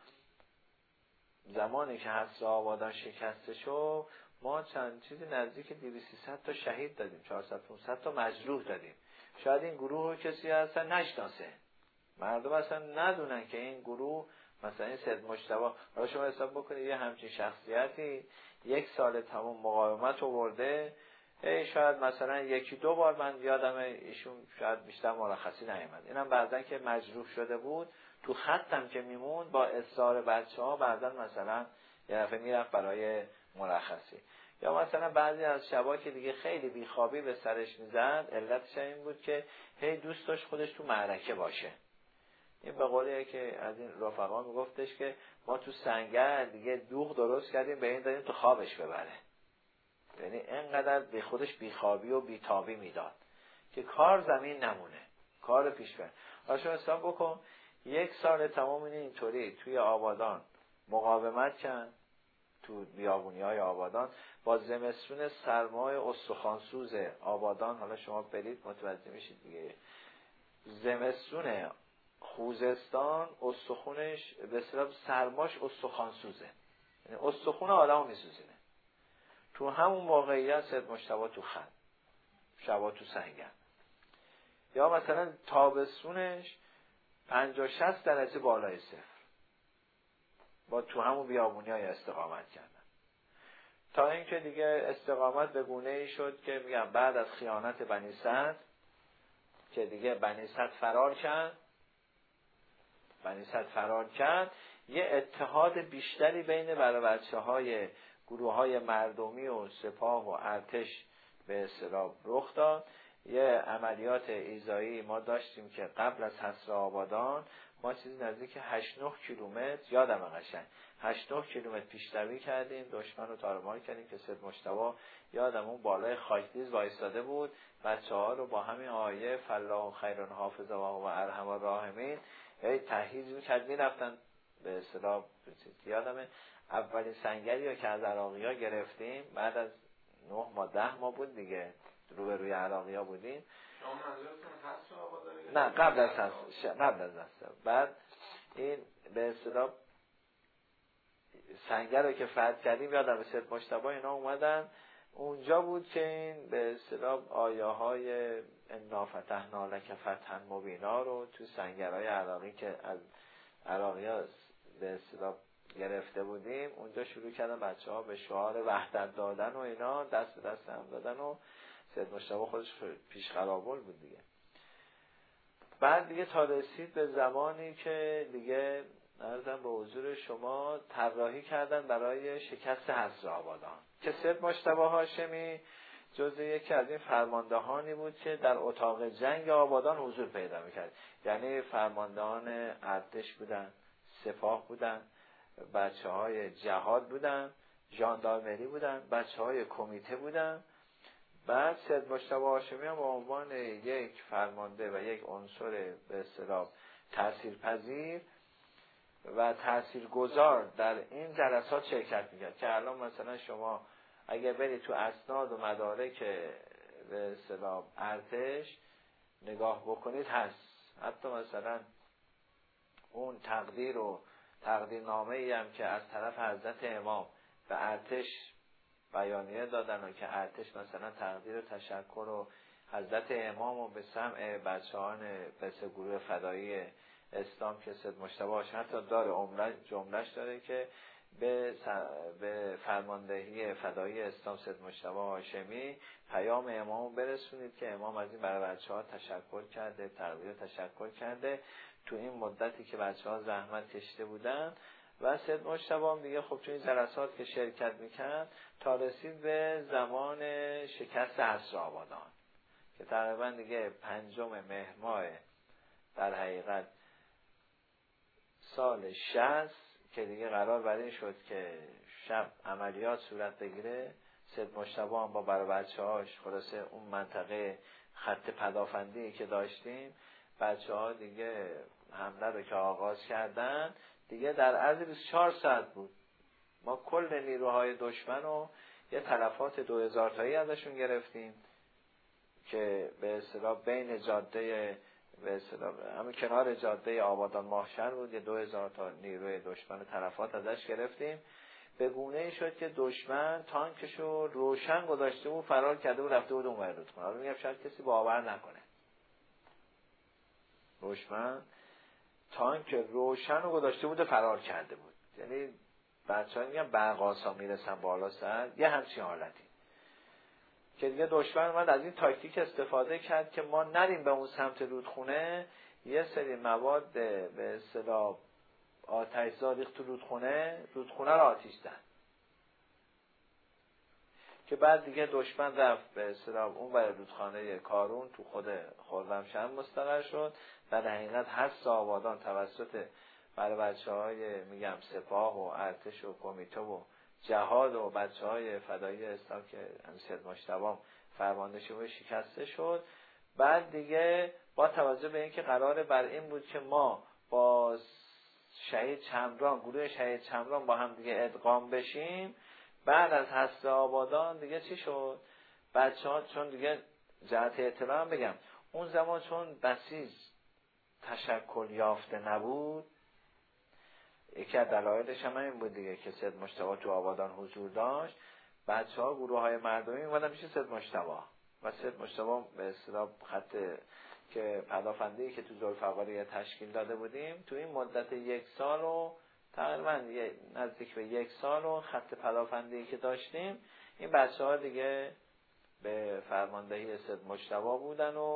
زمانی که حذف آبادان شکسته شد ما چند چیزی نزدیک 200-300 تا شهید دادیم، 400-500 تا مجروح دادیم. شاید این گروه رو کسی اصلا نشناسه، مردم اصلا ندونن که این گروه مثلا این سید مجتبی. حالا شما حساب بکنید یه همچین شخصیتی 1 سال تمام مقاومت آورده، شاید مثلا 1-2 بار من یادم ایشون شاید بیشتر مرخصی نیامد. اینم بعضن که مجروح شده بود تو خطم که میموند با اصرار بچه‌ها بعضن مثلا یه دفعه میرفت برای مرخصی. یا مثلا بعضی از شبا که دیگه خیلی بیخوابی به سرش میزد، علتش این بود که هی دوست داشت خودش تو معرکه باشه. این به قولی که از این رفقا میگفتش که ما تو سنگر دیگه دوغ درست کردیم به این دادیم تو خوابش ببره. یعنی اینقدر به خودش بیخوابی و بیتابی میداد که کار زمین نمونه، کار پیش بره. حالا حساب بکن 1 سال تمام اینطوری توی آبادان مقاومت کرد، تو بیابونی‌های آبادان با زمستون سرمای استخوانسوز آبادان. حالا شما برید متوجه میشید دیگه، زمستون خوزستان استخونش به اصطلاح سرماش استخوانسوزه، یعنی استخون آدمو میسوزونه. تو همون موقعیت سید مجتبی تو خط، شبا تو سنگر. یا مثلا تابستونش 50-60 درجه بالای صفر، با تو همون بیابونی‌های استقامت کردن. تا اینکه دیگه استقامت به گونه‌ای شد که میگم بعد از خیانت بنی سعد که دیگه بنی صد فرار کرد، یه اتحاد بیشتری بین بچه‌های گروه‌های مردمی و سپاه و ارتش به اصطلاح رخ داد. یه عملیات ایذایی ما داشتیم که قبل از حصر آبادان ما چیزی نزدیک 8-9 کیلومتر، یادم قشنگ 8-9 کیلومتر پیشروی کردیم، دشمن رو تارمار کردیم که سید مجتبی یادم اون بالای خاکدیز وایساده بود، بچه‌ها رو با همین آیه فالله خیر حافظ و ارحم الراحمین تجهیز می‌کرد، می‌رفتن به اصطلاح. یادمه اولین سنگری که از عراقی‌ها گرفتیم بعد از 9 ماه 10 ماه بود دیگه، روبروی عراقی‌ها بودیم. شما منظورتون حصر آبادان؟ نه قبل از حصر. بعد این به اصطلاح سنگر رو که فتح کردیم، یادم سید مجتبی اینا اومدن اونجا بود که این به اصطلاح آیه های انا فتحنا لک فتحا مبینا رو تو سنگرهای عراقی که از عراقی‌ها به اصطلاح گرفته بودیم اونجا شروع کردن بچه‌ها به شعار وحدت دادن و اینا، دست به دست هم دادن و سید مجتبی خودش پیش قراول بود دیگه. بعد دیگه تا رسید به زمانی که دیگه عرضم به حضور شما طراحی کردن برای شکست حصر آبادان که سید مجتبی هاشمی جزء یکی از این فرماندهانی بود که در اتاق جنگ آبادان حضور پیدا میکرد. یعنی فرماندهان ارتش بودن، سپاه بودن، بچه‌های جهاد بودن، ژاندارمری بودن، بچه‌های کمیته بودن. بعد سید مجتبی هاشمی هم به عنوان یک فرمانده و یک عنصر به اصطلاح تاثیرپذیر و تاثیرگذار در این جلسات شرکت می‌کرد که الان مثلا شما اگه برید تو اسناد و مدارک به اصطلاح ارتش نگاه بکنید هست. حتی مثلا اون تقدیر و تقدیرنامه‌ای هم که از طرف حضرت امام به ارتش بیانیه دادن و که ارتش مثلا تقدیر و تشکر و حضرت امام و به سمع بچه‌هان به گروه فدایی اسلام که سید مجتبی هاشمی حتی داره جملهش داره که به فرماندهی فدایی اسلام سید مجتبی هاشمی پیام امامو برسونید که امام از این برای بچه‌ها تشکر کرده، تقدیر تشکر کرده تو این مدتی که بچه‌ها زحمت کشیده بودن. و سید مجتبی هم دیگه خب تو این جلسات که شرکت میکرد تا رسید به زمان شکست حصر آبادان که تقریبا دیگه 5 مهر ماه در حقیقت سال 60 که دیگه قرار بر این شد که شب عملیات صورت بگیره. سید مجتبی هم با بچه‌هاش خلاصه اون منطقه خط پدافندی که داشتیم بچه‌ها دیگه حمله رو که آغاز کردن دیگه در عرض 24 ساعت بود ما کل نیروهای دشمن رو یه تلفات 2000 تایی ازشون گرفتیم که به اصطلاح بین جاده به اصطلاح همین کنار جاده آبادان ماهشهر بود، یه 2000 تا نیروی دشمن تلفات ازش گرفتیم. به گونه‌ای شد که دشمن تانکشو روشن گذاشته بود فرار کرده بود رفته بود اون ور رودخونه. حالا میگم شاید کسی باور نکنه، دشمن تانک روشن رو گذاشته بود و فرار کرده بود. یعنی بچه‌ها میگن برق‌آسا میرسن بالا سر، یه همچین حالتی که دیگه دشمن اومد از این تاکتیک استفاده کرد که ما نریم به اون سمت رودخونه. یه سری مواد به اصطلاح آتش‌زا ریخت تو رودخونه رو آتش زد که بعد دیگه دشمن رفت به اصطلاح اون ور رودخانه کارون تو خود خرمشهر مستقر شد. در حقیقت حصر آبادان توسط برای بچه‌های میگم سپاه و ارتش و کمیته و جهاد و بچه‌های فدایی اسلام که سید مجتبی فرماندهش بود شکسته شد. بعد دیگه با توجه به اینکه قرار بر این بود که ما با شهید چمران گروه شهید چمران با هم دیگه ادغام بشیم، بعد از حصر آبادان دیگه چی شد؟ بچه‌ها چون دیگه جهت اطلاع هم بگم اون زمان چون بسیج تشکل یافته نبود، یکی از دلایلش هم این بود دیگه که سید مجتبی تو آبادان حضور داشت، بچه‌ها گروه‌های مردمی اومدن میشه سید مجتبی و سید مجتبی به اصطلاح خط که پدافندی که تو ذوالفقاری تشکیل داده بودیم تو این مدت 1 سال و تقریبا نزدیک به 1 سال و خط پدافندی که داشتیم این بچه‌ها دیگه به فرماندهی سید مجتبی بودن و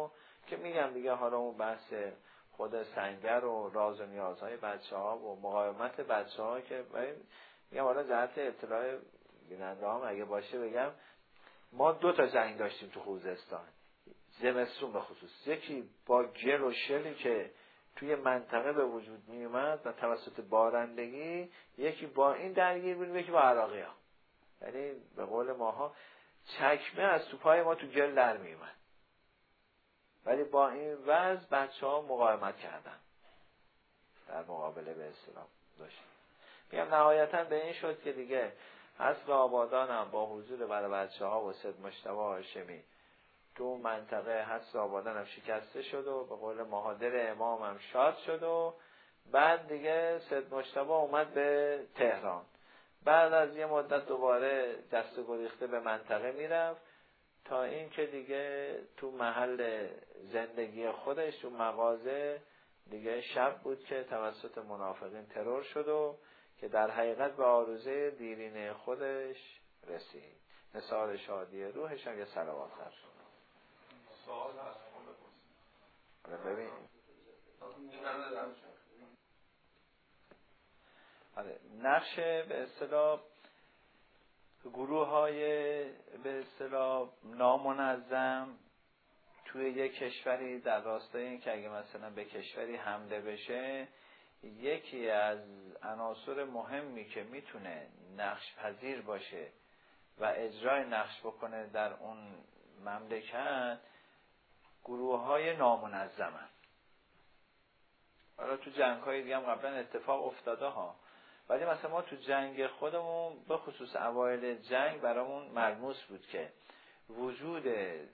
که میگم دیگه حالا اون بحث خود سنگر و راز و نیازهای بچه‌ها و مقاومت بچه‌ها که میگم حالا جهت اطلاع بیننده هم اگه باشه بگم ما 2 تا جنگ داشتیم تو خوزستان زمستون به خصوص، یکی با گل و شلی که توی منطقه به وجود می اومد و توسط بارندگی، یکی با این درگیر بودیم، یکی با عراقی ها. یعنی به قول ماها چکمه از تو پای ما تو گل در می اومد، ولی با این وضع بچه ها مقاومت کردن در مقابله به اصطلاح داشتیم. میگم نهایتا به این شد که دیگه حسب آبادانم با حضور برای بچه ها و سید مجتبی هاشمی تو منطقه حسب آبادان هم شکسته شد و به قول مهادر امام هم شاد شد و بعد دیگه سید مجتبی اومد به تهران. بعد از یه مدت دوباره دست گریخته به منطقه میرفت تا این که دیگه تو محل زندگی خودش تو مغازه دیگه شب بود که توسط منافقین ترور شد و که در حقیقت به آرزوی دیرینه خودش رسید. نثار شادی روحش هم یه صلوات خرج شد. سوال هست ببین نقش به اصطلاح گروه های به اصطلاح نامنظم توی یک کشوری در راستای این که اگه مثلا به کشوری حمله بشه، یکی از عناصر مهمی که میتونه نقش پذیر باشه و اجرای نقش بکنه در اون مملکت گروه های نامنظمن. حالا تو جنگ های دیگه هم قبلا اتفاق افتاده ها، ولی مثلا ما تو جنگ خودمون به خصوص اوایل جنگ برامون ملموس بود که وجود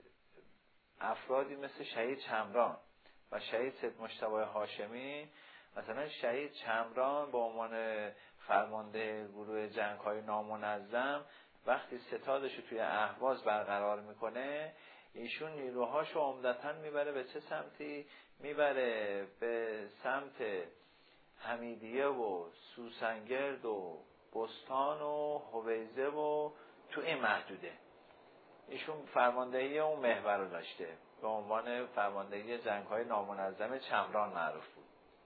افرادی مثل شهید چمران و شهید سید مجتبی هاشمی، مثلا شهید چمران به عنوان فرمانده گروه جنگ های نامنظم وقتی ستادش رو توی اهواز برقرار میکنه، ایشون نیروهاشو عمدتاً میبره به چه سمتی؟ میبره به سمت حمیدیه و سوسنگرد و بستان و هویزه و تو این محدوده. ایشون فرماندهی اون محور رو داشته، به عنوان فرماندهی جنگ‌های نامنظم چمران معروف بود.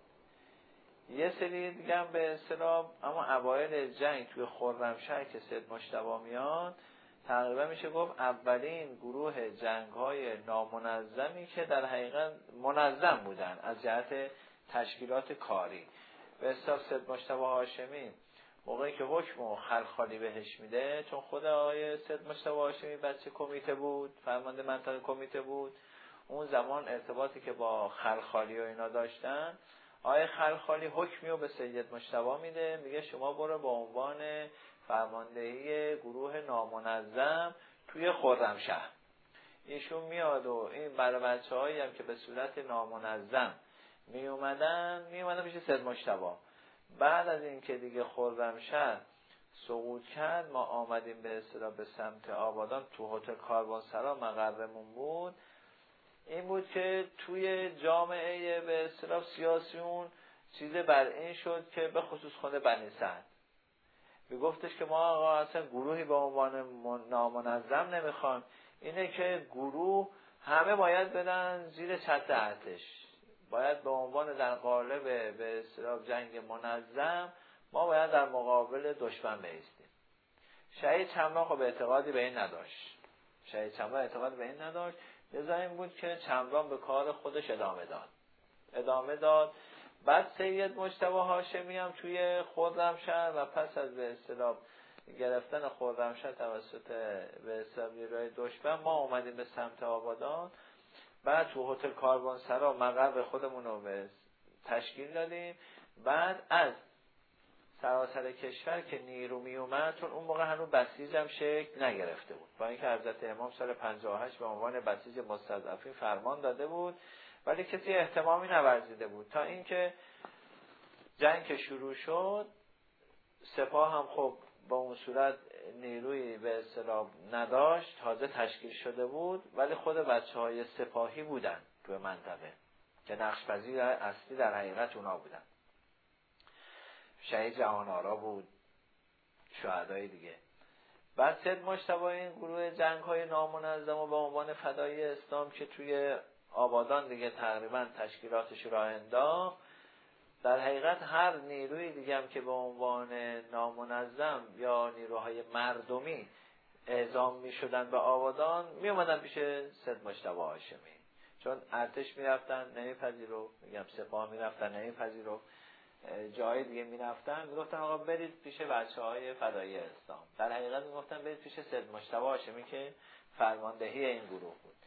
یه سری دیگه هم به اصطلاح اما اوایل جنگ توی خرمشهر که سید مجتبی میاد، تقریبا میشه گفت اولین گروه جنگ‌های نامنظمی که در حقیقت منظم بودن از جهت تشکیلات کاری. به اصطلاح سید مجتبی هاشمی موقعی که حکم و خلخالی بهش میده، چون خود آقای سید مجتبی هاشمی بچه کمیته بود، فرمانده منطقه کمیته بود، اون زمان ارتباطی که با خلخالی و اینا داشتن، آقای خلخالی حکمی رو به سید مجتبی میده، میگه شما برو با عنوان فرماندهی گروه نامنظم توی خرمشهر. ایشون میاد و این برای بچه‌هایی هم که به صورت نامنظم می اومدن پیش سید مجتبی. بعد از این که دیگه خرمشهر سقوط کرد، ما آمدیم به اصطلاح به سمت آبادان. تو هتل کاروانسرا مقرمون بود. این بود که توی جامعه به اصطلاح سیاسیون چیز بر این شد که به خصوص خود بنی سعد میگفتش که ما آقا اصلا گروهی به عنوان نامنظم نمیخوام، اینه که گروه همه باید بدن زیر چتر ارتش، باید به عنوان در قالب به اصطلاح جنگ منظم ما باید در مقابل دشمن بایستیم. شهید چمران خب اعتقادی به این نداشت. لذا این بود که چمران به کار خودش ادامه داد. بعد سید مجتبی هاشمی هم توی خرمشهر و پس از به اصطلاح گرفتن خرمشهر توسط به اصطلاح نیروهای دشمن، ما اومدیم به سمت آبادان. بعد تو هتل کاروانسرا مقر خودمون رو تشکیل دادیم. بعد از سراسر کشور که نیرو می اومد، چون اون موقع هنوز بسیج هم شکل نگرفته بود، با اینکه حضرت امام سال 58 به عنوان بسیج مستضعفین فرمان داده بود، ولی کسی اهتمامی نورزیده بود. تا اینکه جنگ که شروع شد، سپاه هم خب با اون صورت نیروی به اصطلاح نداشت، تازه تشکیل شده بود، ولی خود بچه‌های سپاهی بودن تو منطقه که نقش پذیر اصلی در حقیقت اونا بودن. شهید جهان‌آرا بود، شهدای دیگه. بعد سید مجتبی این گروه جنگ‌های نامنظم و به عنوان فدایی اسلام که توی آبادان دیگه تقریبا تشکیلاتش راه انداخت. در حقیقت هر نیروی دیگه هم که به عنوان نامنظم یا نیروهای مردمی اعزام می شدن به آبادان می اومدن پیش سید مجتبی هاشمی، چون ارتش می رفتن نمیپذیرو، میگم سپاه می رفتن نمیپذیرو، جای دیگه می رفتن میگفتن آقا برید پیش بچهای فدایی اسلام. در حقیقت میگفتن برید پیش سید مجتبی هاشمی که فرماندهی این گروه بود.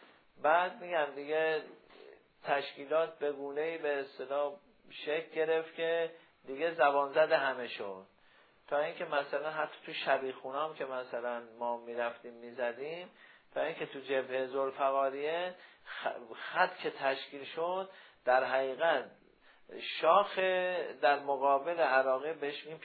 بعد میگم دیگه تشکیلات به گونه‌ای به اصطلاح شکل گرفت که دیگه زبان زده همه شد، تا اینکه مثلا حتی تو شبیخونه هم که مثلا ما میرفتیم میزدیم، تا اینکه تو جبهه ذوالفقاریه خط که تشکیل شد، در حقیقت شاخ در مقابل عراقی بهش میگیم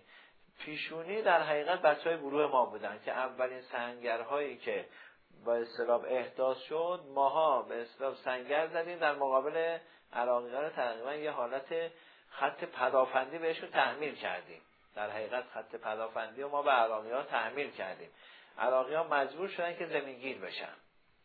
پیشونی در حقیقت بچهای گروه ما بودن که اولین سنگرهایی که با اصطلاح احداث شد ماها به اصطلاح سنگر زدیم در مقابل عراقی‌ها، رو تقریبا یه حالت خط پدافندی بهشون تحمیل کردیم. در حقیقت خط پدافندی رو ما به عراقی‌ها تحمیل کردیم. عراقی‌ها مجبور شدن که زمینگیر بشن،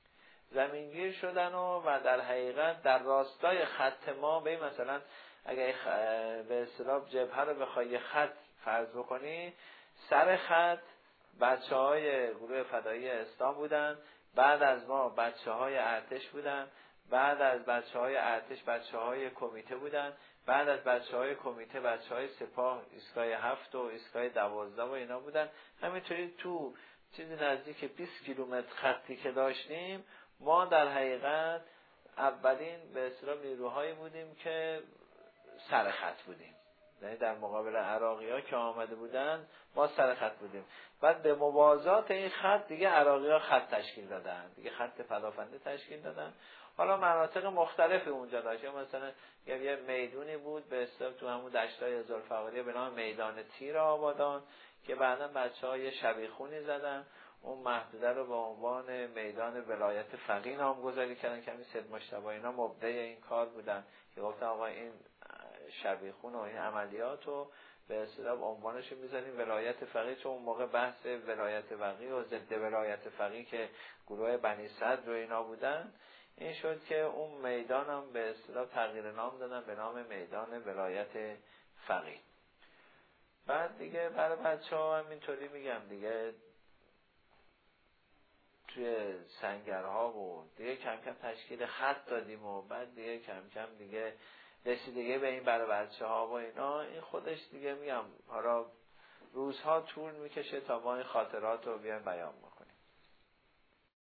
زمینگیر شدن و در حقیقت در راستای خط ما به مثلا اگه به اصطلاح جبهه رو بخوای خط فرض بکنی، سر خط بچه‌های گروه فدایی اسلام بودن، بعد از ما بچه‌های ارتش بودن، بعد از بچه‌های ارتش بچه‌های کمیته بودن، بعد از بچه‌های کمیته بچه‌های سپاه ایستگاه 7 و ایستگاه 12 و اینا بودن. همینطوری تو چیزی نزدیک 20 کیلومتر خطی که داشتیم، ما در حقیقت اولین به اصطلاح نیروهایی بودیم که سر خط بودیم، یعنی در مقابل عراقی‌ها که آمده بودن ما سر خط بودیم. بعد به موازات این خط دیگه عراقی‌ها خط تشکیل دادن، دیگه خط پدافنده تشکیل دادن. حالا مناطق مختلفی اونجا داشت، مثلا یه میدونی بود به اصطلاح تو همون دشتای ذوالفقاریه به نام میدان تیر آبادان که بعداً بچه‌ها یه شبیخونی زدن، اون محدوده رو به عنوان میدان ولایت فقیه نامگذاری کردن که همین سید مجتبی اینا مبدع این کار بودن که گفتن آقا این شبیخون و این عملیات رو به اصطلاح عنوانش می‌ذاریم ولایت فقیه، چون اون موقع بحث ولایت فقیه و ضد ولایت فقیه که گروه بنی صدر و اینا بودن، این شد که اون میدان هم به اصطلاح تغییر نام دادن به نام میدان ولایت فقیه. بعد دیگه برای بچه‌ها هم اینطوری میگم دیگه توی سنگرها و دیگه کم کم تشکیل خط دادیم و بعد دیگه کم کم دیگه رسیدگی به این برای بچه‌ها و اینا، این خودش دیگه میگم حالا روزها طول میکشه تا ما این خاطرات رو بیان بیان.